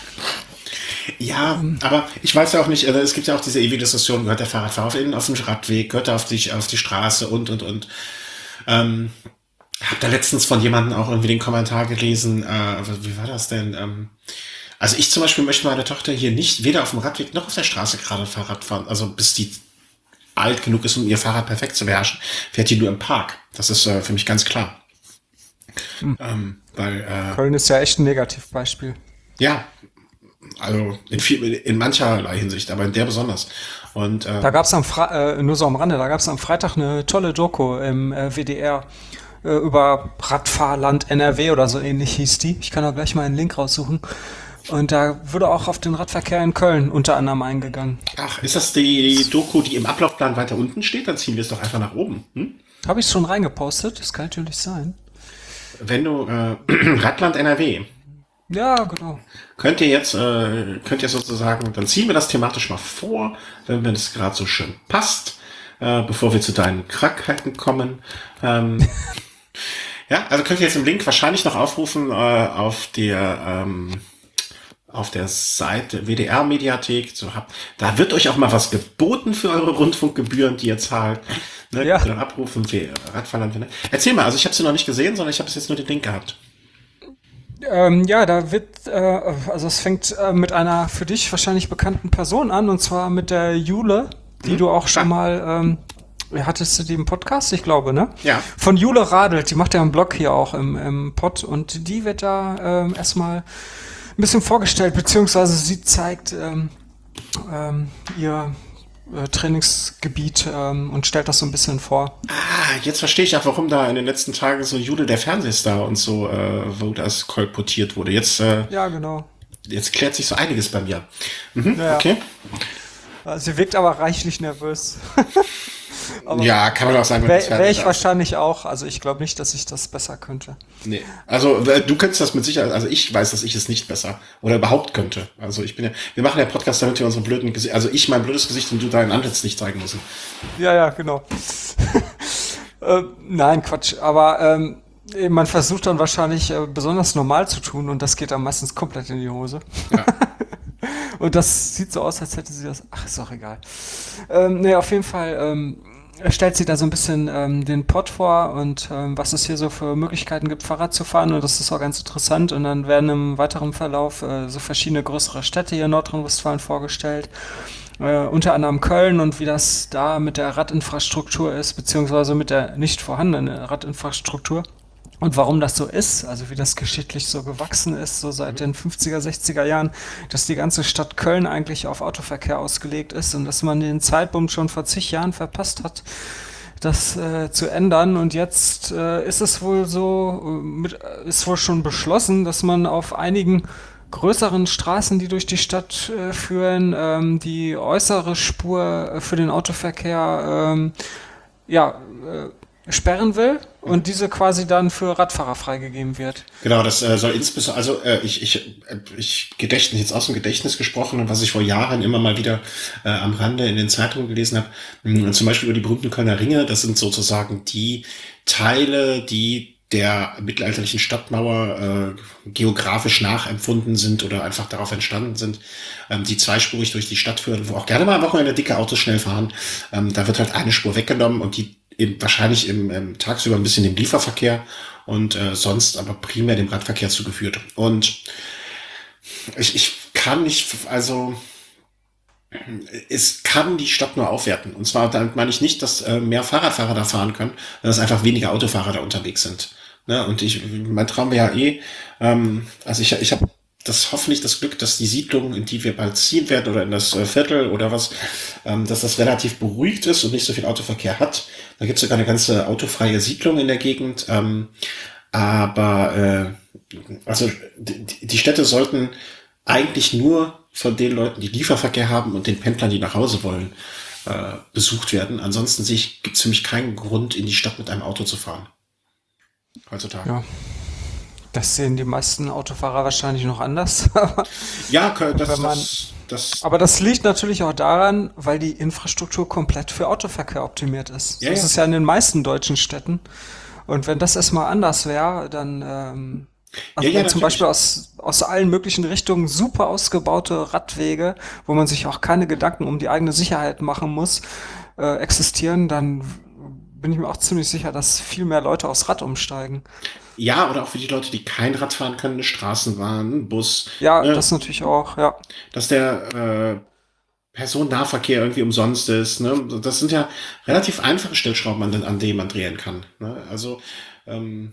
Ja, aber ich weiß ja auch nicht, äh, es gibt ja auch diese ewige Diskussion, gehört der Fahrradfahrer auf, in, auf den Radweg, gehört er auf die, auf die Straße und, und, und. Ähm, hab da letztens von jemandem auch irgendwie den Kommentar gelesen, äh, wie war das denn? Ähm, also ich zum Beispiel möchte meine Tochter hier nicht weder auf dem Radweg noch auf der Straße gerade Fahrrad fahren, also bis die alt genug ist, um ihr Fahrrad perfekt zu beherrschen, fährt die nur im Park. Das ist äh, für mich ganz klar. Hm. Ähm, weil, äh, Köln ist ja echt ein Negativbeispiel. ja, also in, viel, in mancherlei Hinsicht, aber in der besonders. Und äh, Da gab es am Fre äh, nur so am Rande, da gab es am Freitag eine tolle Doku im äh, W D R äh, über Radfahrland N R W oder so ähnlich hieß die. Ich kann da gleich mal einen Link raussuchen. Und da wurde auch auf den Radverkehr in Köln unter anderem eingegangen. ach, ist das die Doku, die im Ablaufplan weiter unten steht? Dann ziehen wir es doch einfach nach oben. Hm? Habe ich schon reingepostet, das kann natürlich sein. Wenn du äh, Radland N R W Ja, genau. könnt ihr jetzt, äh, könnt ihr sozusagen, dann ziehen wir das thematisch mal vor, wenn mir das gerade so schön passt, äh, bevor wir zu deinen Krankheiten kommen. Ähm, ja, also könnt ihr jetzt im Link wahrscheinlich noch aufrufen äh, auf der ähm, auf der Seite W D R-Mediathek. So habt, da wird euch auch mal was geboten für eure Rundfunkgebühren, die ihr zahlt. Ne, Ja. könnt ihr dann abrufen, wie Radfahrland. Ne? Erzähl mal, also ich habe sie noch nicht gesehen, sondern ich habe bis jetzt nur den Link gehabt. Ähm, ja, da wird, äh, also es fängt äh, mit einer für dich wahrscheinlich bekannten Person an, und zwar mit der Jule, die Mhm. du auch Ah. schon mal, ähm, hattest du die im Podcast? Ich glaube, ne? Ja. Von Jule Radelt, die macht ja einen Blog hier auch im, im Pod, und die wird da ähm, erstmal ein bisschen vorgestellt, beziehungsweise sie zeigt ähm, ähm, ihr äh, Trainingsgebiet ähm, und stellt das so ein bisschen vor. Ah, jetzt verstehe ich auch, warum da in den letzten Tagen so Jude der Fernsehstar und so, äh, wo das kolportiert wurde. Jetzt, äh, Ja, genau. jetzt klärt sich so einiges bei mir. Mhm, Ja. okay. Sie wirkt aber reichlich nervös. Aber Ja, kann man auch sagen, wenn Wäre das wär Fernsehen ich da ist. wahrscheinlich auch. Also ich glaube nicht, dass ich das besser könnte. Nee. Also äh, du könntest das mit Sicherheit, also ich weiß, dass ich es nicht besser oder überhaupt könnte. Also ich bin ja, wir machen ja Podcast, damit wir unsere blöden Gesichter, also ich mein blödes Gesicht und du dein Antlitz nicht zeigen müssen. Ja, ja, genau. äh, nein, Quatsch. Aber ähm, man versucht dann wahrscheinlich äh, besonders normal zu tun, und das geht dann meistens komplett in die Hose. Ja. Und das sieht so aus, als hätte sie das. Ach, ist auch egal. Ähm, nee, auf jeden Fall ähm, stellt sie da so ein bisschen ähm, den Pod vor und ähm, was es hier so für Möglichkeiten gibt, Fahrrad zu fahren. Und das ist auch ganz interessant. Und dann werden im weiteren Verlauf äh, so verschiedene größere Städte hier in Nordrhein-Westfalen vorgestellt. Äh, unter anderem Köln, und wie das da mit der Radinfrastruktur ist, beziehungsweise mit der nicht vorhandenen Radinfrastruktur. Und warum das so ist, also wie das geschichtlich so gewachsen ist, so seit den fünfziger, sechziger Jahren, dass die ganze Stadt Köln eigentlich auf Autoverkehr ausgelegt ist und dass man den Zeitpunkt schon vor zig Jahren verpasst hat, das äh, zu ändern. Und jetzt äh, ist es wohl so, äh, mit, ist wohl schon beschlossen, dass man auf einigen größeren Straßen, die durch die Stadt äh, führen, ähm, die äußere Spur äh, für den Autoverkehr ähm, ja, äh, sperren will und diese quasi dann für Radfahrer freigegeben wird. Genau, das äh, soll insbesondere, also äh, ich, ich, äh, ich Gedächtnis, jetzt aus dem Gedächtnis gesprochen, und was ich vor Jahren immer mal wieder äh, am Rande in den Zeitungen gelesen habe, mh, zum Beispiel über die berühmten Kölner Ringe, das sind sozusagen die Teile, die der mittelalterlichen Stadtmauer äh, geografisch nachempfunden sind oder einfach darauf entstanden sind, ähm, die zweispurig durch die Stadt führen, wo auch gerne mal am Wochenende dicke Autos schnell fahren. Ähm, da wird halt eine Spur weggenommen und die Im, wahrscheinlich im, im tagsüber ein bisschen dem Lieferverkehr und äh, sonst aber primär dem Radverkehr zugeführt. Und ich, ich kann nicht, also es kann die Stadt nur aufwerten. Und zwar damit meine ich nicht, dass äh, mehr Fahrradfahrer da fahren können, sondern dass einfach weniger Autofahrer da unterwegs sind. Ne? Und ich, mein Traum wäre ja eh, ähm, also ich, ich habe das hoffentlich das Glück, dass die Siedlung, in die wir bald ziehen werden, oder in das äh, Viertel oder was, ähm, dass das relativ beruhigt ist und nicht so viel Autoverkehr hat. Da gibt es sogar eine ganze autofreie Siedlung in der Gegend. Ähm, aber äh, also die, die Städte sollten eigentlich nur von den Leuten, die Lieferverkehr haben und den Pendlern, die nach Hause wollen, äh, besucht werden. Ansonsten sehe ich, gibt es für mich keinen Grund, in die Stadt mit einem Auto zu fahren. Heutzutage. Ja, das sehen die meisten Autofahrer wahrscheinlich noch anders. Aber Ja, ke- das, wenn man, das, das, aber das liegt natürlich auch daran, weil die Infrastruktur komplett für Autoverkehr optimiert ist. ja, So ist ja. es ja in den meisten deutschen Städten. Und wenn das erstmal anders wäre, dann, ähm, Ja, also ja, wenn zum Beispiel natürlich. aus, aus allen möglichen Richtungen super ausgebaute Radwege, wo man sich auch keine Gedanken um die eigene Sicherheit machen muss, äh, existieren, dann bin ich mir auch ziemlich sicher, dass viel mehr Leute aufs Rad umsteigen. Ja, oder auch für die Leute, die kein Rad fahren können, eine Straßenbahn, ein Bus, Ja, ne? das natürlich auch, ja. Dass der äh, Personennahverkehr irgendwie umsonst ist, ne? Das sind ja relativ einfache Stellschrauben, an, den- an denen man drehen kann. Ne? Also, ähm,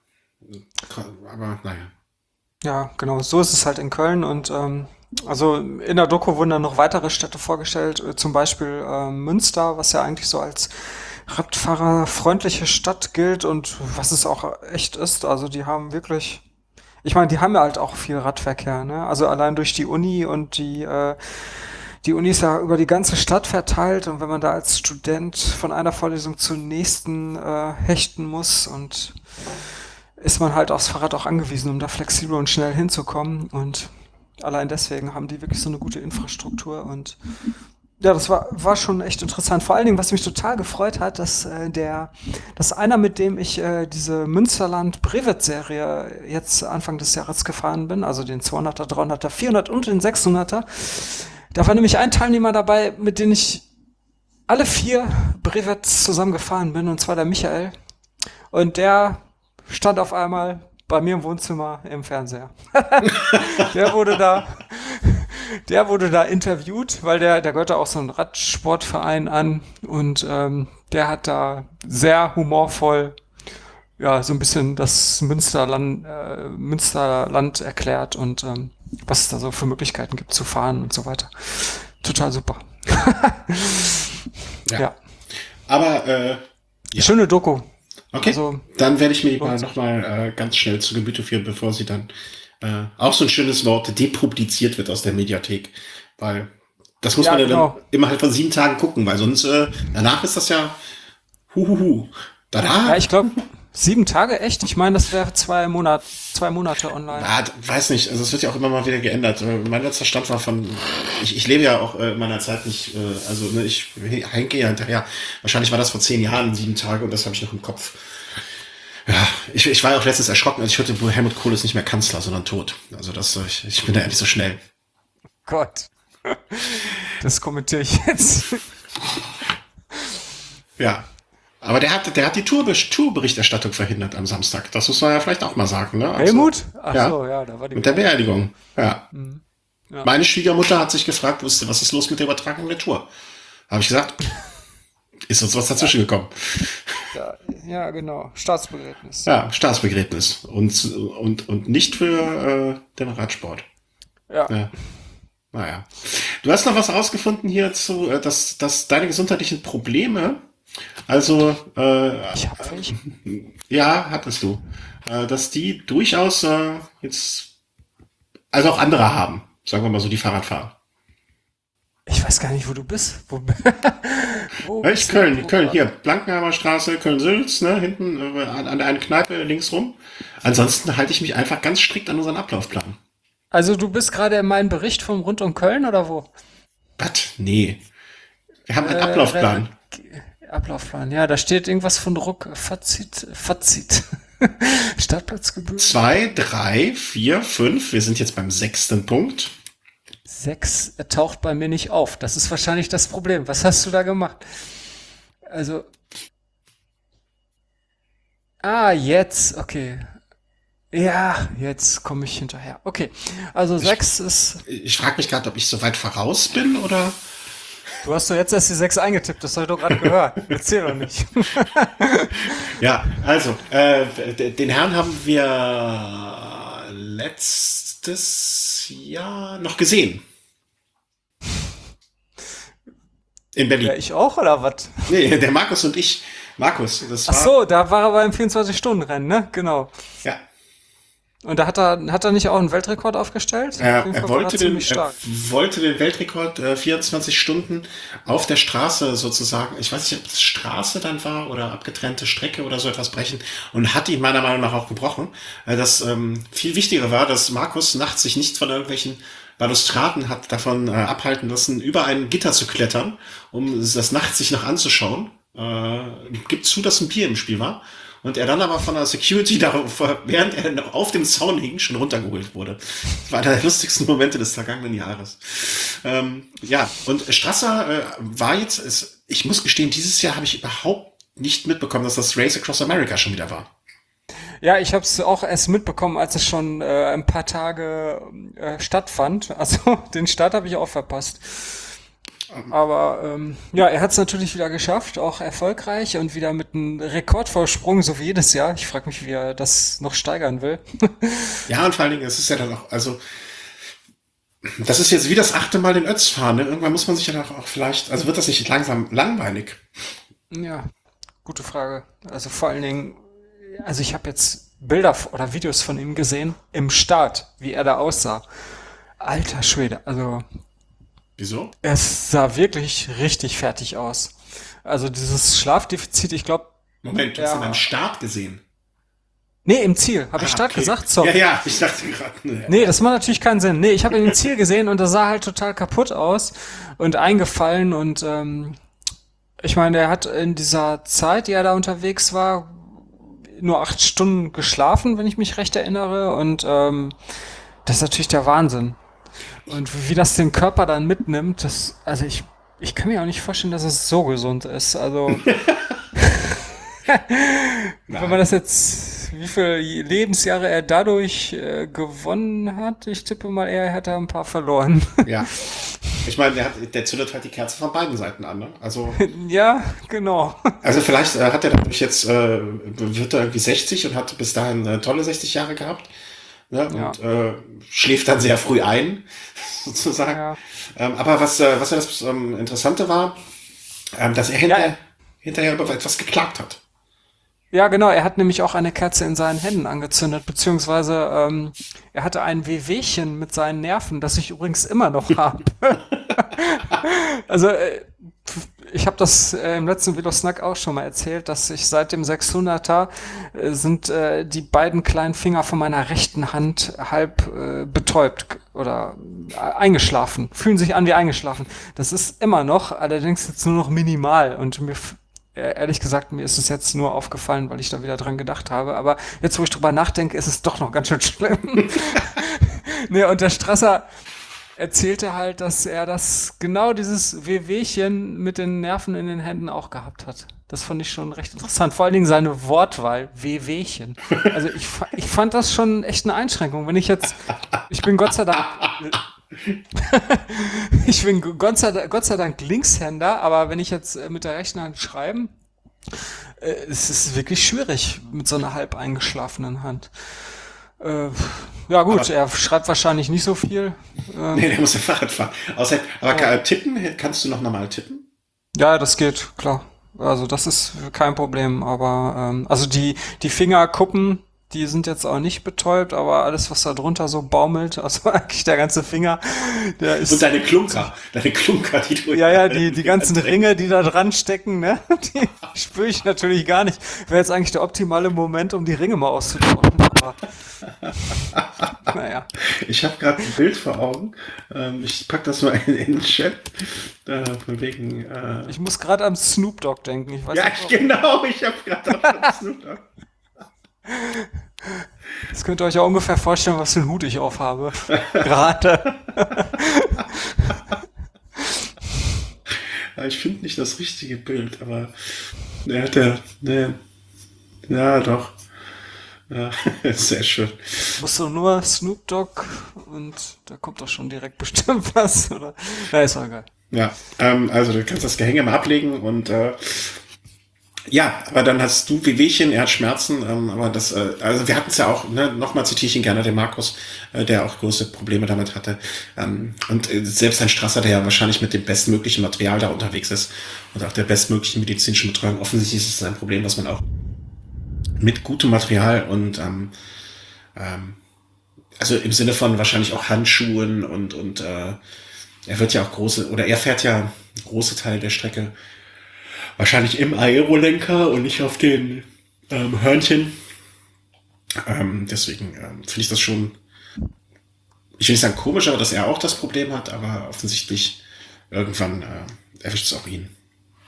aber naja. Ja, genau, so ist es halt in Köln und ähm, also in der Doku wurden dann noch weitere Städte vorgestellt, äh, zum Beispiel ähm, Münster, was ja eigentlich so als radfahrerfreundliche Stadt gilt und was es auch echt ist. Also die haben wirklich, ich meine, die haben ja halt auch viel Radverkehr, ne? Also allein durch die Uni und die äh, die Uni ist ja über die ganze Stadt verteilt und wenn man da als Student von einer Vorlesung zur nächsten äh, hechten muss und ist man halt aufs Fahrrad auch angewiesen, um da flexibel und schnell hinzukommen. Und allein deswegen haben die wirklich so eine gute Infrastruktur. Und ja, das war, war schon echt interessant. Vor allen Dingen, was mich total gefreut hat, dass äh, der, dass einer, mit dem ich äh, diese Münsterland-Brevet-Serie jetzt Anfang des Jahres gefahren bin, also den zweihunderter, dreihunderter, vierhunderter und den sechshunderter, da war nämlich ein Teilnehmer dabei, mit dem ich alle vier Brevets zusammen gefahren bin, und zwar der Michael. Und der stand auf einmal bei mir im Wohnzimmer im Fernseher. Der wurde da, der wurde da interviewt, weil der, der gehört da auch so einen Radsportverein an und ähm, der hat da sehr humorvoll ja so ein bisschen das Münsterland, äh, Münsterland erklärt und ähm, was es da so für Möglichkeiten gibt zu fahren und so weiter. Total super. Ja. Ja, Aber äh, ja. schöne Doku. Okay, Also dann werde ich mir die mal lohnt sich. nochmal äh, ganz schnell zu Gemüte führen, bevor sie dann äh, auch so ein schönes Wort depubliziert wird aus der Mediathek. Weil das muss Ja, man ja dann genau. immer halt von sieben Tagen gucken, weil sonst äh, danach ist das ja huhuhu. Ja, Tada! ich glaube, sieben Tage echt? Ich meine, das wäre zwei Monat, zwei Monate online. Ah, d- weiß nicht, also es wird ja auch immer mal wieder geändert. Äh, Mein letzter Stand war von, ich, ich lebe ja auch äh, in meiner Zeit nicht, äh, also ne, ich hänge ja hinterher. Wahrscheinlich war das vor zehn Jahren sieben Tage und das habe ich noch im Kopf. Ja, ich, ich war ja auch letztens erschrocken, als ich hörte, wo Helmut Kohl ist nicht mehr Kanzler, sondern tot. Also das, äh, ich, ich bin da ja nicht so schnell. Gott. Das kommentiere ich jetzt. Ja. Aber der hat, der hat die Tour, Tourberichterstattung verhindert am Samstag. Das muss man ja vielleicht auch mal sagen, ne? Also, Helmut? Ach ja, so, ja, da war die mit der Beerdigung. Beerdigung. Ja. Ja, Meine Schwiegermutter hat sich gefragt, wusste, was ist los mit der Übertragung der Tour? Habe ich gesagt, ist uns was dazwischen gekommen. ja, ja, genau. Staatsbegräbnis. Ja, Staatsbegräbnis. Und, und, und nicht für äh, den Radsport. Ja. Ja. Naja. Du hast noch was rausgefunden hier zu, äh, dass, dass deine gesundheitlichen Probleme, also äh, Ich hab welche. ja, hattest du, äh, dass die durchaus äh, jetzt, also auch andere haben, sagen wir mal so, die Fahrrad fahren. Ich weiß gar nicht, wo du bist. Wo, wo Ja, bist ich du? Köln, Wo Köln, grad? hier, Blankenheimer Straße, Köln-Sülz, ne, hinten äh, an, an der einen Kneipe links rum. Ansonsten halte ich mich einfach ganz strikt an unseren Ablaufplan. Also du bist gerade in meinem Bericht vom Rund um Köln oder wo? Was? Nee. Wir haben einen Äh, Ablaufplan. Re- Ablaufplan. Ja, da steht irgendwas von Ruck. Fazit. Fazit. Startplatzgebühr. Zwei, drei, vier, fünf. Wir sind jetzt beim sechsten Punkt. Sechs äh, taucht bei mir nicht auf. Das ist wahrscheinlich das Problem. Was hast du da gemacht? Also, ah, jetzt, okay. Ja, jetzt komme ich hinterher. Okay, also Ich, sechs ist, ich frage mich gerade, ob ich so weit voraus bin oder. Du hast doch jetzt erst die sechs eingetippt, das habe ich doch gerade gehört. Erzähl doch nicht. Ja, also, äh, d- den Herrn haben wir letztes Jahr noch gesehen. In Ja, Berlin. ich auch, oder was? Nee, der Markus und ich. Markus, das Ach war, so, da war er beim vierundzwanzig-Stunden-Rennen, ne? Genau. ja, Und da hat er, hat er nicht auch einen Weltrekord aufgestellt? Auf er, jeden er Fall war er wollte den, ziemlich er stark. wollte den Weltrekord äh, vierundzwanzig Stunden auf der Straße sozusagen, ich weiß nicht, ob es Straße dann war oder abgetrennte Strecke oder so etwas brechen und hat ihn meiner Meinung nach auch gebrochen. Äh, das ähm, viel wichtigere war, dass Markus nachts sich nicht von irgendwelchen Balustraden hat davon äh, abhalten lassen, über ein Gitter zu klettern, um das nachts sich noch anzuschauen. Äh, gibt zu, dass ein Bier im Spiel war. Und er dann aber von der Security, darauf, während er noch auf dem Zaun hing, schon runtergeholt wurde. Das war einer der lustigsten Momente des vergangenen Jahres. Ähm, ja, und Strasser äh, war jetzt, ist, ich muss gestehen, dieses Jahr habe ich überhaupt nicht mitbekommen, dass das Race Across America schon wieder war. Ja, ich habe es auch erst mitbekommen, als es schon äh, ein paar Tage äh, stattfand. Also den Start habe ich auch verpasst. Aber ähm, ja, er hat es natürlich wieder geschafft, auch erfolgreich und wieder mit einem Rekordvorsprung, so wie jedes Jahr. Ich frage mich, wie er das noch steigern will. Ja, und vor allen Dingen, es ist ja dann auch, also, das ist jetzt wie das achte Mal den Ötz fahren, ne? Irgendwann muss man sich ja dann auch vielleicht, also wird das nicht langsam langweilig? Ja, gute Frage. Also vor allen Dingen, also ich habe jetzt Bilder f- oder Videos von ihm gesehen im Start, wie er da aussah. Alter Schwede, also Wieso? es sah wirklich richtig fertig aus. Also dieses Schlafdefizit, ich glaube, Moment, du hast ihn beim ja. Start gesehen. Nee, im Ziel. Habe ich Ah, Start okay. gesagt? Ja, Sorry. ja, ich dachte gerade, ne. Nee, das macht natürlich keinen Sinn. Nee, ich habe ihn im Ziel gesehen und das sah halt total kaputt aus und eingefallen und ähm, ich meine, er hat in dieser Zeit, die er da unterwegs war, nur acht Stunden geschlafen, wenn ich mich recht erinnere und ähm, das ist natürlich der Wahnsinn. Und wie das den Körper dann mitnimmt, das, also ich, ich kann mir auch nicht vorstellen, dass es so gesund ist. Also, wenn man Nein. das jetzt, wie viele Lebensjahre er dadurch äh, gewonnen hat, ich tippe mal, er hätte ein paar verloren. Ja. Ich meine, der, hat, der zündet halt die Kerze von beiden Seiten an, ne? Also, Ja, genau. also vielleicht äh, hat er dadurch jetzt, äh, wird er irgendwie sechzig und hat bis dahin äh, tolle sechzig Jahre gehabt, ne? Ja, Und äh, schläft dann sehr früh ein, sozusagen. ja. Ähm, aber was, äh, was ja das ähm, Interessante war, ähm, dass er Ja, hinterher, hinterher über etwas geklagt hat. ja, genau. Er hat nämlich auch eine Kerze in seinen Händen angezündet, beziehungsweise ähm, er hatte ein Wehwehchen mit seinen Nerven, das ich übrigens immer noch habe. Also äh, ich habe das äh, im letzten Velosnack auch schon mal erzählt, dass ich seit dem sechshunderter äh, sind äh, die beiden kleinen Finger von meiner rechten Hand halb äh, betäubt k- oder äh, eingeschlafen, fühlen sich an wie eingeschlafen. Das ist immer noch, allerdings jetzt nur noch minimal und mir f- äh, ehrlich gesagt, mir ist es jetzt nur aufgefallen, weil ich da wieder dran gedacht habe. Aber jetzt, wo ich drüber nachdenke, ist es doch noch ganz schön schlimm. Nee, und der Strasser erzählte halt, dass er das genau dieses Wehwehchen mit den Nerven in den Händen auch gehabt hat. Das fand ich schon recht interessant. Vor allen Dingen seine Wortwahl, Wehwehchen. Also ich, fa- ich fand das schon echt eine Einschränkung. Wenn ich jetzt, ich bin Gott sei Dank, ich bin Gott sei Dank, Gott sei Dank Linkshänder, aber wenn ich jetzt äh, mit der rechten Hand schreiben, äh, es ist wirklich schwierig mit so einer halb eingeschlafenen Hand. Äh, ja gut, Aber er schreibt wahrscheinlich nicht so viel. nee, Ähm, der muss ja Fahrrad fahren. Außer, aber ja. ka- tippen, kannst du noch normal tippen? Ja, das geht, klar. Also das ist kein Problem, aber ähm, also die die Fingerkuppen, die sind jetzt auch nicht betäubt, aber alles, was da drunter so baumelt, also eigentlich der ganze Finger, der Und ist deine Klunker, deine Klunker, die du ja, in ja, die, deinen die Fingern ganzen trägst. Ringe, die da dran stecken, ne, die spüre ich natürlich gar nicht. Wäre jetzt eigentlich der optimale Moment, um die Ringe mal auszutauschen, aber naja. Ich habe gerade ein Bild vor Augen. Ähm, ich pack das mal in, in den Chat. Äh, von wegen. Äh, Ich muss gerade am Snoop Dogg denken. Ich weiß ja, nicht, warum. genau. Ich habe gerade auch schon Snoop Dogg. Das könnt ihr euch ja ungefähr vorstellen, was für einen Hut ich aufhabe. Gerade. Ja, ich finde nicht das richtige Bild, aber der hat ja, ne, ja, doch. Ja, sehr schön. Musst du nur Snoop Dogg und da kommt doch schon direkt bestimmt was, oder? Na, ist auch egal. Ja, ähm, also du kannst das Gehänge mal ablegen und äh, ja, aber dann hast du Wehwehchen, er hat Schmerzen, ähm, aber das, äh, also wir hatten es ja auch, ne, nochmal zitiere ich ihn gerne, den Markus, äh, der auch große Probleme damit hatte. Ähm, und äh, selbst ein Strasser, der ja wahrscheinlich mit dem bestmöglichen Material da unterwegs ist und auch der bestmöglichen medizinischen Betreuung, offensichtlich ist es ein Problem, was man auch mit gutem Material und ähm, ähm, also im Sinne von wahrscheinlich auch Handschuhen und, und äh, er wird ja auch große, oder er fährt ja große Teile der Strecke wahrscheinlich im Aerolenker und nicht auf den ähm, Hörnchen. Ähm, deswegen ähm, finde ich das schon, ich will nicht sagen komisch, aber dass er auch das Problem hat, aber offensichtlich irgendwann äh, erwischt es auch ihn.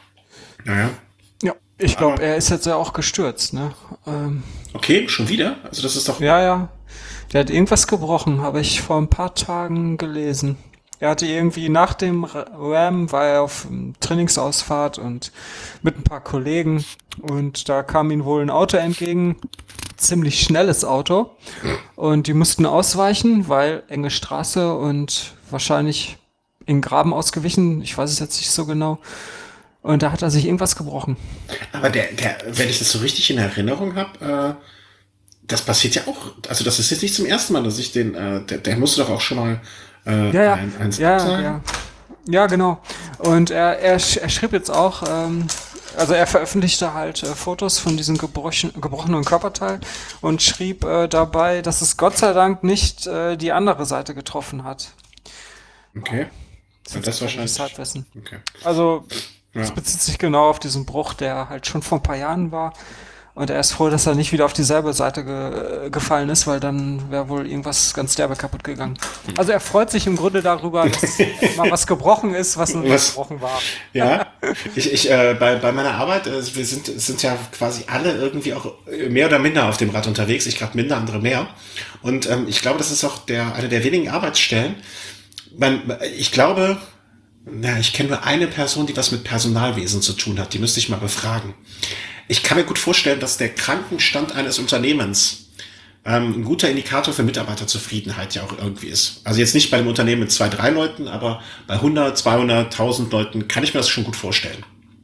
Naja. Ja, ich glaube, Aber er ist jetzt ja auch gestürzt, ne? Ähm, okay, schon wieder? Also das ist doch... ja, ja. Der hat irgendwas gebrochen, habe ich vor ein paar Tagen gelesen. Er hatte irgendwie nach dem Ram, war er auf ähm, Trainingsausfahrt und mit ein paar Kollegen und da kam ihm wohl ein Auto entgegen, ziemlich schnelles Auto und die mussten ausweichen, weil enge Straße und wahrscheinlich in den Graben ausgewichen, ich weiß es jetzt nicht so genau. Und da hat er sich irgendwas gebrochen. Aber der, der, wenn ich das so richtig in Erinnerung habe, äh, das passiert ja auch, also das ist jetzt nicht zum ersten Mal, dass ich den, äh, der, der musste doch auch schon mal äh, Ja, ja, ein, eins ja, sagen. ja. Ja, genau. Und er, er, sch- er schrieb jetzt auch, ähm, also er veröffentlichte halt äh, Fotos von diesem gebrochen, gebrochenen Körperteil und schrieb äh, dabei, dass es Gott sei Dank nicht äh, die andere Seite getroffen hat. Okay. Das ist Ja, jetzt das gefährliches wahrscheinlich. Halbwissen. Okay. Also es Ja. bezieht sich genau auf diesen Bruch, der halt schon vor ein paar Jahren war. Und er ist froh, dass er nicht wieder auf dieselbe Seite ge äh, gefallen ist, weil dann wäre wohl irgendwas ganz derbe kaputt gegangen. Also er freut sich im Grunde darüber, dass mal was gebrochen ist, was noch nicht Was? gebrochen war. Ja, ich, ich äh, bei, bei meiner Arbeit, äh, wir sind, sind ja quasi alle irgendwie auch äh, mehr oder minder auf dem Rad unterwegs. Ich gerade minder, andere mehr. Und ähm, ich glaube, das ist auch der, eine der wenigen Arbeitsstellen. Man, ich glaube, na, ich kenne nur eine Person, die was mit Personalwesen zu tun hat. Die müsste ich mal befragen. Ich kann mir gut vorstellen, dass der Krankenstand eines Unternehmens ähm, ein guter Indikator für Mitarbeiterzufriedenheit ja auch irgendwie ist. Also jetzt nicht bei einem Unternehmen mit zwei, drei Leuten, aber bei hundert, zweihundert, tausend Leuten kann ich mir das schon gut vorstellen.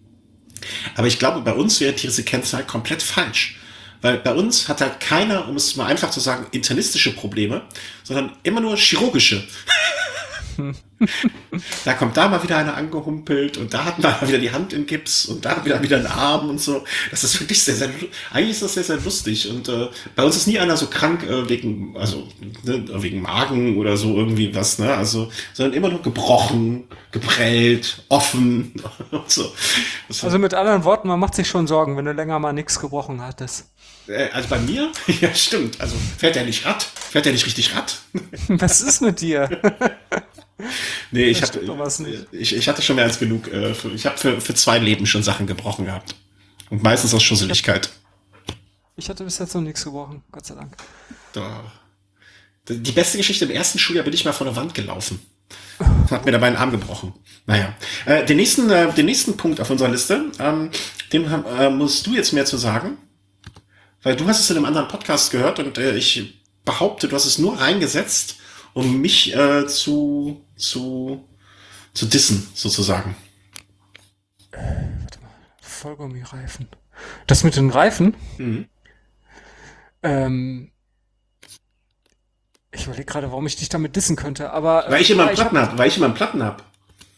Aber ich glaube, bei uns wäre diese Kennzahl komplett falsch. Weil bei uns hat halt keiner, um es mal einfach zu sagen, internistische Probleme, sondern immer nur chirurgische. Da kommt da mal wieder einer angehumpelt und da hat man wieder die Hand in Gips und da wieder wieder einen Arm und so. Das ist wirklich sehr, sehr, eigentlich ist das sehr, sehr lustig. Und äh, bei uns ist nie einer so krank äh, wegen, also ne, wegen Magen oder so irgendwie was, ne? Also, sondern immer nur gebrochen, geprellt, offen und so. Das Also mit anderen Worten, man macht sich schon Sorgen, wenn du länger mal nichts gebrochen hattest. äh, also bei mir, ja stimmt. Also fährt er nicht Rad? Fährt er nicht richtig Rad? Was ist mit dir? Nee, ich, Das hab, stimmt doch was nicht. ich, ich hatte schon mehr als genug. Äh, für, ich habe für, für zwei Leben schon Sachen gebrochen gehabt. Und meistens aus Schusseligkeit. Ich hatte bis jetzt noch nichts gebrochen, Gott sei Dank. Da. Die beste Geschichte: Im ersten Schuljahr bin ich mal vor der Wand gelaufen. Hat mir dabei einen Arm gebrochen. Naja. Äh, den, nächsten, äh, den nächsten Punkt auf unserer Liste, ähm, den äh, musst du jetzt mehr zu sagen. Weil du hast es in einem anderen Podcast gehört und äh, ich behaupte, du hast es nur reingesetzt, um mich äh, zu, zu, zu dissen, sozusagen. Vollgummireifen. Das mit den Reifen? Mhm. Ähm, ich überlege gerade, warum ich dich damit dissen könnte, aber Weil äh, ich immer ja, einen ich Platten hab, hab, weil ich immer einen Platten hab.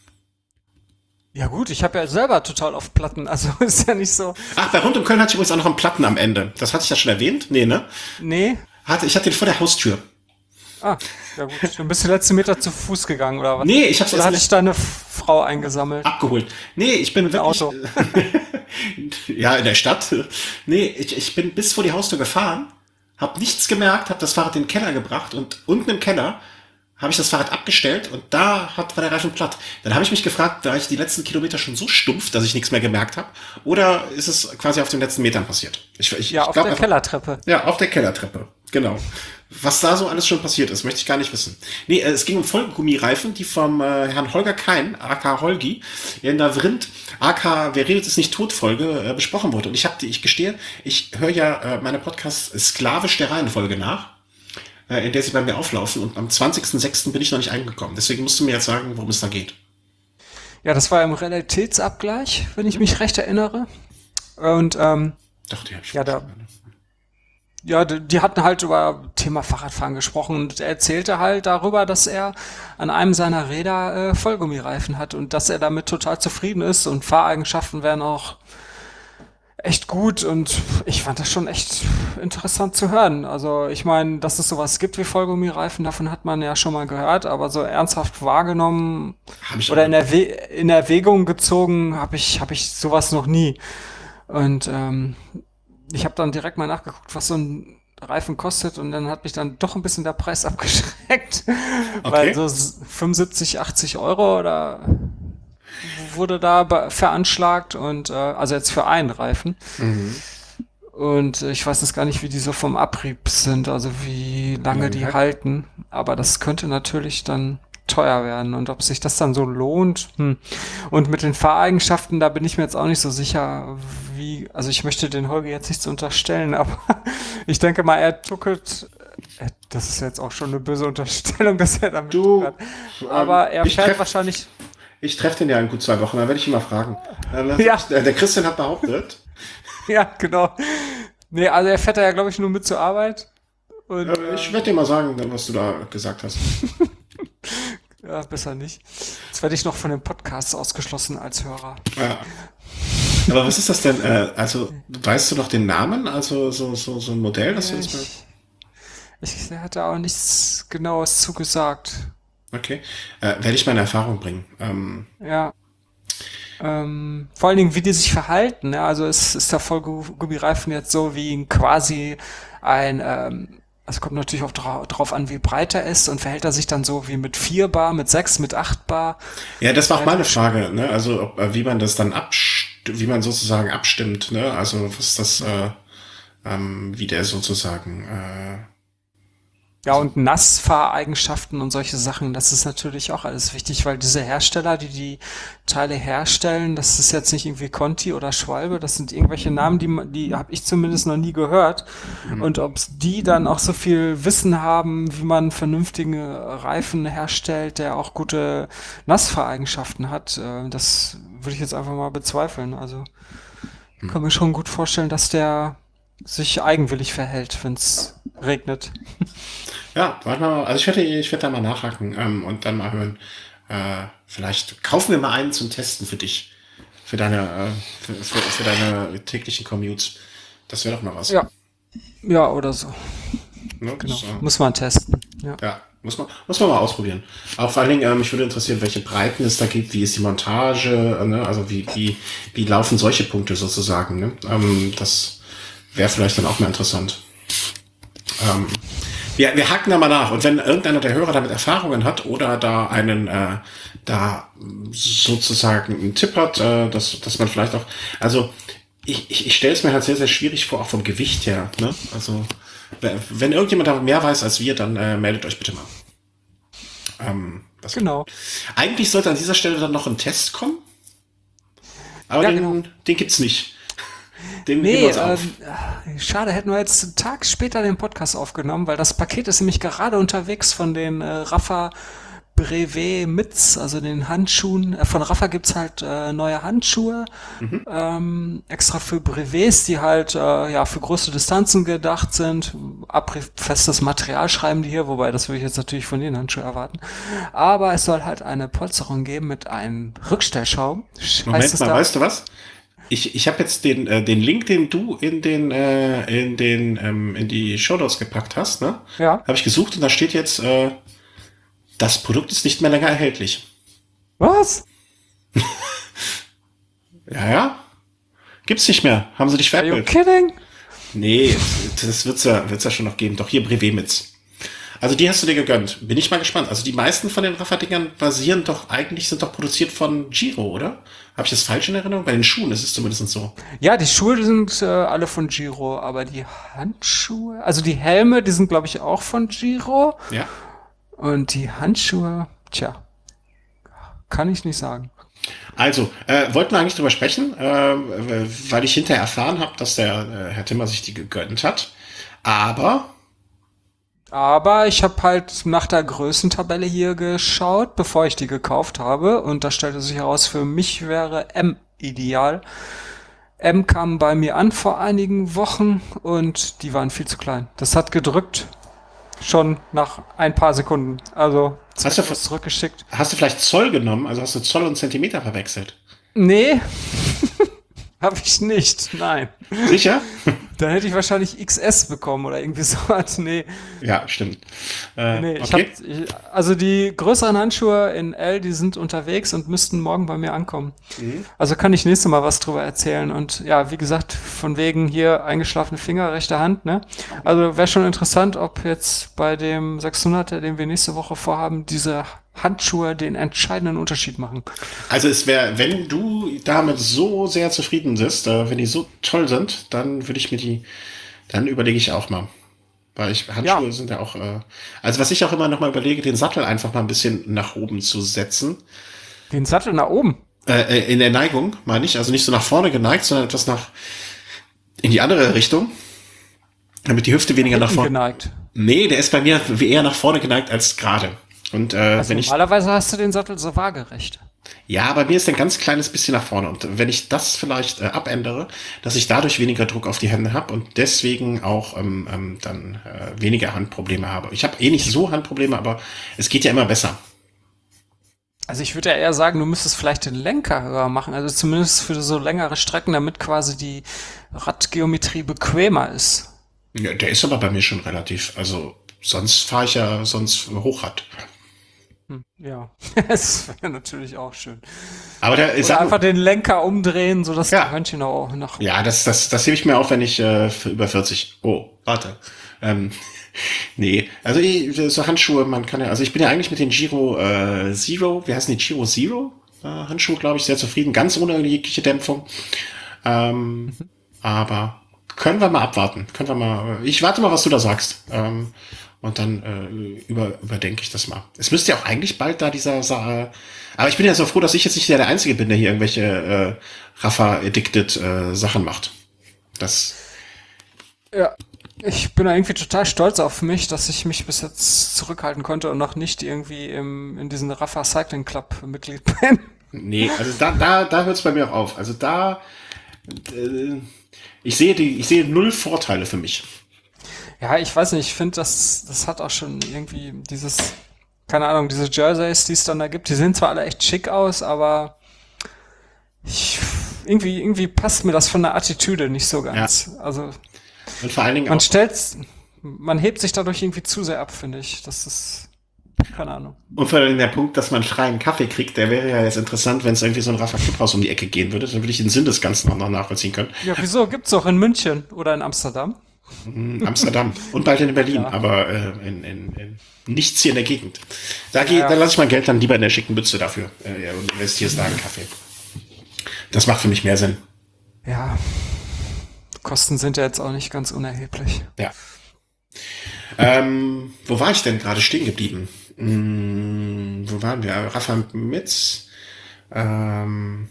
ja gut, ich habe ja selber total auf Platten, also ist ja nicht so. Ach, bei Rund um Köln hatte ich übrigens auch noch einen Platten am Ende. Das hatte ich ja schon erwähnt. Nee, ne? Nee? Hatte, ich hatte den vor der Haustür. Ah, ja gut. Dann bist du letzte Meter zu Fuß gegangen, oder was? Nee, ich hab's Oder erst hatte nicht ich deine Frau eingesammelt? abgeholt. Nee, ich bin Ein wirklich... Auto. ja, in der Stadt. Nee, ich, ich bin bis vor die Haustür gefahren, hab nichts gemerkt, hab das Fahrrad in den Keller gebracht und unten im Keller habe ich das Fahrrad abgestellt und da hat, war der Reifen platt. Dann habe ich mich gefragt, war ich die letzten Kilometer schon so stumpf, dass ich nichts mehr gemerkt habe? Oder ist es quasi auf den letzten Metern passiert? Ich, ich, Ja, ich auf glaub der einfach- Kellertreppe. Ja, auf der Kellertreppe, genau. Was da so alles schon passiert ist, möchte ich gar nicht wissen. Nee, äh, es ging um Vollgummireifen, die vom äh, Herrn Holger Kein, aka Holgi, in der Vrind, aka Wer redet ist nicht tot Folge, äh, besprochen wurde. Und ich habe, ich gestehe, ich höre ja äh, meine Podcasts sklavisch der Reihenfolge nach, äh, in der sie bei mir auflaufen. Und am zwanzigsten sechsten bin ich noch nicht eingekommen. Deswegen musst du mir jetzt sagen, worum es da geht. Ja, das war im Realitätsabgleich, wenn ich mich recht erinnere. Und ähm, Doch, die habe ich ja, schon da, mal, ne? ja, die die hatten halt über Thema Fahrradfahren gesprochen und er erzählte halt darüber, dass er an einem seiner Räder äh, Vollgummireifen hat und dass er damit total zufrieden ist und Fahreigenschaften wären auch echt gut und ich fand das schon echt interessant zu hören. Also ich meine, dass es sowas gibt wie Vollgummireifen, davon hat man ja schon mal gehört, aber so ernsthaft wahrgenommen Habe ich auch oder in, noch. Erwä in Erwägung gezogen habe ich, habe ich sowas noch nie. Und ähm, ich habe dann direkt mal nachgeguckt, was so ein Reifen kostet und dann hat mich dann doch ein bisschen der Preis abgeschreckt, weil Okay. so s- fünfundsiebzig, achtzig Euro oder wurde da be- veranschlagt und äh, also jetzt für einen Reifen. Mhm. Und äh, ich weiß jetzt gar nicht, wie die so vom Abrieb sind, also wie Wie lange lange die halt? halten. Aber das könnte natürlich dann teuer werden. Und ob sich das dann so lohnt. Hm. Und mit den Fahreigenschaften, da bin ich mir jetzt auch nicht so sicher, wie. Also ich möchte den Holger jetzt nichts unterstellen, aber ich denke mal, er tuckelt. äh, Das ist jetzt auch schon eine böse Unterstellung, dass er damit tuckert. Du, ähm, Aber er ich fährt treffe wahrscheinlich. ich treff den ja in gut zwei Wochen, dann werde ich ihn mal fragen. Ähm, dann sag Ja, ich, der der Christian hat behauptet, ja, genau. Nee, also er fährt da ja, glaube ich, nur mit zur Arbeit. Und äh, ich ähm, werde dir mal sagen, was du da gesagt hast. ja, besser nicht. Jetzt werde ich noch von den Podcasts ausgeschlossen als Hörer. Ja. Aber was ist das denn? Äh, also, weißt du noch den Namen? Also, so, so, so ein Modell, das wir Ja, uns mal. ich, ich hatte auch nichts Genaues zugesagt. Okay. Äh, werde ich mal in Erfahrung bringen. Ähm, Ja. Ähm, vor allen Dingen, wie die sich verhalten. Ja, also ist, ist der Vollgummireifen jetzt so wie ein quasi ein, ähm, es kommt natürlich auch dra drauf an, wie breit er ist und verhält er sich dann so wie mit vier Bar, mit sechs, mit acht Bar. ja, das war auch meine Relativ sch- Frage, ne? Also, ob, äh, wie man das dann abst wie man sozusagen abstimmt, ne? Also, was das, äh, ähm, wie der sozusagen, äh, Ja, also, und Nassfahreigenschaften und solche Sachen, das ist natürlich auch alles wichtig, weil diese Hersteller, die die Teile herstellen, das ist jetzt nicht irgendwie Conti oder Schwalbe, das sind irgendwelche Namen, die, man- die habe ich zumindest noch nie gehört. hm, Und ob die dann auch so viel Wissen haben, wie man vernünftige Reifen herstellt, der auch gute Nassfahreigenschaften hat, äh, das würde ich jetzt einfach mal bezweifeln. Also ich kann mir schon gut vorstellen, dass der sich eigenwillig verhält, wenn es regnet. ja, warte mal, also ich werde, ich werde da mal nachhaken, ähm, und dann mal hören. Äh, vielleicht kaufen wir mal einen zum Testen für dich. Für deine, äh, für, für, für deine täglichen Commutes. Das wäre doch mal was. Ja, ja, oder so. Ne? Genau. Das, äh, Muss man testen. Ja. ja, muss man, muss man mal ausprobieren. Auch vor allen Dingen, ähm, mich würde interessieren, welche Breiten es da gibt, wie ist die Montage, äh, ne? Also wie, wie, wie laufen solche Punkte sozusagen, ne? Ähm, das wäre vielleicht dann auch mal interessant. Ähm, wir, wir haken da mal nach. Und wenn irgendeiner der Hörer damit Erfahrungen hat oder da einen, äh, da sozusagen einen Tipp hat, äh, dass, dass man vielleicht auch, also ich, ich, ich stelle es mir halt sehr, sehr schwierig vor, auch vom Gewicht her. Ne? Also wenn irgendjemand da mehr weiß als wir, dann äh, meldet euch bitte mal. Ähm, was, Genau. eigentlich sollte an dieser Stelle dann noch ein Test kommen, aber Ja, genau. den, den gibt's nicht. Den geben wir Nee, uns auf. ähm, schade, hätten wir jetzt einen Tag später den Podcast aufgenommen, weil das Paket ist nämlich gerade unterwegs von den äh, Rafa Brevet Mitz, also den Handschuhen. Äh, von Rafa gibt's halt äh, neue Handschuhe, Mhm. ähm, extra für Brevets, die halt äh, ja für große Distanzen gedacht sind. Abriebfestes Material schreiben die hier, wobei das würde ich jetzt natürlich von den Handschuhen erwarten. Aber es soll halt eine Polsterung geben mit einem Rückstellschaum, heißt Moment es mal, da. weißt du was? Ich, ich habe jetzt den, äh, den Link, den du in den, äh, in den, ähm, in die Shownotes gepackt hast, ne? Ja. Habe ich gesucht und da steht jetzt, äh, das Produkt ist nicht mehr länger erhältlich. Was? Ja, ja. Gibt's nicht mehr. Haben sie dich Are you veräppelt. kidding? Nee, das wird's ja, wird's ja schon noch geben. Doch hier Brevemitz. Also die hast du dir gegönnt. Bin ich mal gespannt. Also die meisten von den Rafa-Dingern basieren doch, eigentlich sind doch produziert von Giro, oder? Habe ich das falsch in Erinnerung? Bei den Schuhen ist es zumindest so. Ja, die Schuhe sind äh, alle von Giro, aber die Handschuhe, also die Helme, die sind glaube ich auch von Giro Ja. und die Handschuhe, tja, kann ich nicht sagen. Also, äh, wollten wir eigentlich drüber sprechen, äh, weil ich hinterher erfahren habe, dass der äh, Herr Timmer sich die gegönnt hat. Aber Aber ich habe halt nach der Größentabelle hier geschaut, bevor ich die gekauft habe. Und da stellte sich heraus, für mich wäre M ideal. M kam bei mir an vor einigen Wochen und die waren viel zu klein. Das hat gedrückt schon nach ein paar Sekunden. Also Hast du, zwecklos zurückgeschickt. hast du vielleicht Zoll genommen? Also hast du Zoll und Zentimeter verwechselt? Nee, habe ich nicht. Nein. Sicher? Dann hätte ich wahrscheinlich X S bekommen oder irgendwie sowas. Nee, Ja, stimmt. Äh, nee, ich okay. hab, ich, also die größeren Handschuhe in L, die sind unterwegs und müssten morgen bei mir ankommen. Mhm. Also kann ich nächstes Mal was drüber erzählen. Und ja, wie gesagt, von wegen hier eingeschlafene Finger, rechte Hand, ne? Also wäre schon interessant, ob jetzt bei dem sechshunderter, den wir nächste Woche vorhaben, diese Handschuhe den entscheidenden Unterschied machen. Also es wäre, wenn du damit so sehr zufrieden bist, äh, wenn die so toll sind, dann würde ich mir die, dann überlege ich auch mal. Weil ich, Ja, Handschuhe sind ja auch, äh, also was ich auch immer noch mal überlege, den Sattel einfach mal ein bisschen nach oben zu setzen. den Sattel nach oben. Äh, äh, in der Neigung, meine ich. Also nicht so nach vorne geneigt, sondern etwas nach, in die andere Richtung. Damit die Hüfte Nach weniger nach hinten vorne. geneigt. Nee, der ist bei mir eher nach vorne geneigt als gerade. Und äh, Also wenn ich, normalerweise hast du den Sattel so waagerecht. ja, bei mir ist der ein ganz kleines bisschen nach vorne. Und wenn ich das vielleicht äh, abändere, dass ich dadurch weniger Druck auf die Hände habe und deswegen auch ähm, ähm, dann äh, weniger Handprobleme habe. Ich habe eh nicht so Handprobleme, aber es geht ja immer besser. Also ich würde ja eher sagen, du müsstest vielleicht den Lenker höher machen, also zumindest für so längere Strecken, damit quasi die Radgeometrie bequemer ist. Ja, der ist aber bei mir schon relativ. Also sonst fahre ich ja sonst Hochrad. Hm, ja, das wäre natürlich auch schön. Aber der, ich Oder sag einfach nur, den Lenker umdrehen, sodass die ja, Hörnchen auch nach. ja, das, das, das hebe ich mir auf, wenn ich äh, für über vierzig. Oh, warte. Ähm, nee, also ich, so Handschuhe, man kann ja, also ich bin ja eigentlich mit den Giro äh, Zero, wie heißen die Giro Zero äh, Handschuhe, glaube ich, sehr zufrieden, ganz ohne jegliche Dämpfung. Ähm, aber können wir mal abwarten. Können wir mal. Ich warte mal, was du da sagst. Ähm, und dann äh, über, überdenke ich das mal. Es müsste ja auch eigentlich bald da dieser Sa aber ich bin ja so froh, dass ich jetzt nicht der Einzige bin, der hier irgendwelche äh, Rafa-addicted äh, Sachen macht. Das. Ja, ich bin da irgendwie total stolz auf mich, dass ich mich bis jetzt zurückhalten konnte und noch nicht irgendwie im, in diesen Rafa Cycling Club Mitglied bin. Nee, also da, da, da hört es bei mir auch auf. Also da. Äh, ich sehe die, ich sehe null Vorteile für mich. Ja, ich weiß nicht, ich finde, das, das hat auch schon irgendwie dieses, keine Ahnung, diese Jerseys, die es dann da gibt, die sehen zwar alle echt schick aus, aber ich, irgendwie, irgendwie passt mir das von der Attitüde nicht so Ja. ganz. Also Und vor allen Dingen man auch. stellt, man hebt sich dadurch irgendwie zu sehr ab, finde ich. Das ist, keine Ahnung. Und vor allem der Punkt, dass man freien Kaffee kriegt, der wäre ja jetzt interessant, wenn es irgendwie so ein Rafa Clubhaus um die Ecke gehen würde. Dann würde ich den Sinn des Ganzen auch noch nachvollziehen können. Ja, wieso? Gibt's auch in München oder in Amsterdam? In Amsterdam und bald in Berlin, Ja. aber äh, in, in, in nichts hier in der Gegend. Da, geh, Ja. da lasse ich mein Geld dann lieber in der schicken Mütze dafür äh, ja, und investiere es da in Kaffee. Das macht für mich mehr Sinn. Ja, Kosten sind ja jetzt auch nicht ganz unerheblich. Ja. Ähm, wo war ich denn gerade stehen geblieben? Hm, wo waren wir? Rafa Mitz. Ähm,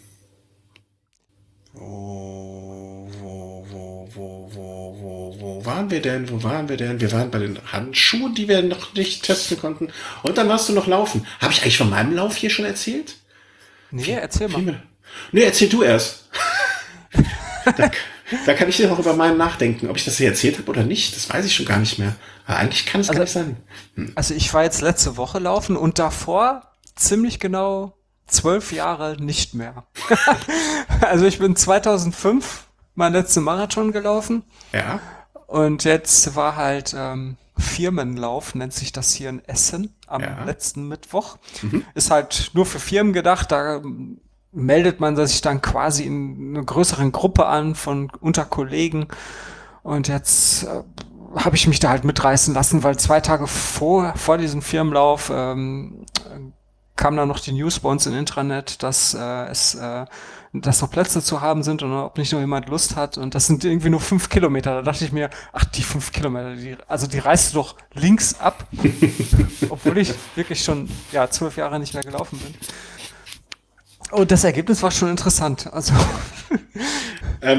wo, wo, wo, wo, wo, wo, wo waren wir denn? Wo waren wir denn? Wir waren bei den Handschuhen, die wir noch nicht testen konnten. Und dann warst du noch laufen. Habe ich eigentlich von meinem Lauf hier schon erzählt? Nee, erzähl mal. Viel- Nee, erzähl du erst. Da, da kann ich dir auch über meinen nachdenken. Ob ich das hier erzählt habe oder nicht, das weiß ich schon gar nicht mehr. Aber eigentlich kann es gar nicht sein. Also ich war jetzt letzte Woche laufen und davor ziemlich genau zwölf Jahre nicht mehr. Also ich bin zweitausendfünf mein letzten Marathon gelaufen Ja, und jetzt war halt ähm, Firmenlauf, nennt sich das hier in Essen am ja. letzten Mittwoch. Ist halt nur für Firmen gedacht, da ähm, meldet man sich dann quasi in einer größeren Gruppe an von unter Kollegen und jetzt äh, habe ich mich da halt mitreißen lassen, weil zwei Tage vor, vor diesem Firmenlauf ähm, kam dann noch die News bei uns im Intranet, dass äh, es äh, dass noch Plätze zu haben sind und ob nicht noch jemand Lust hat. Und das sind irgendwie nur fünf Kilometer. Da dachte ich mir, ach, die fünf Kilometer, die, also die reißt du doch links ab, obwohl ich wirklich schon ja zwölf Jahre nicht mehr gelaufen bin. Und das Ergebnis war schon interessant. Also Ähm,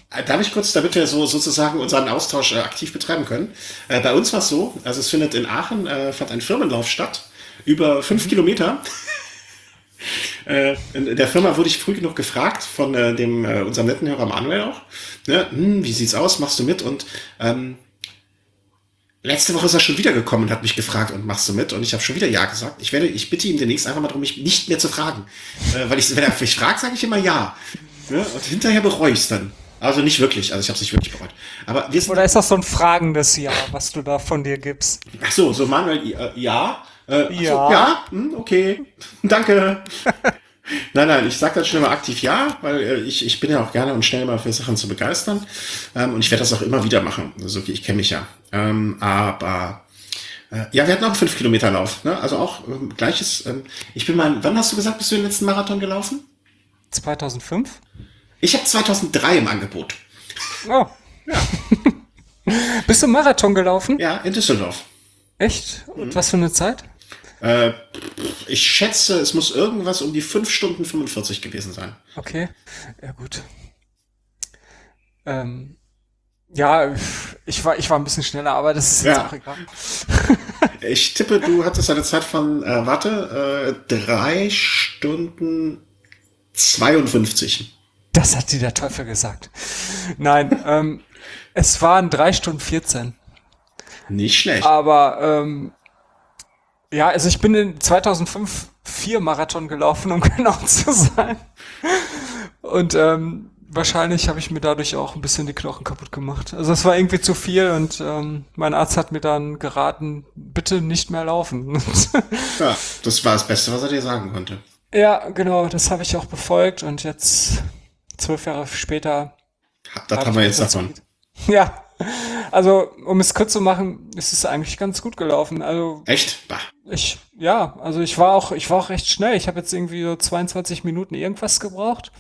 Darf ich kurz, damit wir so sozusagen unseren Austausch äh, aktiv betreiben können? Äh, bei uns war es so, also es findet in Aachen, äh, fand ein Firmenlauf statt, über fünf mhm. Kilometer. Äh, in der Firma wurde ich früh genug gefragt von äh, dem äh, unserem netten Hörer Manuel auch. Ne? Hm, wie sieht's aus? Machst du mit? Und ähm, letzte Woche ist er schon wieder gekommen und hat mich gefragt, und machst du mit? Und ich habe schon wieder ja gesagt. Ich werde, ich bitte ihn demnächst einfach mal darum, mich nicht mehr zu fragen, äh, weil ich, wenn er mich fragt, sage ich immer ja. Ne? Und hinterher bereue ich es dann. Also nicht wirklich, also ich habe es nicht wirklich bereut. Aber wir sind, oder ist das so ein fragendes Ja, was du da von dir gibst? Ach so, so Manuel, äh, ja. Äh, ja. So, ja, hm, okay, danke. Nein, nein, ich sage dann schon immer aktiv ja, weil äh, ich, ich bin ja auch gerne und schnell mal für Sachen zu begeistern. Ähm, und ich werde das auch immer wieder machen. Also ich kenne mich ja. Ähm, aber äh, ja, wir hatten auch einen fünf Kilometer Lauf. Ne? Also auch ähm, gleiches. Ähm, ich bin mal, wann hast du gesagt, bist du den letzten Marathon gelaufen? zweitausendfünf? Ich habe zweitausenddrei im Angebot. Oh. Ja. Bist du Marathon gelaufen? Ja, in Düsseldorf. Echt? Und mhm. was für eine Zeit? Äh, ich schätze, es muss irgendwas um die fünf Stunden fünfundvierzig gewesen sein. Okay, ja gut. Ähm, ja, ich war, ich war ein bisschen schneller, aber das ist jetzt ja auch egal. Ich tippe, du hattest eine Zeit von, äh, warte, äh, drei Stunden zweiundfünfzig. Das hat dir der Teufel gesagt. Nein, ähm, es waren drei Stunden vierzehn. Nicht schlecht. Aber ähm, ja, also ich bin in zweitausendfünf vier Marathon gelaufen, um genau zu sein. Und ähm, wahrscheinlich habe ich mir dadurch auch ein bisschen die Knochen kaputt gemacht. Also es war irgendwie zu viel und ähm, mein Arzt hat mir dann geraten, bitte nicht mehr laufen. Ja, das war das Beste, was er dir sagen konnte. Ja, genau, das habe ich auch befolgt und jetzt zwölf Jahre später. Das haben wir jetzt davon. Ja, also um es kurz zu machen, ist es eigentlich ganz gut gelaufen. Also echt? Bah. Ich ja, also ich war auch ich war auch recht schnell. Ich habe jetzt irgendwie so zweiundzwanzig Minuten irgendwas gebraucht.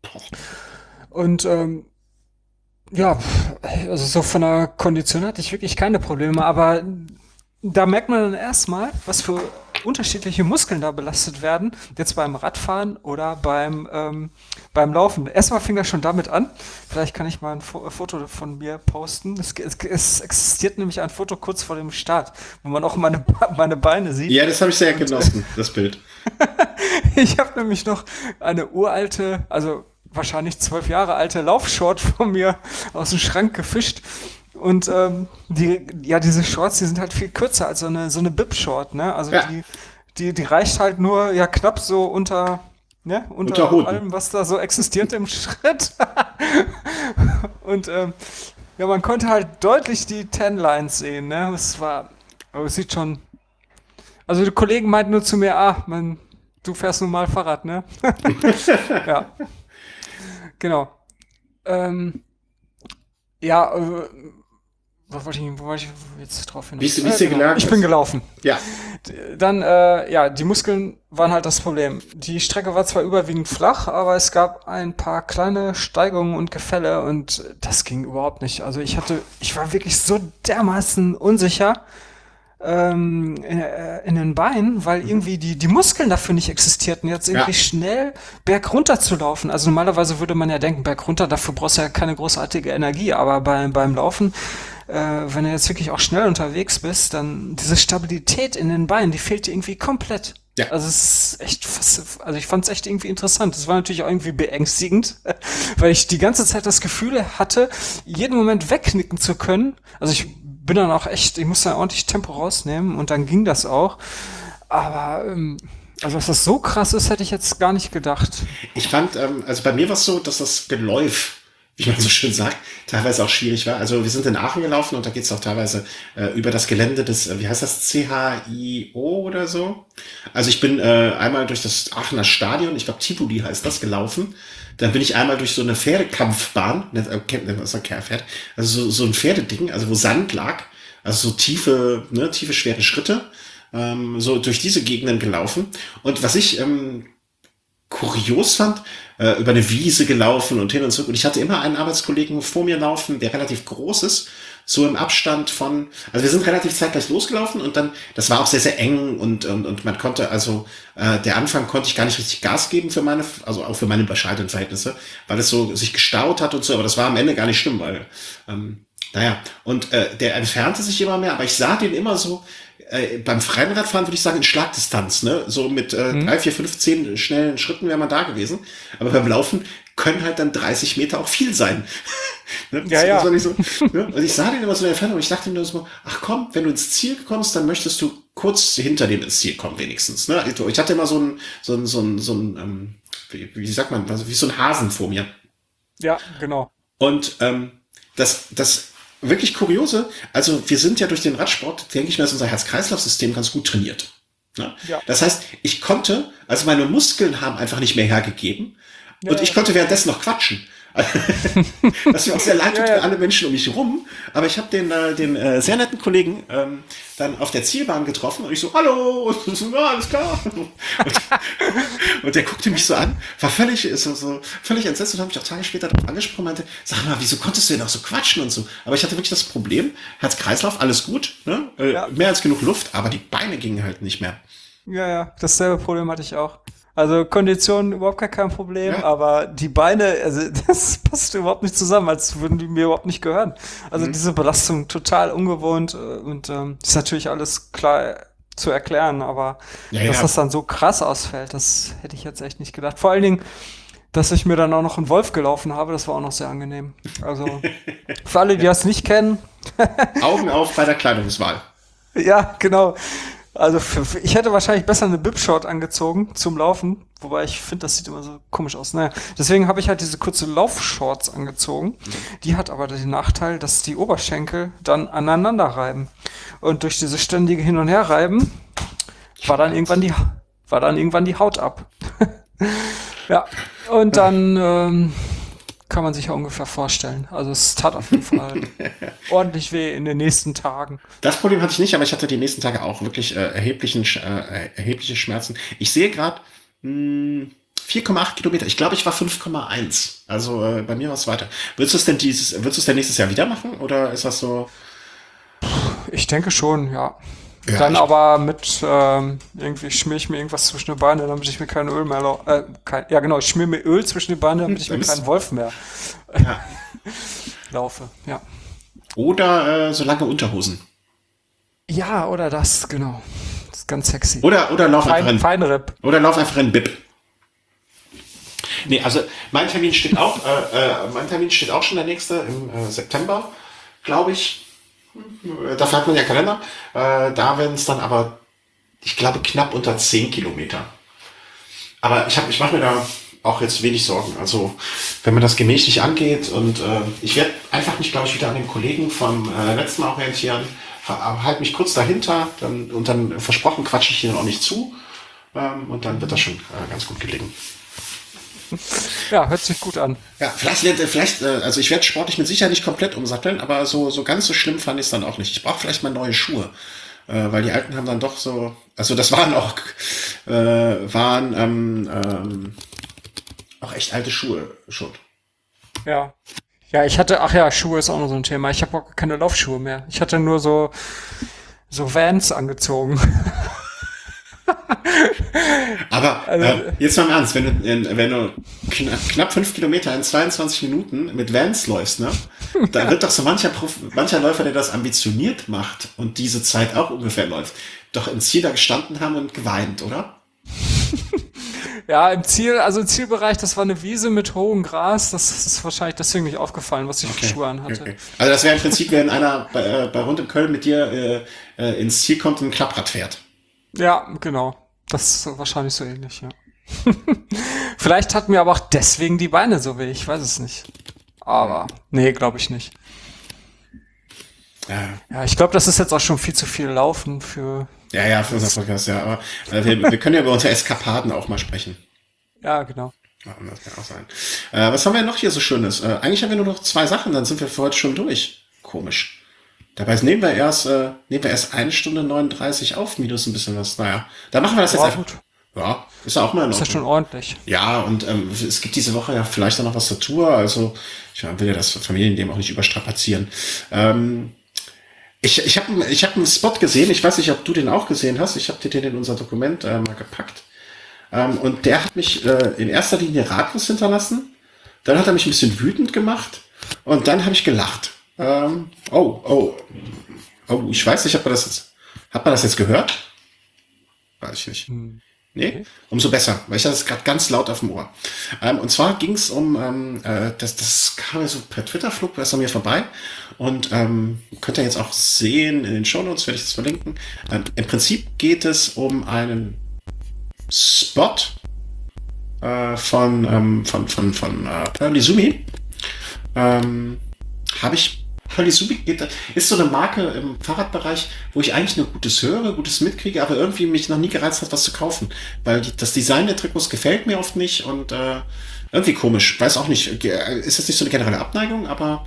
Und ähm, ja, also so von der Kondition hatte ich wirklich keine Probleme, aber da merkt man dann erstmal, was für unterschiedliche Muskeln da belastet werden, jetzt beim Radfahren oder beim ähm, beim Laufen. Erstmal fing das schon damit an. Vielleicht kann ich mal ein Fo- Foto von mir posten. Es, es, es existiert nämlich ein Foto kurz vor dem Start, wo man auch meine, meine Beine sieht. Ja, das habe ich sehr Und, genossen, das Bild. Ich habe nämlich noch eine uralte, also wahrscheinlich zwölf Jahre alte Laufshort von mir aus dem Schrank gefischt. Und ähm, die, ja, diese Shorts, die sind halt viel kürzer als so eine so eine Bib-Short, ne? Also ja. die, die, die reicht halt nur ja knapp so unter, ne, unter, unter allem, was da so existiert im Schritt. Und ähm, ja, man konnte halt deutlich die Tan-Lines sehen, ne? Es war, aber es sieht schon. Also die Kollegen meinten nur zu mir, ah, man, du fährst nun mal Fahrrad, ne? Ja. Genau. Ähm, ja, äh, Wo wollte ich, wo wollte ich jetzt drauf hin? Wie ist, wie ist dir gelernt? Ich bin gelaufen. Ja. Dann, äh, ja, die Muskeln waren halt das Problem. Die Strecke war zwar überwiegend flach, aber es gab ein paar kleine Steigungen und Gefälle und das ging überhaupt nicht. Also ich hatte, ich war wirklich so dermaßen unsicher ähm, in, äh, in den Beinen, weil mhm. irgendwie die, die Muskeln dafür nicht existierten, jetzt irgendwie ja. schnell bergunter zu laufen. Also normalerweise würde man ja denken, bergunter, dafür brauchst du ja keine großartige Energie, aber bei, beim Laufen Äh, wenn du jetzt wirklich auch schnell unterwegs bist, dann diese Stabilität in den Beinen, die fehlt dir irgendwie komplett. Ja. Also es ist echt fast, also ich fand es echt irgendwie interessant. Es war natürlich auch irgendwie beängstigend, weil ich die ganze Zeit das Gefühl hatte, jeden Moment wegknicken zu können. Also ich bin dann auch echt, ich musste dann ordentlich Tempo rausnehmen und dann ging das auch. Aber ähm, also dass das so krass ist, hätte ich jetzt gar nicht gedacht. Ich fand, ähm, also bei mir war es so, dass das Geläuf, wie man so schön sagt, teilweise auch schwierig war. Also wir sind in Aachen gelaufen und da geht es auch teilweise äh, über das Gelände des, äh, wie heißt das, C H I O oder so. Also ich bin äh, einmal durch das Aachener Stadion, ich glaube Tivoli heißt das, gelaufen. Dann bin ich einmal durch so eine Pferdekampfbahn, äh, kennt was ein Pferd, also so, so ein Pferdeding, also wo Sand lag, also so tiefe, ne, tiefe, schwere Schritte, ähm, so durch diese Gegenden gelaufen. Und was ich ähm, kurios fand, äh, über eine Wiese gelaufen und hin und zurück. Und ich hatte immer einen Arbeitskollegen vor mir laufen, der relativ groß ist, so im Abstand von, also wir sind relativ zeitgleich losgelaufen und dann, das war auch sehr, sehr eng und, und, und man konnte, also äh, der Anfang konnte ich gar nicht richtig Gas geben für meine, also auch für meine bescheidenen Verhältnisse, weil es so sich gestaut hat und so, aber das war am Ende gar nicht schlimm, weil, ähm, naja, und äh, der entfernte sich immer mehr, aber ich sah den immer so, äh, beim Freirennradfahren würde ich sagen in Schlagdistanz, ne, so mit äh, mhm. drei, vier, fünf, zehn schnellen Schritten wäre man da gewesen, aber beim Laufen können halt dann dreißig Meter auch viel sein. Ne? Ja, ja. So, ne? Und ich sah den immer so in der Entfernung und ich dachte mir so, ach komm, wenn du ins Ziel kommst, dann möchtest du kurz hinter dem ins Ziel kommen wenigstens. Ne? Ich hatte immer so ein, so ein, so ein, so ein ähm, wie, wie sagt man, also wie so ein Hasen vor mir. Ja, genau. Und ähm, das, das wirklich Kuriose, also wir sind ja durch den Radsport, denke ich mir, ist unser Herz-Kreislauf-System ganz gut trainiert. Ne? Ja. Das heißt, ich konnte, also meine Muskeln haben einfach nicht mehr hergegeben, ja, und ich konnte währenddessen noch quatschen. Das mir auch sehr leid tut, ja, ja. für alle Menschen um mich rum. Aber ich habe den, äh, den äh, sehr netten Kollegen ähm, dann auf der Zielbahn getroffen und ich so, hallo, und so, ja, alles klar. Und, und der guckte mich so an, war völlig, so, so, völlig entsetzt und hat mich auch Tage später darauf angesprochen und meinte, sag mal, wieso konntest du denn auch so quatschen und so? Aber ich hatte wirklich das Problem, Herz-Kreislauf, alles gut, ne? äh, ja. mehr als genug Luft, aber die Beine gingen halt nicht mehr. Ja, ja, dasselbe Problem hatte ich auch. Also Kondition überhaupt gar kein Problem, ja. aber die Beine, also das passt überhaupt nicht zusammen, als würden die mir überhaupt nicht gehören. Also mhm. diese Belastung total ungewohnt und ähm, ist natürlich alles klar zu erklären, aber ja, dass ja. das dann so krass ausfällt, das hätte ich jetzt echt nicht gedacht. Vor allen Dingen, dass ich mir dann auch noch einen Wolf gelaufen habe, das war auch noch sehr angenehm. Also für alle, die das nicht kennen. Augen auf bei der Kleidungswahl. Ja, genau. Also für, für, ich hätte wahrscheinlich besser eine Bib-Short angezogen zum Laufen, wobei ich finde, das sieht immer so komisch aus. Naja, deswegen habe ich halt diese kurze Laufshorts angezogen. Die hat aber den Nachteil, dass die Oberschenkel dann aneinander reiben. Und durch diese ständige Hin- und Herreiben war dann irgendwann die, war dann irgendwann die Haut ab. Ja, und dann ähm, kann man sich ja ungefähr vorstellen. Also es tat auf jeden Fall ordentlich weh in den nächsten Tagen. Das Problem hatte ich nicht, aber ich hatte die nächsten Tage auch wirklich äh, erheblichen, äh, erhebliche Schmerzen. Ich sehe gerade vier Komma acht Kilometer. Ich glaube, ich war fünf Komma eins. Also äh, bei mir war es weiter. Würdest du es denn dieses, würdest du es denn nächstes Jahr wieder machen? Oder ist das so? Ich denke schon, ja. Ja, dann aber mit, ähm, irgendwie schmier ich mir irgendwas zwischen die Beine, damit ich mir kein Öl mehr, lau- äh, kein, ja genau, ich schmier mir Öl zwischen die Beine, damit ich mir keinen Wolf mehr ja. laufe, ja. Oder äh, so lange Unterhosen. Ja, oder das, genau. Das ist ganz sexy. Oder, oder lauf einfach in, Feinripp. Oder lauf einfach in Bib. Nee, also mein Termin steht auch, äh, äh, mein Termin steht auch schon der nächste im äh, September, glaube ich. Dafür hat man ja Kalender. Äh, da werden es dann aber, ich glaube, knapp unter zehn Kilometer. Aber ich, hab, ich mache mir da auch jetzt wenig Sorgen. Also, wenn man das gemächlich angeht und äh, ich werde einfach mich, glaube ich, wieder an den Kollegen vom äh, letzten Mal orientieren, halte mich kurz dahinter dann, und dann versprochen quatsche ich ihnen auch nicht zu. Ähm, und dann wird das schon äh, ganz gut gelingen. Ja, hört sich gut an. Ja, vielleicht, vielleicht also ich werde sportlich mit Sicherheit nicht komplett umsatteln, aber so, so ganz so schlimm fand ich es dann auch nicht. Ich brauche vielleicht mal neue Schuhe, äh, weil die alten haben dann doch so, also das waren auch, äh, waren ähm, ähm, auch echt alte Schuhe schon. Ja. Ja, ich hatte, ach ja, Schuhe ist auch noch so ein Thema. Ich habe auch keine Laufschuhe mehr. Ich hatte nur so, so Vans angezogen. Aber also, äh, jetzt mal im Ernst, wenn du, wenn du knapp, knapp fünf Kilometer in zweiundzwanzig Minuten mit Vans läufst, ne, da ja. wird doch so mancher, mancher Läufer, der das ambitioniert macht und diese Zeit auch ungefähr läuft, doch im Ziel da gestanden haben und geweint, oder? Ja, im Ziel, also im Zielbereich, das war eine Wiese mit hohem Gras, das ist wahrscheinlich deswegen nicht aufgefallen, was ich okay. für Schuhe anhatte. Okay. Also das wäre im Prinzip, wenn einer bei, äh, bei Rund in Köln mit dir äh, äh, ins Ziel kommt und ein Klapprad fährt. Ja, genau. Das ist wahrscheinlich so ähnlich, ja. Vielleicht hat mir aber auch deswegen die Beine so weh, ich weiß es nicht. Aber, nee, glaube ich nicht. Ja, ja ich glaube, das ist jetzt auch schon viel zu viel Laufen für... Ja, ja, für unser Podcast, ja. Aber äh, wir, wir können ja über unsere Eskapaden auch mal sprechen. Ja, genau. Ja, das kann auch sein. Äh, was haben wir noch hier so Schönes? Äh, eigentlich haben wir nur noch zwei Sachen, dann sind wir für heute schon durch. Komisch. Dabei nehmen wir erst, äh, nehmen wir erst eine Stunde neununddreißig auf, minus ein bisschen was. Naja, da machen wir das jetzt oh, einfach. Gut. Ja, ist ja auch mal in Ist ja schon Ordnung. ordentlich. Ja, und ähm, es gibt diese Woche ja vielleicht auch noch was zur Tour. Also ich will ja das Familienleben auch nicht überstrapazieren. Ähm, ich ich habe ich hab einen Spot gesehen. Ich weiß nicht, ob du den auch gesehen hast. Ich habe dir den in unser Dokument äh, mal gepackt. Ähm, und der hat mich äh, in erster Linie ratlos hinterlassen. Dann hat er mich ein bisschen wütend gemacht. Und dann habe ich gelacht. Ähm, oh, oh, oh, ich weiß nicht, ob man das jetzt, hat man das jetzt gehört? Weiß ich nicht. Hm. Nee, umso besser, weil ich hatte es gerade ganz laut auf dem Ohr. Ähm, und zwar ging es um, ähm, äh, das, das kam ja so per Twitter, flog das an mir vorbei. Und ähm, könnt ihr jetzt auch sehen, in den Shownotes werde ich das verlinken. Ähm, Im Prinzip geht es um einen Spot äh, von, ähm, von, von, von äh, Pearly Sumi. Ähm, Habe ich Pearly Sumi geht, ist so eine Marke im Fahrradbereich, wo ich eigentlich nur Gutes höre, Gutes mitkriege, aber irgendwie mich noch nie gereizt hat, was zu kaufen. Weil die, das Design der Trikots gefällt mir oft nicht und äh, irgendwie komisch. Weiß auch nicht, ge- ist jetzt nicht so eine generelle Abneigung, aber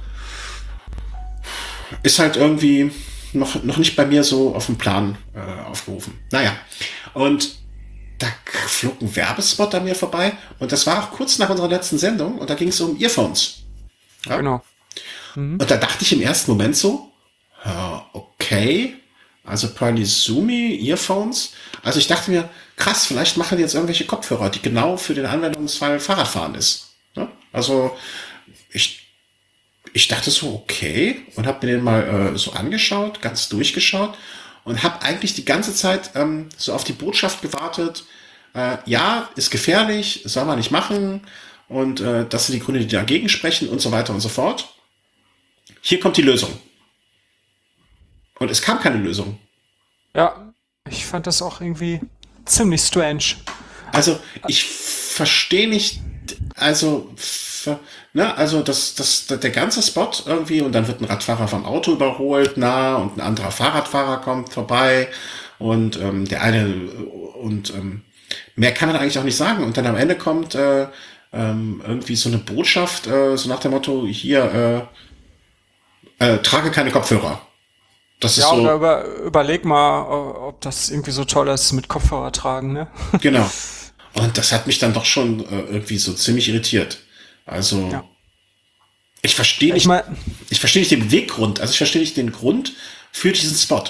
ist halt irgendwie noch, noch nicht bei mir so auf dem Plan äh, aufgerufen. Naja, und da flog ein Werbespot an mir vorbei und das war auch kurz nach unserer letzten Sendung und da ging es um Earphones. Ja? Genau. Mhm. Und da dachte ich im ersten Moment so, ja, okay, also Pearly Sumi, Earphones. Also ich dachte mir, krass, vielleicht machen die jetzt irgendwelche Kopfhörer, die genau für den Anwendungsfall Fahrradfahren ist. Ja? Also ich, ich dachte so, okay, und habe mir den mal äh, so angeschaut, ganz durchgeschaut und habe eigentlich die ganze Zeit ähm, so auf die Botschaft gewartet, äh, ja, ist gefährlich, soll man nicht machen und äh, das sind die Gründe, die dagegen sprechen und so weiter und so fort. Hier kommt die Lösung. Und es kam keine Lösung. Ja, ich fand das auch irgendwie ziemlich strange. Also ich verstehe nicht, also, ver- ne, also das, das, der ganze Spot irgendwie und dann wird ein Radfahrer vom Auto überholt, na, und ein anderer Fahrradfahrer kommt vorbei und ähm, der eine und ähm, mehr kann man eigentlich auch nicht sagen. Und dann am Ende kommt äh, ähm, irgendwie so eine Botschaft, äh, so nach dem Motto, hier, äh, äh, trage keine Kopfhörer. Das ist Ja, oder so, über, überleg mal, o- ob das irgendwie so toll ist mit Kopfhörer tragen, ne? genau. Und das hat mich dann doch schon äh, irgendwie so ziemlich irritiert. Also, Ja. ich verstehe Ich nicht, meine, ich verstehe nicht den Beweggrund, also ich verstehe nicht den Grund für diesen Spot.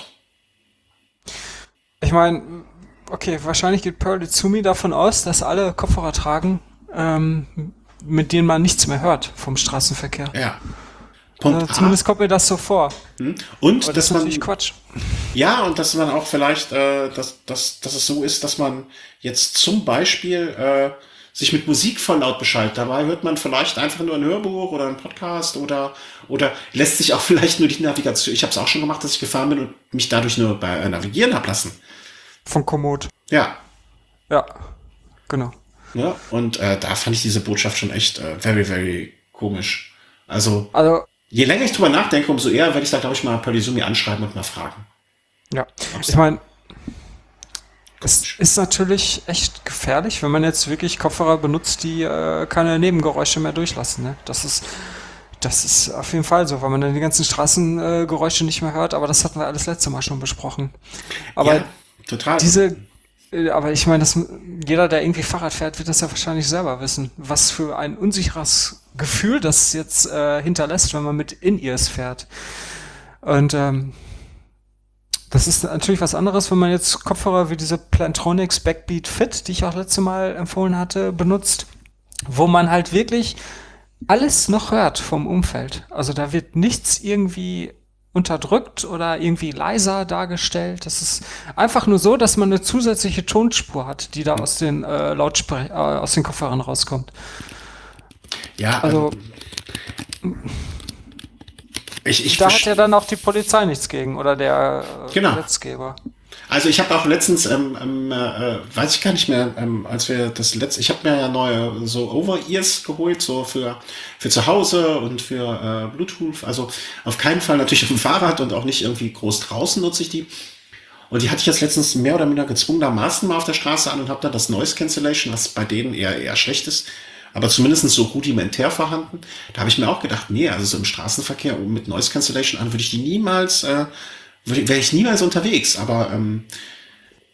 ich meine, okay, wahrscheinlich geht Pearl Izumi davon aus, dass alle Kopfhörer tragen, ähm, mit denen man nichts mehr hört vom Straßenverkehr. Ja. Äh, Punkt A. zumindest kommt mir das so vor. Hm? Aber Und das dass ist natürlich man, Quatsch. ja, und dass man auch vielleicht, äh, dass, dass, dass es so ist, dass man jetzt zum Beispiel äh, sich mit Musik voll laut beschallt. Dabei hört man vielleicht einfach nur ein Hörbuch oder ein Podcast oder oder lässt sich auch vielleicht nur die Navigation. Ich habe es auch schon gemacht, dass ich gefahren bin und mich dadurch nur bei äh, navigieren hab lassen. Von Komoot. Ja, Ja, genau. ja. Und äh, da fand ich diese Botschaft schon echt äh, very, very komisch. Also Also, je länger ich drüber nachdenke, umso eher werde ich da, glaube ich, mal Pearly anschreiben und mal fragen. ja. Ob's Ich da- meine, es ist natürlich echt gefährlich, wenn man jetzt wirklich Kopfhörer benutzt, die äh, keine Nebengeräusche mehr durchlassen. Ne? Das ist, das ist auf jeden Fall so, weil man dann die ganzen Straßengeräusche äh, Geräusche nicht mehr hört. Aber das hatten wir alles letzte Mal schon besprochen. Aber ja, total. diese, äh, aber ich meine, das, jeder, der irgendwie Fahrrad fährt, wird das ja wahrscheinlich selber wissen, was für ein unsicheres Gefühl das jetzt äh, hinterlässt, wenn man mit In-Ears fährt. Und ähm, das ist natürlich was anderes, wenn man jetzt Kopfhörer wie diese Plantronics Backbeat Fit, die ich auch letzte Mal empfohlen hatte, benutzt, wo man halt wirklich alles noch hört vom Umfeld. Also da wird nichts irgendwie unterdrückt oder irgendwie leiser dargestellt. Das ist einfach nur so, dass man eine zusätzliche Tonspur hat, die da aus den äh, Lautspre äh, aus den Kopfhörern rauskommt. Ja, Also ähm, ich, ich da hat verste- ja dann auch die Polizei nichts gegen oder der äh, Genau. Gesetzgeber. Also ich habe auch letztens, ähm, ähm, äh, weiß ich gar nicht mehr, ähm, als wir das letzte, ich habe mir ja neue so Over-Ears geholt, so für für zu Hause und für äh, Bluetooth. Also auf keinen Fall natürlich auf dem Fahrrad und auch nicht irgendwie groß draußen nutze ich die. Und die hatte ich jetzt letztens mehr oder minder gezwungenermaßen mal auf der Straße an und habe dann das Noise Cancellation, was bei denen eher eher schlecht ist, aber zumindest so rudimentär vorhanden. Da habe ich mir auch gedacht, nee, also so im Straßenverkehr mit Noise Cancellation an würde ich die niemals, äh, würde, wäre ich niemals unterwegs. Aber ähm,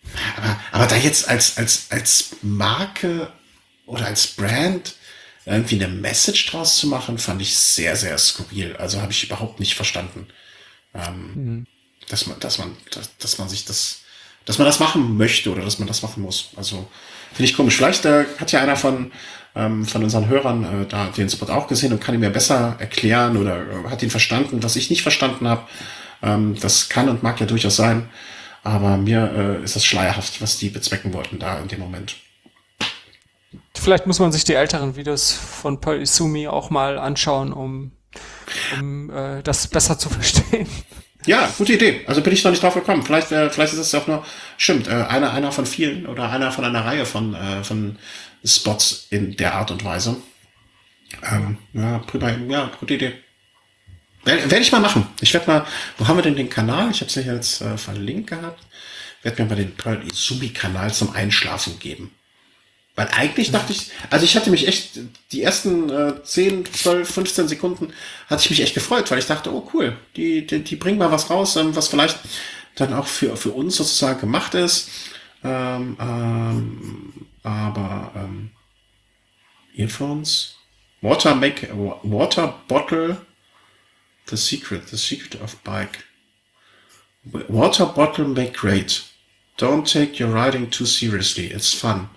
Aber, aber da jetzt als, als, als Marke oder als Brand irgendwie eine Message draus zu machen, fand ich sehr, sehr skurril. Also habe ich überhaupt nicht verstanden, Mhm. dass man, dass man, dass, dass man sich das, dass man das machen möchte oder dass man das machen muss. Also finde ich komisch. Vielleicht äh, hat ja einer von, ähm, von unseren Hörern äh, da den Spot auch gesehen und kann ihn mir besser erklären oder äh, hat ihn verstanden, was ich nicht verstanden habe. Ähm, das kann und mag ja durchaus sein. Aber mir äh, ist das schleierhaft, was die bezwecken wollten da in dem Moment. Vielleicht muss man sich die älteren Videos von Pearl Izumi auch mal anschauen, um, um äh, das besser zu verstehen. Ja, gute Idee. Also bin ich noch nicht drauf gekommen. Vielleicht, äh, vielleicht ist es auch nur, stimmt, äh, einer, einer von vielen oder einer von einer Reihe von, äh, von Spots in der Art und Weise. Ähm, ja, prima, ja, gute Idee. Werde ich mal machen. Ich werde mal, wo haben wir denn den Kanal? Ich habe es ja jetzt äh, verlinkt gehabt. Werde mir mal den Pearl Izumi-Kanal zum Einschlafen geben. Weil eigentlich dachte ich, also ich hatte mich echt, die ersten äh, zehn, zwölf, fünfzehn Sekunden hatte ich mich echt gefreut, weil ich dachte, oh cool, die, die, die bringen mal was raus, ähm, was vielleicht dann auch für, für uns sozusagen gemacht ist. Ähm, ähm, aber ähm, Earphones, Water make Water Bottle, The Secret, The Secret of Bike. Water Bottle make great. Don't take your riding too seriously. It's fun.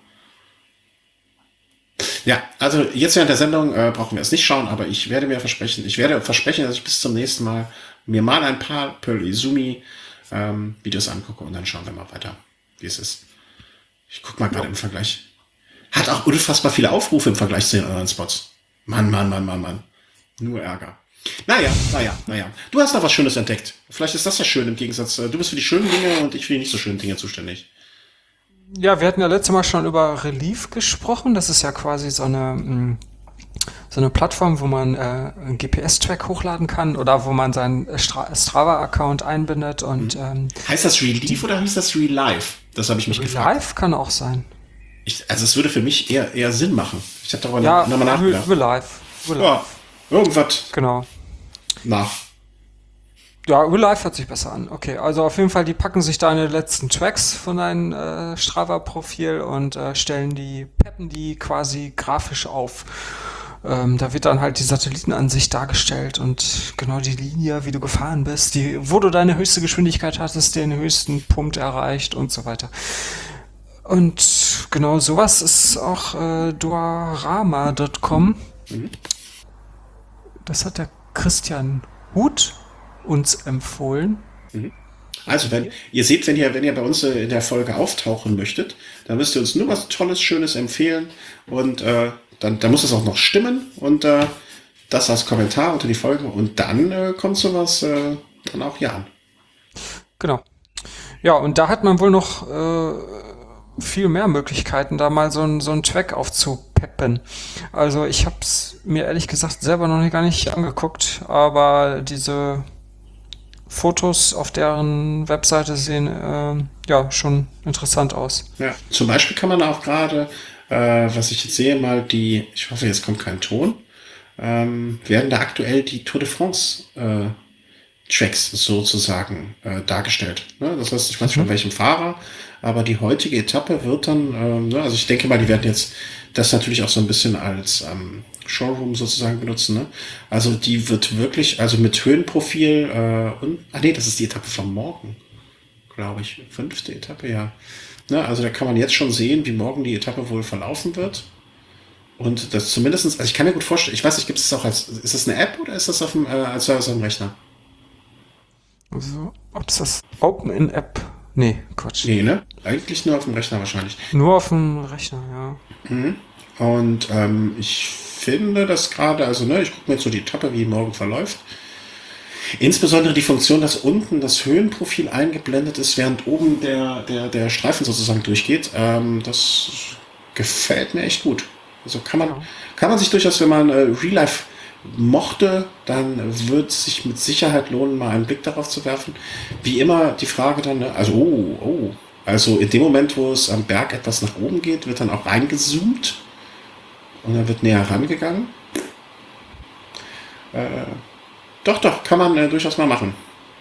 Ja, also jetzt während der Sendung äh, brauchen wir es nicht schauen, aber ich werde mir versprechen, ich werde versprechen, dass ich bis zum nächsten Mal mir mal ein paar Pearl Izumi ähm, Videos angucke und dann schauen wir mal weiter, wie es ist. Ich guck mal gerade im Vergleich. Hat auch unfassbar viele Aufrufe im Vergleich zu den anderen Spots. Mann, Mann, Mann, Mann, Mann. Nur Ärger. Naja, naja, naja. Du hast noch was Schönes entdeckt. Vielleicht ist das ja schön im Gegensatz. Du bist für die schönen Dinge und ich für die nicht so schönen Dinge zuständig. Ja, wir hatten ja letztes Mal schon über Relief gesprochen. Das ist ja quasi so eine, mh, so eine Plattform, wo man äh, einen G P S-Track hochladen kann oder wo man seinen Stra Strava-Account einbindet und ähm, Heißt das Relief oder hieß das Real Life? Das habe ich mich gefragt. Relief kann auch sein. Ich, also es würde für mich eher, eher Sinn machen. Ich habe darüber Ja, nochmal nachgedacht. Relief. Ja, irgendwas Genau. nach. Ja, Real Life hört sich besser an. Okay, also auf jeden Fall, die packen sich deine letzten Tracks von deinem äh, Strava-Profil und äh, stellen die, peppen die quasi grafisch auf. Ähm, da wird dann halt die Satellitenansicht dargestellt und genau die Linie, wie du gefahren bist, die, wo du deine höchste Geschwindigkeit hattest, den höchsten Punkt erreicht und so weiter. Und genau sowas ist auch äh, duarama Punkt com. Das hat der Christian Huth uns empfohlen. Also wenn ihr seht, wenn ihr, wenn ihr bei uns äh, in der Folge auftauchen möchtet, dann müsst ihr uns nur was Tolles, Schönes empfehlen und äh, dann, dann muss es auch noch stimmen und äh, das als Kommentar unter die Folge und dann äh, kommt sowas äh, dann auch hier an. Genau. Ja, und da hat man wohl noch äh, viel mehr Möglichkeiten, da mal so einen so einen Track aufzupeppen. Also ich habe es mir ehrlich gesagt selber noch nicht, gar nicht angeguckt, aber diese Fotos auf deren Webseite sehen äh, ja schon interessant aus. Ja, zum Beispiel kann man auch gerade, äh, was ich jetzt sehe, mal die, ich hoffe, jetzt kommt kein Ton, ähm, werden da aktuell die Tour de France äh, Tracks sozusagen äh, dargestellt. Ne? Das heißt, ich weiß nicht von welchem Fahrer, aber die heutige Etappe wird dann, ähm, ne? Also ich denke mal, die werden jetzt das natürlich auch so ein bisschen als ähm, Showroom sozusagen benutzen. Ne? Also die wird wirklich, also mit Höhenprofil äh, und, ah nee, das ist die Etappe von morgen, glaube ich, fünfte Etappe, ja. Ne? Also da kann man jetzt schon sehen, wie morgen die Etappe wohl verlaufen wird. Und das zumindestens, also ich kann mir gut vorstellen, ich weiß nicht, gibt es das auch als, ist das eine App oder ist das auf dem, äh, als Service am Rechner? Also, ob es das Open in App? Nee, Quatsch. Nee, ne? Eigentlich nur auf dem Rechner wahrscheinlich. Nur auf dem Rechner, ja. Und ähm, ich finde das gerade, also ne, ich gucke mir jetzt so die Etappe, wie morgen verläuft. Insbesondere die Funktion, dass unten das Höhenprofil eingeblendet ist, während oben der, der, der Streifen sozusagen durchgeht. Ähm, das gefällt mir echt gut. Also kann man, kann man sich durchaus, wenn man äh, Real Life mochte, dann wird es sich mit Sicherheit lohnen, mal einen Blick darauf zu werfen. Wie immer die Frage dann, ne, also oh, oh, also in dem Moment, wo es am Berg etwas nach oben geht, wird dann auch reingezoomt und dann wird näher rangegangen. Äh, doch, doch, kann man äh, durchaus mal machen.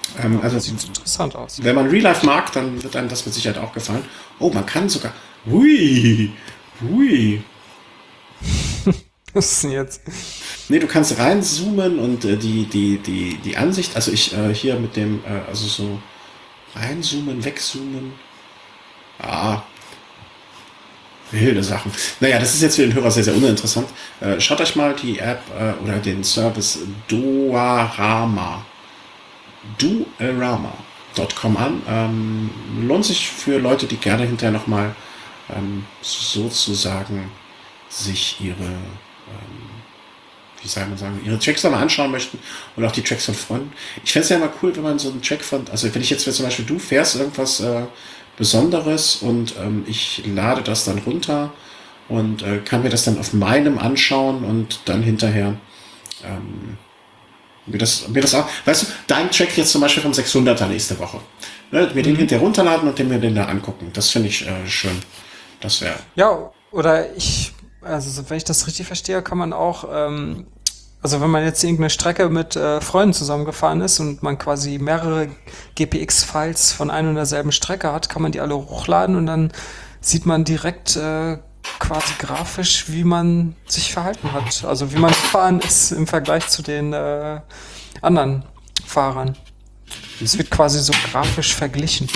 Ähm, Ja, also, sieht interessant aus. wenn man Real Life mag, dann wird einem das mit Sicherheit auch gefallen. Oh, man kann sogar. Hui, hui. Was ist denn jetzt? Nee, du kannst reinzoomen und äh, die, die, die, die Ansicht, also ich äh, hier mit dem, äh, also so reinzoomen, wegzoomen. Ah, wilde Sachen. Naja, das ist jetzt für den Hörer sehr, sehr uninteressant. Äh, schaut euch mal die App äh, oder den Service Duarama. Duarama Punkt com an. Ähm, lohnt sich für Leute, die gerne hinterher nochmal ähm, sozusagen sich ihre, ähm, wie soll man sagen, ihre Tracks nochmal anschauen möchten und auch die Tracks von Freunden. Ich fände es ja immer cool, wenn man so einen Track von, also wenn ich jetzt, wenn zum Beispiel du fährst irgendwas äh, Besonderes und ähm, ich lade das dann runter und äh, kann mir das dann auf meinem anschauen und dann hinterher ähm, mir das, mir das auch, weißt du, dein Track jetzt zum Beispiel vom sechshunderter nächste Woche. Ne, mir den Mhm. hinterher runterladen und den mir den da angucken. Das finde ich äh, schön. Das wäre. Ja, oder ich, also so, wenn ich das richtig verstehe, kann man auch, ähm, also wenn man jetzt irgendeine Strecke mit äh, Freunden zusammengefahren ist und man quasi mehrere G P X-Files von einer und derselben Strecke hat, kann man die alle hochladen und dann sieht man direkt äh, quasi grafisch, wie man sich verhalten hat. Also wie man gefahren ist im Vergleich zu den äh, anderen Fahrern. Es wird quasi so grafisch verglichen.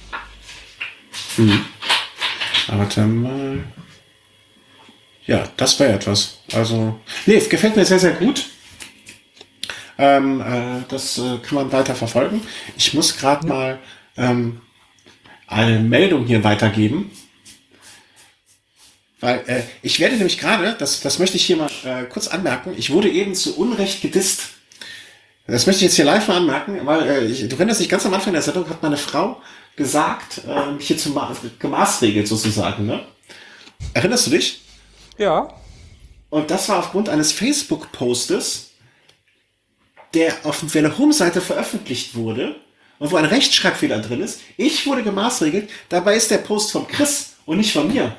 Aber warte mal. Ja, das wäre etwas. Also, nee, es gefällt mir sehr, sehr gut. Ähm, äh, das äh, kann man weiter verfolgen. Ich muss gerade Ja. mal ähm, eine Meldung hier weitergeben. Weil äh, ich werde nämlich gerade, das, das möchte ich hier mal äh, kurz anmerken, ich wurde eben zu Unrecht gedisst. Das möchte ich jetzt hier live mal anmerken, weil äh, ich, du erinnerst dich, ganz am Anfang der Sendung hat meine Frau gesagt, äh, mich hier zu ma gemaßregelt sozusagen, ne? Erinnerst du dich? Ja. Und das war aufgrund eines Facebook-Postes, der auf der Home-Seite veröffentlicht wurde und wo ein Rechtschreibfehler drin ist. Ich wurde gemaßregelt, dabei ist der Post von Chris und nicht von mir.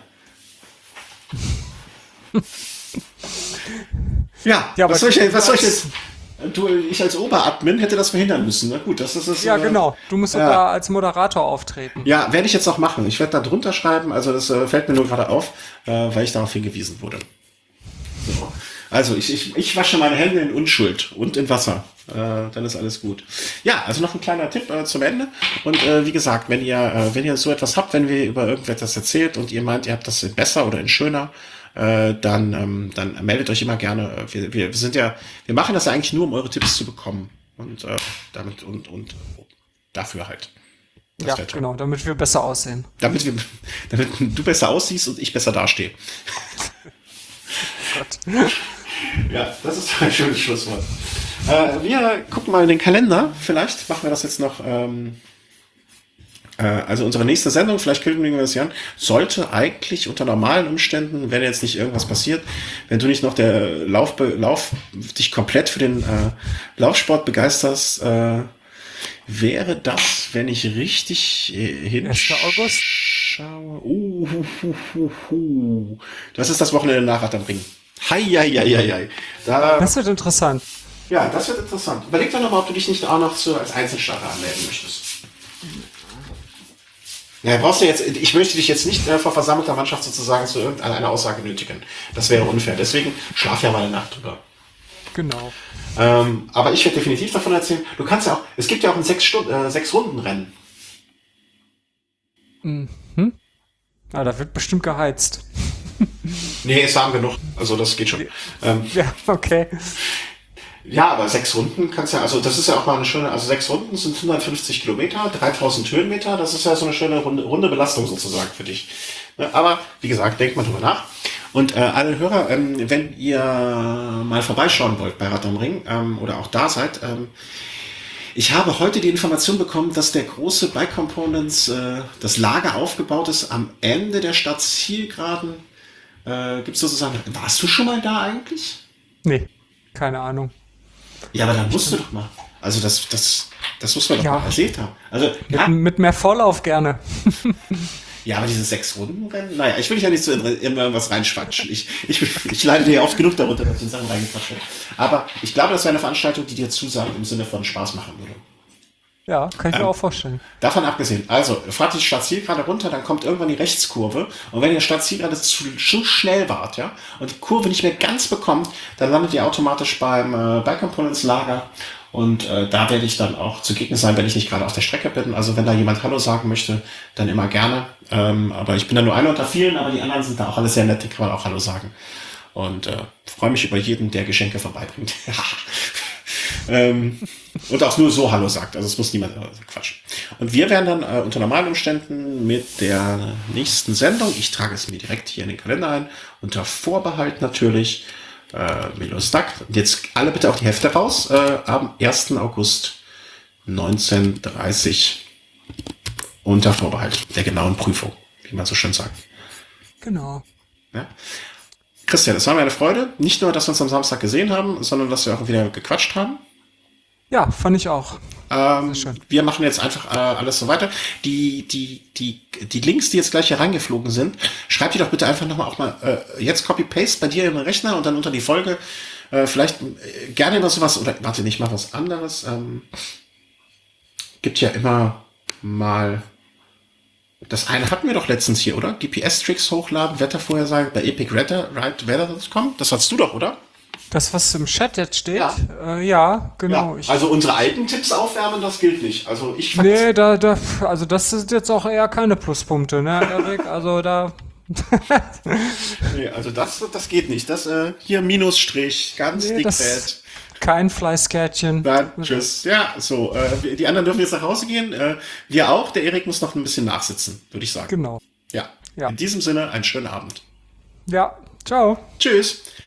Ja, Ja, was aber soll ich, du was soll ich als- jetzt? Du, ich als Oberadmin hätte das verhindern müssen. Na gut, das ist es. Ja, äh, genau. Du musst ja. sogar als Moderator auftreten. Ja, werde ich jetzt auch machen. Ich werde da drunter schreiben. Also das äh, fällt mir nur gerade auf, äh, weil ich darauf hingewiesen wurde. So. Also ich, ich, ich wasche meine Hände in Unschuld und in Wasser. Äh, dann ist alles gut. Ja, also noch ein kleiner Tipp äh, zum Ende. Und äh, wie gesagt, wenn ihr, äh, wenn ihr so etwas habt, wenn wir über irgendetwas erzählt und ihr meint, ihr habt das in besser oder in schöner, äh, dann, ähm, dann meldet euch immer gerne. Wir, wir sind ja, wir machen das ja eigentlich nur, um eure Tipps zu bekommen. Und äh, damit und, und dafür halt. Das Ja, wäre toll. genau, damit wir besser aussehen. Damit, wir, damit du besser aussiehst und ich besser dastehe. Gott. Ja, das ist ein schönes Schlusswort. Äh, wir gucken mal in den Kalender. Vielleicht machen wir das jetzt noch. Ähm, äh, also unsere nächste Sendung, vielleicht kündigen wir das hier an, sollte eigentlich unter normalen Umständen, wenn jetzt nicht irgendwas passiert, wenn du nicht noch der Lauf, Lauf dich komplett für den äh, Laufsport begeisterst, äh, wäre das, wenn ich richtig äh, erster August. hinschaue. Uh, hu, hu, hu, hu. Das ist das Wochenende nach Rad am Ring. Hei, hei, hei, hei, hei. Da, Das wird interessant. ja, das wird interessant. Überleg doch nochmal, ob du dich nicht auch noch zu, als Einzelstarter anmelden möchtest. Ja, brauchst du jetzt, ich möchte dich jetzt nicht äh, vor versammelter Mannschaft sozusagen zu irgendeiner Aussage nötigen. Das wäre unfair. Deswegen schlaf ja mal eine Nacht drüber. Genau. Ähm, aber ich werde definitiv davon erzählen. Du kannst ja auch, es gibt ja auch ein sechs Stunden, äh, sechs Runden Rennen. Mhm. Ah, da wird bestimmt geheizt. Nee, ist warm genug. Also das geht schon. Ähm, Ja, okay. ja, aber sechs Runden kannst ja, also das ist ja auch mal eine schöne, also sechs Runden sind hundertfünfzig Kilometer, dreitausend Höhenmeter. Das ist ja so eine schöne runde, runde Belastung sozusagen für dich. Ne, aber wie gesagt, denkt mal drüber nach. Und äh, alle Hörer, ähm, wenn ihr mal vorbeischauen wollt bei Rad am Ring ähm, oder auch da seid, ähm, ich habe heute die Information bekommen, dass der große Bike Components, äh, das Lager aufgebaut ist am Ende der Stadt Zielgeraden. Äh, Gibt es sozusagen, warst du schon mal da eigentlich? Nee, keine Ahnung. Ja, aber dann musst du doch mal. Also das, das, das muss man doch Ja. mal erzählt haben. Also, Mit, ja, mit mehr Vorlauf gerne. ja, aber diese sechs Runden Rennen, naja, ich will dich ja nicht so in in irgendwas reinschwatschen. Ich, ich, ich leide dir ja oft genug darunter, dass ich in Sachen reingequatscht habe. Aber ich glaube, das wäre eine Veranstaltung, die dir zusagt, im Sinne von Spaß machen würde. Ja, kann ich mir Ähm, auch vorstellen. Davon abgesehen, also fahrt die Startzielgerade runter, dann kommt irgendwann die Rechtskurve und wenn ihr Startzielgerade zu, zu schnell wart, ja, und die Kurve nicht mehr ganz bekommt, dann landet ihr automatisch beim äh, Bike Components Lager und äh, da werde ich dann auch zugegen sein, wenn ich nicht gerade auf der Strecke bin. Also wenn da jemand Hallo sagen möchte, dann immer gerne. Ähm, aber ich bin da nur einer unter vielen, aber die anderen sind da auch alle sehr nett, die kann man auch Hallo sagen. Und äh, freue mich über jeden, der Geschenke vorbeibringt. ähm, und auch nur so Hallo sagt. Also es muss niemand also Quatsch. Und wir werden dann äh, unter normalen Umständen mit der nächsten Sendung, ich trage es mir direkt hier in den Kalender ein, unter Vorbehalt natürlich, äh, Milos Duck. Jetzt alle bitte auch die Hefte raus, äh, am ersten August neunzehnhundertdreißig unter Vorbehalt der genauen Prüfung, wie man so schön sagt. Genau. Ja? Christian, es war mir eine Freude. Nicht nur, dass wir uns am Samstag gesehen haben, sondern dass wir auch wieder gequatscht haben. Ja, fand ich auch. Ähm, Sehr schön. wir machen jetzt einfach äh, alles so weiter. Die, die, die, die Links, die jetzt gleich hier reingeflogen sind, schreib die doch bitte einfach nochmal auch mal äh, jetzt Copy-Paste bei dir im Rechner und dann unter die Folge. Äh, vielleicht äh, gerne über sowas, oder warte, nicht mal was anderes. Ähm, gibt ja immer mal. Das eine hatten wir doch letztens hier, oder? G P S-Tricks hochladen, Wettervorhersage bei Epic Weather, right, Weather Punkt com. Das hast du doch, oder? Das, was im Chat jetzt steht, Ja. äh, ja, genau. Ja, Ich, also unsere alten Tipps aufwärmen, das gilt nicht. Also ich fand, nee, da, da, also das sind jetzt auch eher keine Pluspunkte, ne, Erik? Also da, nee, also das, das geht nicht. Das äh, hier Minusstrich, ganz nee, dick das fett. kein Fleißkärtchen. Dann tschüss. Ja, so. Äh, die anderen dürfen jetzt nach Hause gehen. Äh, wir auch. Der Erik muss noch ein bisschen nachsitzen, würde ich sagen. Genau. Ja. Ja. In diesem Sinne, einen schönen Abend. Ja, ciao. Tschüss.